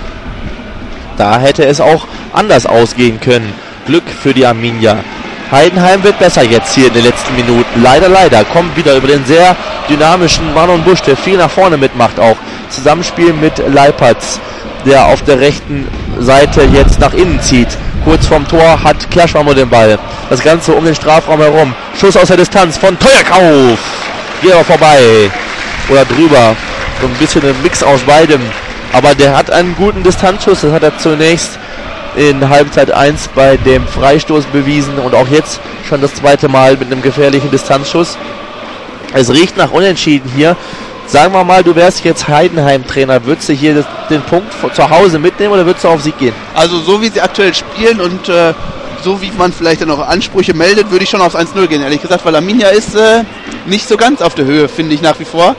Da hätte es auch anders ausgehen können. Glück für die Arminia. Heidenheim wird besser jetzt hier in den letzten Minuten. Leider, leider. Kommt wieder über den sehr dynamischen Manon Busch, der viel nach vorne mitmacht auch. Zusammenspiel mit Leipertz, der auf der rechten Seite jetzt nach innen zieht. Kurz vorm Tor hat Klaschwammer den Ball. Das Ganze um den Strafraum herum. Schuss aus der Distanz von Teuerkauf. Geht aber vorbei. Oder drüber. So ein bisschen ein Mix aus beidem. Aber der hat einen guten Distanzschuss. Das hat er zunächst in Halbzeit eins bei dem Freistoß bewiesen. Und auch jetzt schon das zweite Mal mit einem gefährlichen Distanzschuss. Es riecht nach Unentschieden hier. Sagen wir mal, du wärst jetzt Heidenheim-Trainer. Würdest du hier das, den Punkt zu Hause mitnehmen oder würdest du auf Sieg gehen? Also so wie sie aktuell spielen und äh, so wie man vielleicht dann auch Ansprüche meldet, würde ich schon aufs eins null gehen, ehrlich gesagt. Weil Arminia ist äh, nicht so ganz auf der Höhe, finde ich nach wie vor.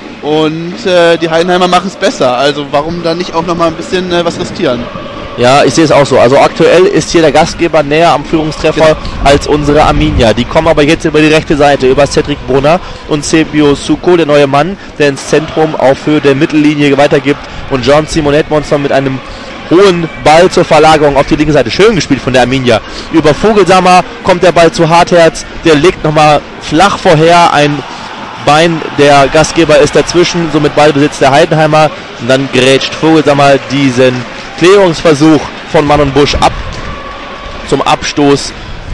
Und äh, die Heidenheimer machen es besser. Also warum dann nicht auch nochmal ein bisschen äh, was riskieren? Ja, ich sehe es auch so. Also aktuell ist hier der Gastgeber näher am Führungstreffer genau. als unsere Arminia. Die kommen aber jetzt über die rechte Seite, über Cedric Brunner und Sebio Suko, der neue Mann, der ins Zentrum auf Höhe der Mittellinie weitergibt. Und John Simon Edmondson mit einem hohen Ball zur Verlagerung auf die linke Seite. Schön gespielt von der Arminia. Über Vogelsammer kommt der Ball zu Hartherz. Der legt nochmal flach vorher. Ein Bein der Gastgeber ist dazwischen, somit Ballbesitz der Heidenheimer. Und dann grätscht Vogelsammer diesen Klärungsversuch von Manon Busch ab zum Abstoß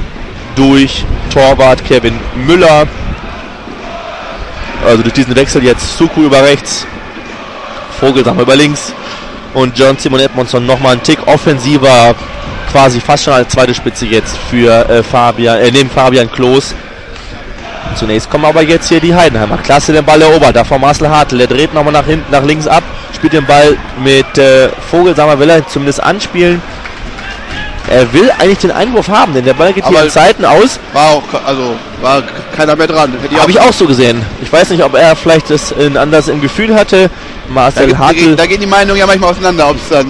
durch Torwart Kevin Müller. Also durch diesen Wechsel jetzt Suku über rechts, Vogelsammer über links und John Simon Edmondson nochmal einen Tick offensiver, quasi fast schon als zweite Spitze jetzt für äh, Fabian, äh, neben Fabian Kloß. Zunächst kommen aber jetzt hier die Heidenheimer. Klasse den Ball erobert, da von Marcel Hartl. Der dreht nochmal nach hinten, nach links ab, spielt den Ball mit äh, Vogelsammer, will er zumindest anspielen. Er will eigentlich den Einwurf haben, denn der Ball geht aber hier in Zeiten aus. War auch, also war keiner mehr dran. Habe ich auch so gesehen. Ich weiß nicht, ob er vielleicht das in, anders im Gefühl hatte. Marcel da, Hartl. Da, da gehen die Meinungen ja manchmal auseinander, ob es dann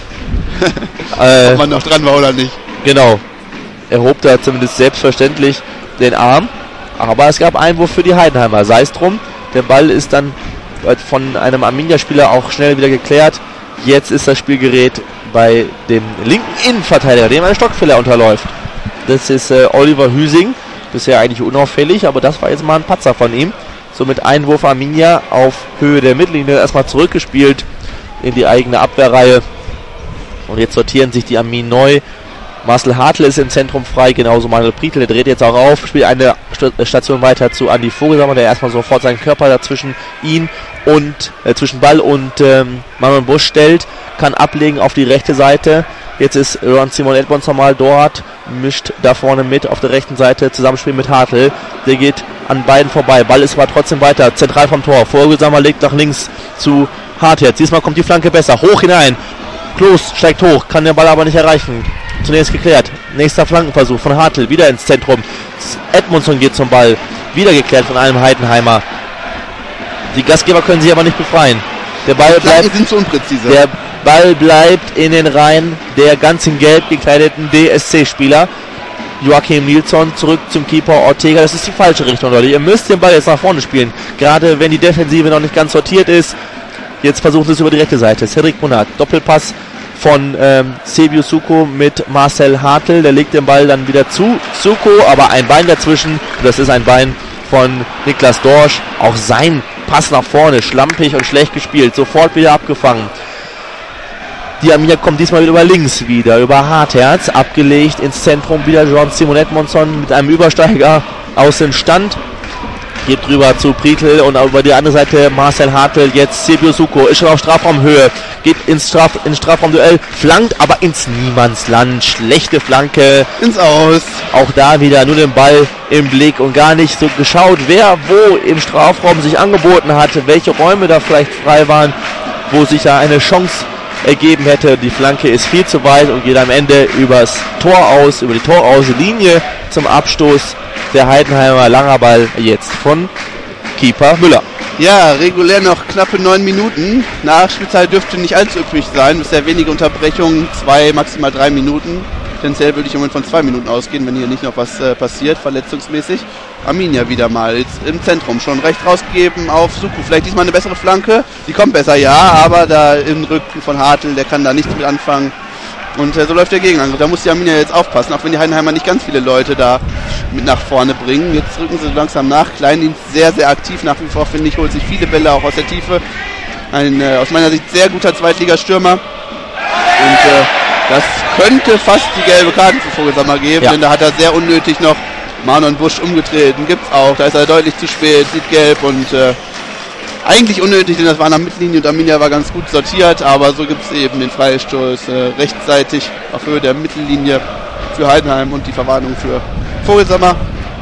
äh, ob man noch dran war oder nicht. Genau. Er hob da zumindest selbstverständlich den Arm. Aber es gab Einwurf für die Heidenheimer. Sei es drum. Der Ball ist dann von einem Arminia-Spieler auch schnell wieder geklärt. Jetzt ist das Spielgerät bei dem linken Innenverteidiger, dem ein Stockfehler unterläuft. Das ist äh, Oliver Hüsing. Bisher eigentlich unauffällig, aber das war jetzt mal ein Patzer von ihm. Somit Einwurf Arminia auf Höhe der Mittellinie. Erstmal zurückgespielt in die eigene Abwehrreihe. Und jetzt sortieren sich die Arminen neu. Marcel Hartl ist im Zentrum frei, genauso Manuel Prietl, der dreht jetzt auch auf, spielt eine Station weiter zu Andi Vogelsammer, der erstmal sofort seinen Körper dazwischen ihn und äh, zwischen Ball und ähm, Manuel Busch stellt, kann ablegen auf die rechte Seite. Jetzt ist Ron Simon Edmondson mal dort, mischt da vorne mit auf der rechten Seite, Zusammenspiel mit Hartl, der geht an beiden vorbei, Ball ist aber trotzdem weiter, zentral vom Tor, Vogelsammer legt nach links zu Hartherz, diesmal kommt die Flanke besser, hoch hinein, Kloß steigt hoch, kann den Ball aber nicht erreichen. Zunächst geklärt. Nächster Flankenversuch von Hartl. Wieder ins Zentrum. Edmondson geht zum Ball. Wieder geklärt von einem Heidenheimer. Die Gastgeber können sich aber nicht befreien. Der Ball bleibt, sind so unpräzise. Der Ball bleibt in den Reihen der ganz in gelb gekleideten D S C-Spieler. Joachim Nilsson zurück zum Keeper Ortega. Das ist die falsche Richtung, Leute. Ihr müsst den Ball jetzt nach vorne spielen. Gerade wenn die Defensive noch nicht ganz sortiert ist. Jetzt versucht es über die rechte Seite. Cedric Brunner. Doppelpass von ähm, Sebio Suko mit Marcel Hartl. Der legt den Ball dann wieder zu Suko, aber ein Bein dazwischen. Das ist ein Bein von Niklas Dorsch. Auch sein Pass nach vorne, schlampig und schlecht gespielt. Sofort wieder abgefangen. Die Arminia kommt diesmal wieder über links wieder, über Hartherz. Abgelegt ins Zentrum wieder John Simon Edmondson mit einem Übersteiger aus dem Stand. Geht drüber zu Prietl und über die andere Seite Marcel Hartl, jetzt Silvio Suko, ist schon auf Strafraumhöhe, geht ins, Straf, ins Strafraumduell, flankt aber ins Niemandsland, schlechte Flanke. Ins Aus. Auch da wieder nur den Ball im Blick und gar nicht so geschaut, wer wo im Strafraum sich angeboten hatte, welche Räume da vielleicht frei waren, wo sich da eine Chance ergeben hätte. Die Flanke ist viel zu weit und geht am Ende übers Tor aus, über die Torauslinie zum Abstoß. Der Heidenheimer langer Ball jetzt von Keeper Müller. Ja, regulär noch knappe neun Minuten. Nachspielzeit dürfte nicht allzu üppig sein. Bisher wenige Unterbrechungen, zwei, maximal drei Minuten. Tendenziell würde ich im Moment von zwei Minuten ausgehen, wenn hier nicht noch was äh, passiert, verletzungsmäßig. Arminia wieder mal jetzt im Zentrum, schon recht rausgegeben auf Suku. Vielleicht diesmal eine bessere Flanke. Die kommt besser, ja, aber da im Rücken von Hartl, der kann da nichts mit anfangen. Und äh, so läuft der Gegenangriff. Da muss die Arminia jetzt aufpassen, auch wenn die Heidenheimer nicht ganz viele Leute da mit nach vorne bringen. Jetzt rücken sie langsam nach. Kleindienst sehr, sehr aktiv nach wie vor, finde ich, holt sich viele Bälle auch aus der Tiefe. Ein äh, aus meiner Sicht sehr guter Zweitligastürmer. Und äh, das könnte fast die gelbe Karte für Vogelsammer geben, ja. Denn da hat er sehr unnötig noch Manon Busch umgetreten. Gibt's auch. Da ist er deutlich zu spät, sieht gelb und äh, eigentlich unnötig, denn das war nach Mittellinie und Arminia war ganz gut sortiert, aber so gibt es eben den Freistoß äh, rechtzeitig auf Höhe der Mittellinie für Heidenheim und die Verwarnung für Vogelsammer.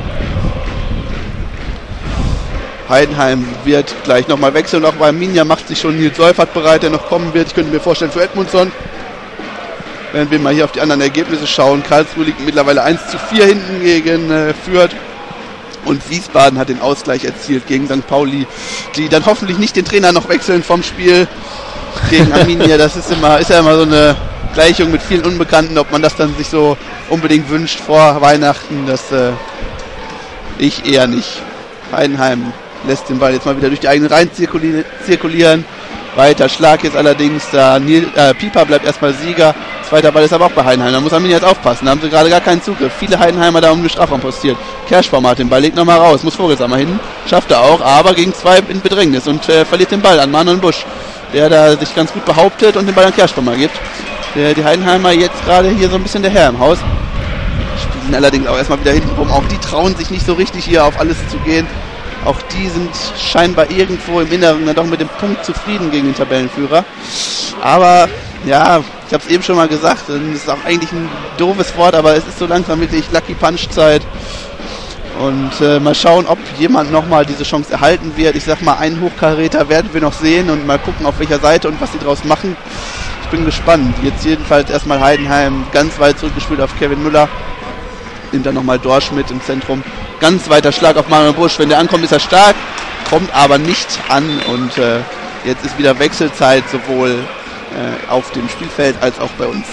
Heidenheim wird gleich nochmal wechseln, auch bei Arminia macht sich schon Nils Seufert bereit, der noch kommen wird. Ich könnte mir vorstellen für Edmundsson. Wenn wir mal hier auf die anderen Ergebnisse schauen, Karlsruhe liegt mittlerweile eins zu vier hinten gegen äh, Fürth. Und Wiesbaden hat den Ausgleich erzielt gegen Sankt Pauli, die dann hoffentlich nicht den Trainer noch wechseln vom Spiel gegen Arminia. Das ist immer, ist ja immer so eine Gleichung mit vielen Unbekannten, ob man das dann sich so unbedingt wünscht vor Weihnachten. Das äh, ich eher nicht. Heidenheim lässt den Ball jetzt mal wieder durch die eigenen Reihen zirkulieren. zirkulieren. Weiter Schlag jetzt allerdings, da Nil, äh, Pieper bleibt erstmal Sieger. Zweiter Ball ist aber auch bei Heidenheim. Da muss Arminia jetzt aufpassen. Da haben sie gerade gar keinen Zugriff. Viele Heidenheimer da um den Strafraum postiert. Kerschbaum hat den Ball, legt nochmal raus. Muss Vogelsammer hin. Schafft er auch, aber gegen zwei in Bedrängnis und äh, verliert den Ball an Manon Busch, der da sich ganz gut behauptet und den Ball an Kerschbaumer gibt. Der, die Heidenheimer jetzt gerade hier so ein bisschen der Herr im Haus. Spielen allerdings auch erstmal wieder hinten rum. Auch die trauen sich nicht so richtig hier auf alles zu gehen. Auch die sind scheinbar irgendwo im Inneren dann doch mit dem Punkt zufrieden gegen den Tabellenführer. Aber ja, ich habe es eben schon mal gesagt, das ist auch eigentlich ein doofes Wort, aber es ist so langsam wirklich Lucky Punch Zeit. Und äh, mal schauen, ob jemand nochmal diese Chance erhalten wird. Ich sag mal, einen Hochkaräter werden wir noch sehen und mal gucken, auf welcher Seite und was sie draus machen. Ich bin gespannt. Jetzt jedenfalls erstmal Heidenheim ganz weit zurückgespielt auf Kevin Müller. Nimmt dann nochmal Dorsch mit im Zentrum. Ganz weiter Schlag auf Manuel Busch. Wenn der ankommt, ist er stark, kommt aber nicht an. Und äh, jetzt ist wieder Wechselzeit, sowohl äh, auf dem Spielfeld als auch bei uns.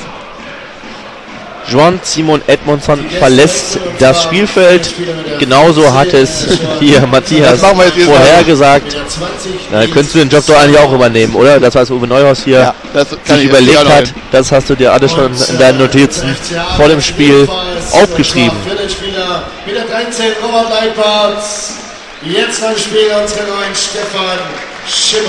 Juan Simon Edmundsson verlässt das Spielfeld. Genauso hat es hier Matthias vorhergesagt. Da könntest du den Job doch eigentlich auch übernehmen, oder? Das, was Uwe Neuhaus hier ja, das sich überlegt hat, das hast du dir alles schon in deinen Notizen vor dem Spiel aufgeschrieben. Mit der dreizehn Robert Leipert. Jetzt beim Spiel unsere neuen Stefan Schimmer.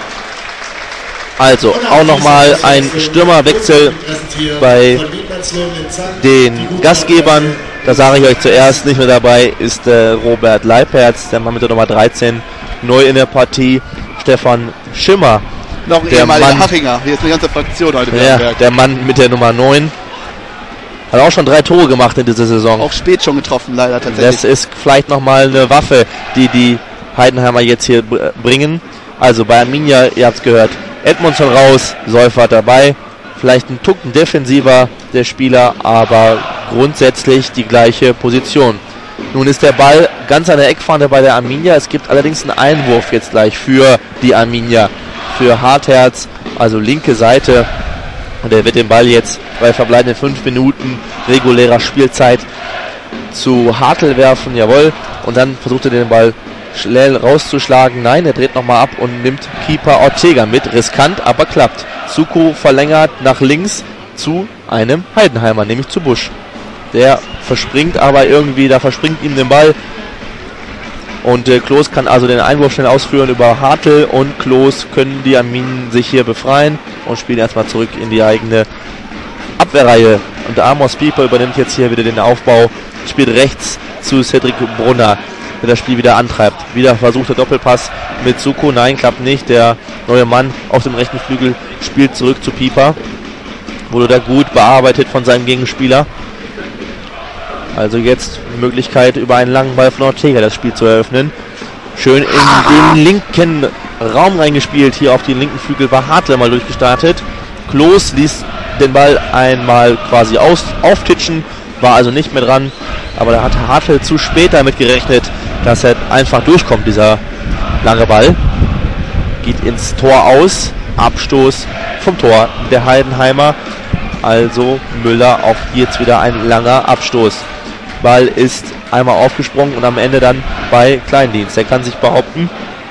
Also auch nochmal ein Stürmerwechsel bei den Gastgebern. Da sage ich euch zuerst, nicht mehr dabei ist äh, Robert Leipertz, der Mann mit der Nummer dreizehn, neu in der Partie. Stefan Schimmer, noch ein ehemaliger Hachinger, hier ist eine ganze Fraktion heute. Ja, der Mann mit der Nummer neun. Hat auch schon drei Tore gemacht in dieser Saison. Auch spät schon getroffen, leider tatsächlich. Das ist vielleicht nochmal eine Waffe, die die Heidenheimer jetzt hier bringen. Also bei Arminia, ihr habt es gehört, Edmundsson raus, Seufert dabei. Vielleicht ein Tucken defensiver der Spieler, aber grundsätzlich die gleiche Position. Nun ist der Ball ganz an der Eckfahne bei der Arminia. Es gibt allerdings einen Einwurf jetzt gleich für die Arminia, für Hartherz, also linke Seite. Und er wird den Ball jetzt bei verbleibenden fünf Minuten regulärer Spielzeit zu Hartl werfen, jawohl. Und dann versucht er den Ball schnell rauszuschlagen. Nein, er dreht nochmal ab und nimmt Keeper Ortega mit. Riskant, aber klappt. Suko verlängert nach links zu einem Heidenheimer, nämlich zu Busch. Der verspringt aber irgendwie, da verspringt ihm den Ball. Und äh, Klos kann also den Einwurf schnell ausführen über Hartl und Klos können die Arminen sich hier befreien und spielen erstmal zurück in die eigene Abwehrreihe. Und Amos Pieper übernimmt jetzt hier wieder den Aufbau, spielt rechts zu Cedric Brunner. der das Spiel wieder antreibt. Wieder versucht der Doppelpass mit Suko. Nein, klappt nicht. Der neue Mann auf dem rechten Flügel spielt zurück zu Pieper. Wurde da gut bearbeitet von seinem Gegenspieler. Also jetzt die Möglichkeit, über einen langen Ball von Ortega das Spiel zu eröffnen. Schön in den linken Raum reingespielt. Hier auf den linken Flügel war Hartl mal durchgestartet. Klos ließ den Ball einmal quasi aus, auftitschen, war also nicht mehr dran. Aber da hat Hartl zu spät damit gerechnet, dass er einfach durchkommt, dieser lange Ball. Geht ins Tor aus. Abstoß vom Tor der Heidenheimer. Also Müller, auch jetzt wieder ein langer Abstoß. Ball ist einmal aufgesprungen und am Ende dann bei Kleindienst. Der kann sich behaupten.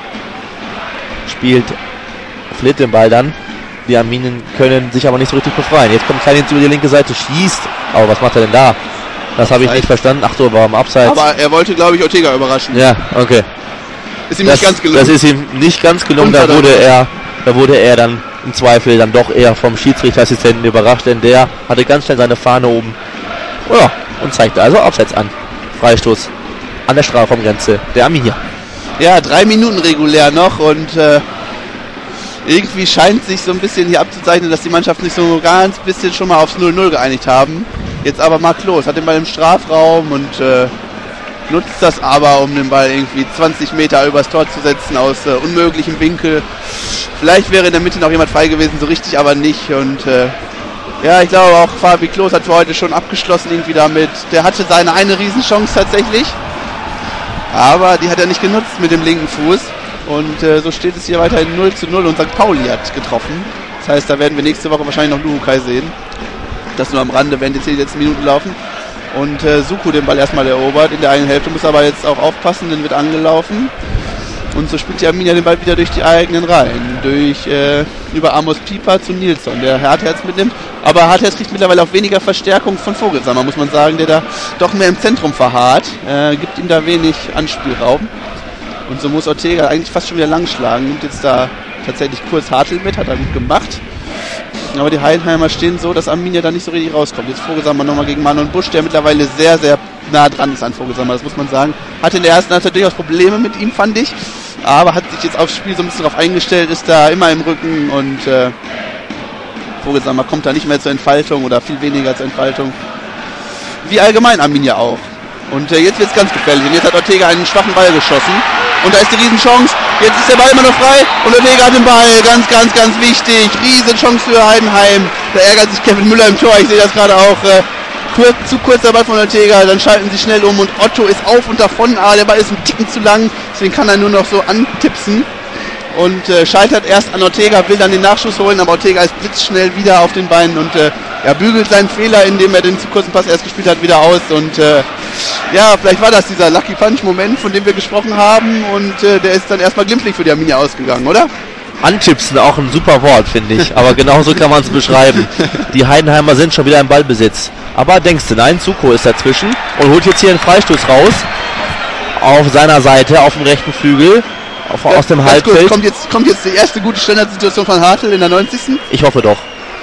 Spielt Flitt den Ball dann. Die Arminen können sich aber nicht so richtig befreien. Jetzt kommt Kleindienst über die linke Seite, schießt. Aber was macht er denn da? Das habe ich nicht verstanden. Ach so, war im Abseits. Aber er wollte, glaube ich, Ortega überraschen. Ja, okay. Ist ihm das, nicht ganz gelungen. Das ist ihm nicht ganz gelungen. Da wurde er, da wurde er dann im Zweifel dann doch eher vom Schiedsrichterassistenten überrascht, denn der hatte ganz schnell seine Fahne oben. Ja, und zeigte also Abseits an. Freistoß an der Strafraumgrenze der Arminia. Ja, drei Minuten regulär noch und äh, irgendwie scheint sich so ein bisschen hier abzuzeichnen, dass die Mannschaften sich so ganz bisschen schon mal aufs null null geeinigt haben. Jetzt aber Marc Klos hat den Ball im Strafraum und äh, nutzt das aber, um den Ball irgendwie zwanzig Meter übers Tor zu setzen aus äh, unmöglichem Winkel. Vielleicht wäre in der Mitte noch jemand frei gewesen, so richtig aber nicht. Und äh, ja, ich glaube auch Fabi Klos hat für heute schon abgeschlossen irgendwie damit. Der hatte seine eine Riesenchance tatsächlich, aber die hat er nicht genutzt mit dem linken Fuß. Und äh, so steht es hier weiterhin null zu null und Sankt Pauli hat getroffen. Das heißt, da werden wir nächste Woche wahrscheinlich noch Luhukai sehen. Das nur am Rande, wenn jetzt die letzten Minuten laufen. Und äh, Suku den Ball erstmal erobert in der eigenen Hälfte, muss aber jetzt auch aufpassen, denn wird angelaufen. Und so spielt die Arminia den Ball wieder durch die eigenen Reihen. Durch, äh, über Amos Pieper zu Nilsson, der Hartherz mitnimmt. Aber Hartherz kriegt mittlerweile auch weniger Verstärkung von Vogelsammer, muss man sagen, der da doch mehr im Zentrum verharrt. Äh, gibt ihm da wenig Anspielraum. Und so muss Ortega eigentlich fast schon wieder langschlagen. Nimmt jetzt da tatsächlich kurz Hartl mit, hat er gut gemacht. Aber die Heidenheimer stehen so, dass Arminia da nicht so richtig rauskommt. Jetzt Vogelsammer nochmal gegen Manon Busch, der mittlerweile sehr, sehr nah dran ist an Vogelsammer, das muss man sagen. Hatte in der ersten Halbzeit durchaus Probleme mit ihm, fand ich. Aber hat sich jetzt aufs Spiel so ein bisschen drauf eingestellt, ist da immer im Rücken und äh, Vogelsammer kommt da nicht mehr zur Entfaltung oder viel weniger zur Entfaltung. Wie allgemein Arminia auch. Und äh, jetzt wird es ganz gefährlich. Und jetzt hat Ortega einen schwachen Ball geschossen. Und da ist die Riesenchance. Jetzt ist der Ball immer noch frei. Und Ortega hat den Ball. Ganz, ganz, ganz wichtig. Riesenchance für Heidenheim. Da ärgert sich Kevin Müller im Tor. Ich sehe das gerade auch. Äh, kurz, zu kurz der Ball von Ortega. Dann schalten sie schnell um. Und Otto ist auf und davon. Aber der Ball ist ein Ticken zu lang. Deswegen kann er nur noch so antipsen. Und äh, scheitert erst an Ortega. Will dann den Nachschuss holen. Aber Ortega ist blitzschnell wieder auf den Beinen. Und äh, er bügelt seinen Fehler, indem er den zu kurzen Pass erst gespielt hat, wieder aus. Und äh, ja, vielleicht war das dieser Lucky Punch-Moment, von dem wir gesprochen haben. Und äh, der ist dann erstmal glimpflich für die Arminia ausgegangen, oder? Antipsen, auch ein super Wort, finde ich. Aber genauso kann man es beschreiben. Die Heidenheimer sind schon wieder im Ballbesitz. Aber denkst du, nein, Suko ist dazwischen und holt jetzt hier einen Freistoß raus. Auf seiner Seite, auf dem rechten Flügel. Auf, ja, aus dem Halbfeld. Kurz, kommt, jetzt, kommt jetzt die erste gute Standardsituation von Hartl in der neunzigsten Ich hoffe doch.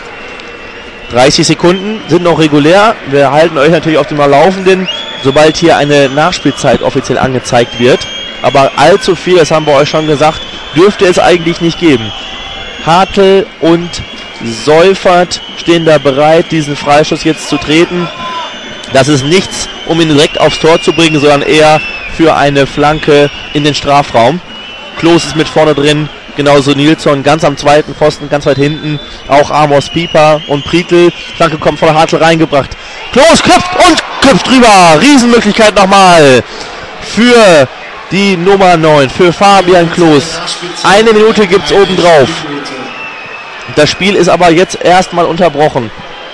dreißig Sekunden sind noch regulär. Wir halten euch natürlich auf dem Laufenden, sobald hier eine Nachspielzeit offiziell angezeigt wird. Aber allzu viel, das haben wir euch schon gesagt, dürfte es eigentlich nicht geben. Hartl und Seufert stehen da bereit, diesen Freistoß jetzt zu treten. Das ist nichts, um ihn direkt aufs Tor zu bringen, sondern eher für eine Flanke in den Strafraum. Klos ist mit vorne drin, genauso Nilsson ganz am zweiten Pfosten, ganz weit hinten. Auch Amos Pieper und Prietl. Flanke kommt von Hartl reingebracht. Klos köpft und köpft drüber. Riesenmöglichkeit nochmal für die Nummer neun, für Fabian Klos. Eine Minute gibt es obendrauf. Das Spiel ist aber jetzt erstmal unterbrochen.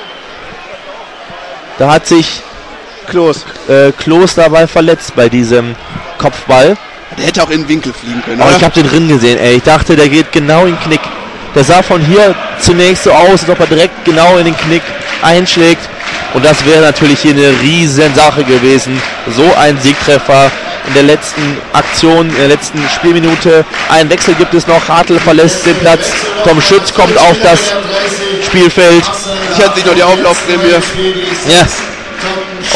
Da hat sich Klos, äh, Klos dabei verletzt bei diesem Kopfball. Der hätte auch in den Winkel fliegen können, oh, oder? Ich habe den drin gesehen, ey. Ich dachte, der geht genau in den Knick. Der sah von hier zunächst so aus, als ob er direkt genau in den Knick einschlägt. Und das wäre natürlich hier eine riesen Sache gewesen. So ein Siegtreffer in der letzten Aktion, in der letzten Spielminute. Einen Wechsel gibt es noch. Hartl verlässt den Platz. Tom Schütz kommt auf das Spielfeld. Ich hatte sich noch die Auflaufprämie. Ja.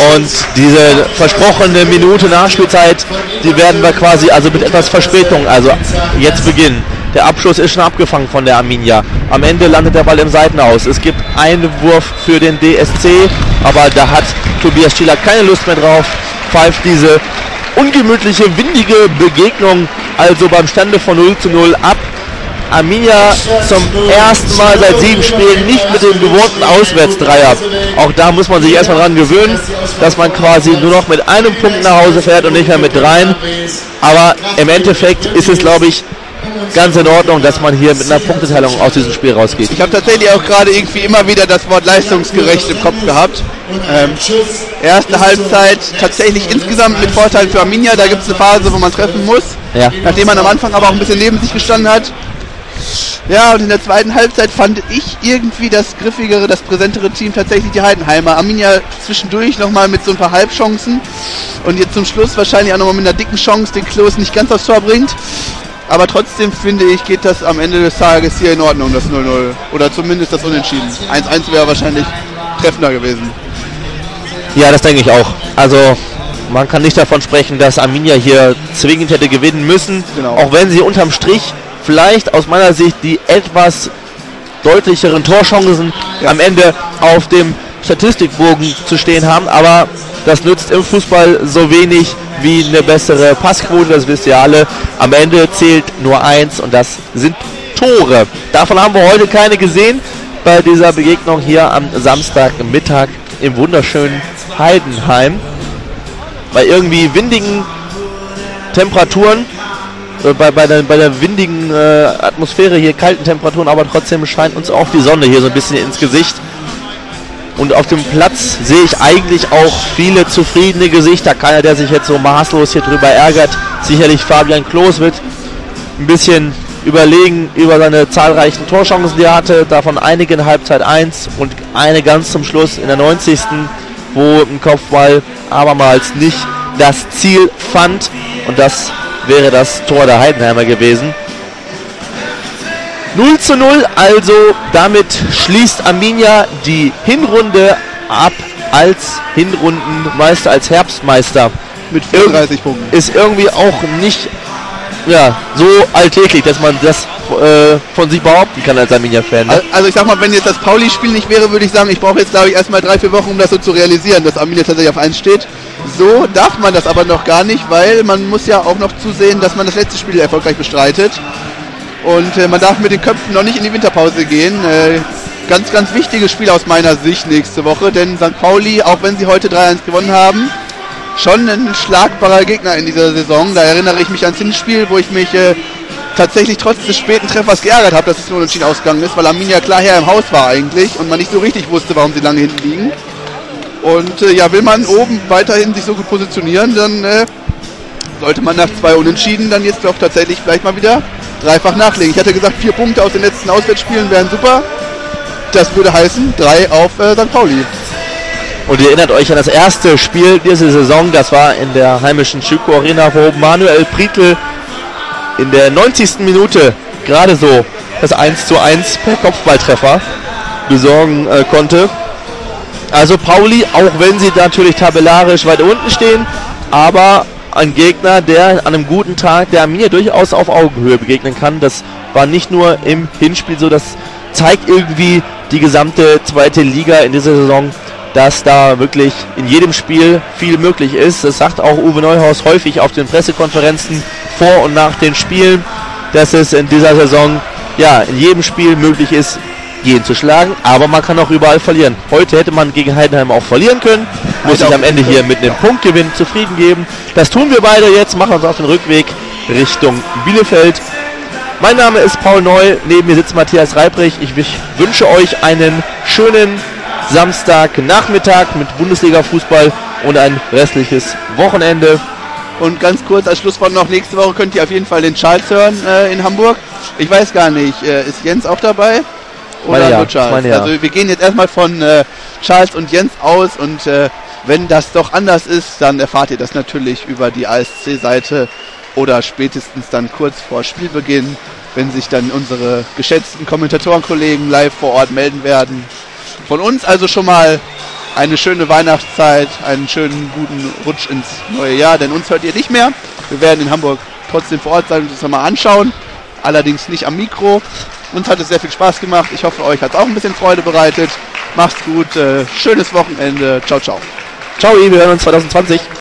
Und diese versprochene Minute Nachspielzeit, die werden wir quasi also mit etwas Verspätung, also jetzt beginnen. Der Abschluss ist schon abgefangen von der Arminia. Am Ende landet der Ball im Seitenaus. Es gibt einen Wurf für den D S C, aber da hat Tobias Stieler keine Lust mehr drauf. Pfeift diese ungemütliche, windige Begegnung also beim Stande von null zu null ab. Arminia zum ersten Mal seit sieben Spielen nicht mit dem gewohnten Auswärtsdreier. Auch da muss man sich erstmal dran gewöhnen, dass man quasi nur noch mit einem Punkt nach Hause fährt und nicht mehr mit dreien. Aber im Endeffekt ist es, glaube ich, ganz in Ordnung, dass man hier mit einer Punkteteilung aus diesem Spiel rausgeht. Ich habe tatsächlich auch gerade irgendwie immer wieder das Wort leistungsgerecht im Kopf gehabt. Ähm, erste Halbzeit tatsächlich insgesamt mit Vorteilen für Arminia. Da gibt es eine Phase, wo man treffen muss. Ja. Nachdem man am Anfang aber auch ein bisschen neben sich gestanden hat. Ja, und in der zweiten Halbzeit fand ich irgendwie das griffigere, das präsentere Team tatsächlich die Heidenheimer. Arminia zwischendurch nochmal mit so ein paar Halbchancen und jetzt zum Schluss wahrscheinlich auch nochmal mit einer dicken Chance, den Klos nicht ganz aufs Tor bringt. Aber trotzdem finde ich, geht das am Ende des Tages hier in Ordnung, das null null. Oder zumindest das Unentschieden. eins eins wäre wahrscheinlich treffender gewesen. Ja, das denke ich auch. Also man kann nicht davon sprechen, dass Arminia hier zwingend hätte gewinnen müssen. Genau. Auch wenn sie unterm Strich vielleicht aus meiner Sicht die etwas deutlicheren Torchancen ja. am Ende auf dem Statistikbogen zu stehen haben. Aber das nützt im Fußball so wenig wie eine bessere Passquote, das wisst ihr alle. Am Ende zählt nur eins und das sind Tore. Davon haben wir heute keine gesehen bei dieser Begegnung hier am Samstagmittag im wunderschönen Heidenheim. Bei irgendwie windigen Temperaturen, äh, bei, bei, der, bei der windigen äh, Atmosphäre hier, kalten Temperaturen, aber trotzdem scheint uns auch die Sonne hier so ein bisschen ins Gesicht. Und auf dem Platz sehe ich eigentlich auch viele zufriedene Gesichter. Keiner, der sich jetzt so maßlos hier drüber ärgert. Sicherlich Fabian Klos wird ein bisschen überlegen über seine zahlreichen Torchancen, die er hatte. Davon einige in Halbzeit eins und eine ganz zum Schluss in der neunzigsten wo im Kopfball abermals nicht das Ziel fand. Und das wäre das Tor der Heidenheimer gewesen. null zu null, also damit schließt Arminia die Hinrunde ab als Hinrundenmeister, als Herbstmeister. Mit vierunddreißig Punkten. Ist irgendwie auch nicht ja, so alltäglich, dass man das äh, von sich behaupten kann als Arminia-Fan. Ne? Also ich sag mal, wenn jetzt das Pauli-Spiel nicht wäre, würde ich sagen, ich brauche jetzt glaube ich erstmal drei, vier Wochen, um das so zu realisieren, dass Arminia tatsächlich auf eins steht. So darf man das aber noch gar nicht, weil man muss ja auch noch zusehen, dass man das letzte Spiel erfolgreich bestreitet. Und äh, man darf mit den Köpfen noch nicht in die Winterpause gehen. Äh, ganz, ganz wichtiges Spiel aus meiner Sicht nächste Woche, denn Sankt Pauli, auch wenn sie heute drei eins gewonnen haben, schon ein schlagbarer Gegner in dieser Saison. Da erinnere ich mich ans Hinspiel, wo ich mich äh, tatsächlich trotz des späten Treffers geärgert habe, dass es nur unentschieden ausgegangen ist, weil Arminia klar her im Haus war eigentlich und man nicht so richtig wusste, warum sie lange hinten liegen. Und äh, ja, will man oben weiterhin sich so gut positionieren, dann äh, sollte man nach zwei Unentschieden dann jetzt doch tatsächlich vielleicht mal wieder dreifach nachlegen. Ich hatte gesagt, vier Punkte aus den letzten Auswärtsspielen wären super. Das würde heißen, drei auf äh, Sankt Pauli. Und ihr erinnert euch an das erste Spiel dieser Saison, das war in der heimischen Schüko Arena, wo Manuel Prietl in der neunzigsten Minute gerade so das eins zu eins per Kopfballtreffer besorgen äh, konnte. Also Pauli, auch wenn sie natürlich tabellarisch weit unten stehen, aber ein Gegner, der an einem guten Tag, der mir durchaus auf Augenhöhe begegnen kann. Das war nicht nur im Hinspiel so, das zeigt irgendwie die gesamte zweite Liga in dieser Saison, dass da wirklich in jedem Spiel viel möglich ist. Das sagt auch Uwe Neuhaus häufig auf den Pressekonferenzen vor und nach den Spielen, dass es in dieser Saison ja in jedem Spiel möglich ist, jeden zu schlagen, aber man kann auch überall verlieren. Heute hätte man gegen Heidenheim auch verlieren können, muss sich am Ende hier mit einem Punktgewinn zufrieden geben. Das tun wir beide jetzt, machen uns auf den Rückweg Richtung Bielefeld. Mein Name ist Paul Neu, neben mir sitzt Matthias Reibrich. Ich wünsche euch einen schönen Samstagnachmittag mit Bundesliga-Fußball und ein restliches Wochenende. Und ganz kurz als Schlusswort noch, nächste Woche könnt ihr auf jeden Fall den Charles hören äh, in Hamburg. Ich weiß gar nicht, äh, ist Jens auch dabei? Oder ja, nur Charles? ja. Also wir gehen jetzt erstmal von äh, Charles und Jens aus und äh, wenn das doch anders ist, dann erfahrt ihr das natürlich über die A S C-Seite oder spätestens dann kurz vor Spielbeginn, wenn sich dann unsere geschätzten Kommentatorenkollegen live vor Ort melden werden. Von uns also schon mal eine schöne Weihnachtszeit, einen schönen guten Rutsch ins neue Jahr, denn uns hört ihr nicht mehr. Wir werden in Hamburg trotzdem vor Ort sein und uns das mal anschauen, allerdings nicht am Mikro. Uns hat es sehr viel Spaß gemacht. Ich hoffe, euch hat es auch ein bisschen Freude bereitet. Macht's gut, äh, schönes Wochenende. Ciao, ciao. Ciao, wir hören uns zwanzig zwanzig.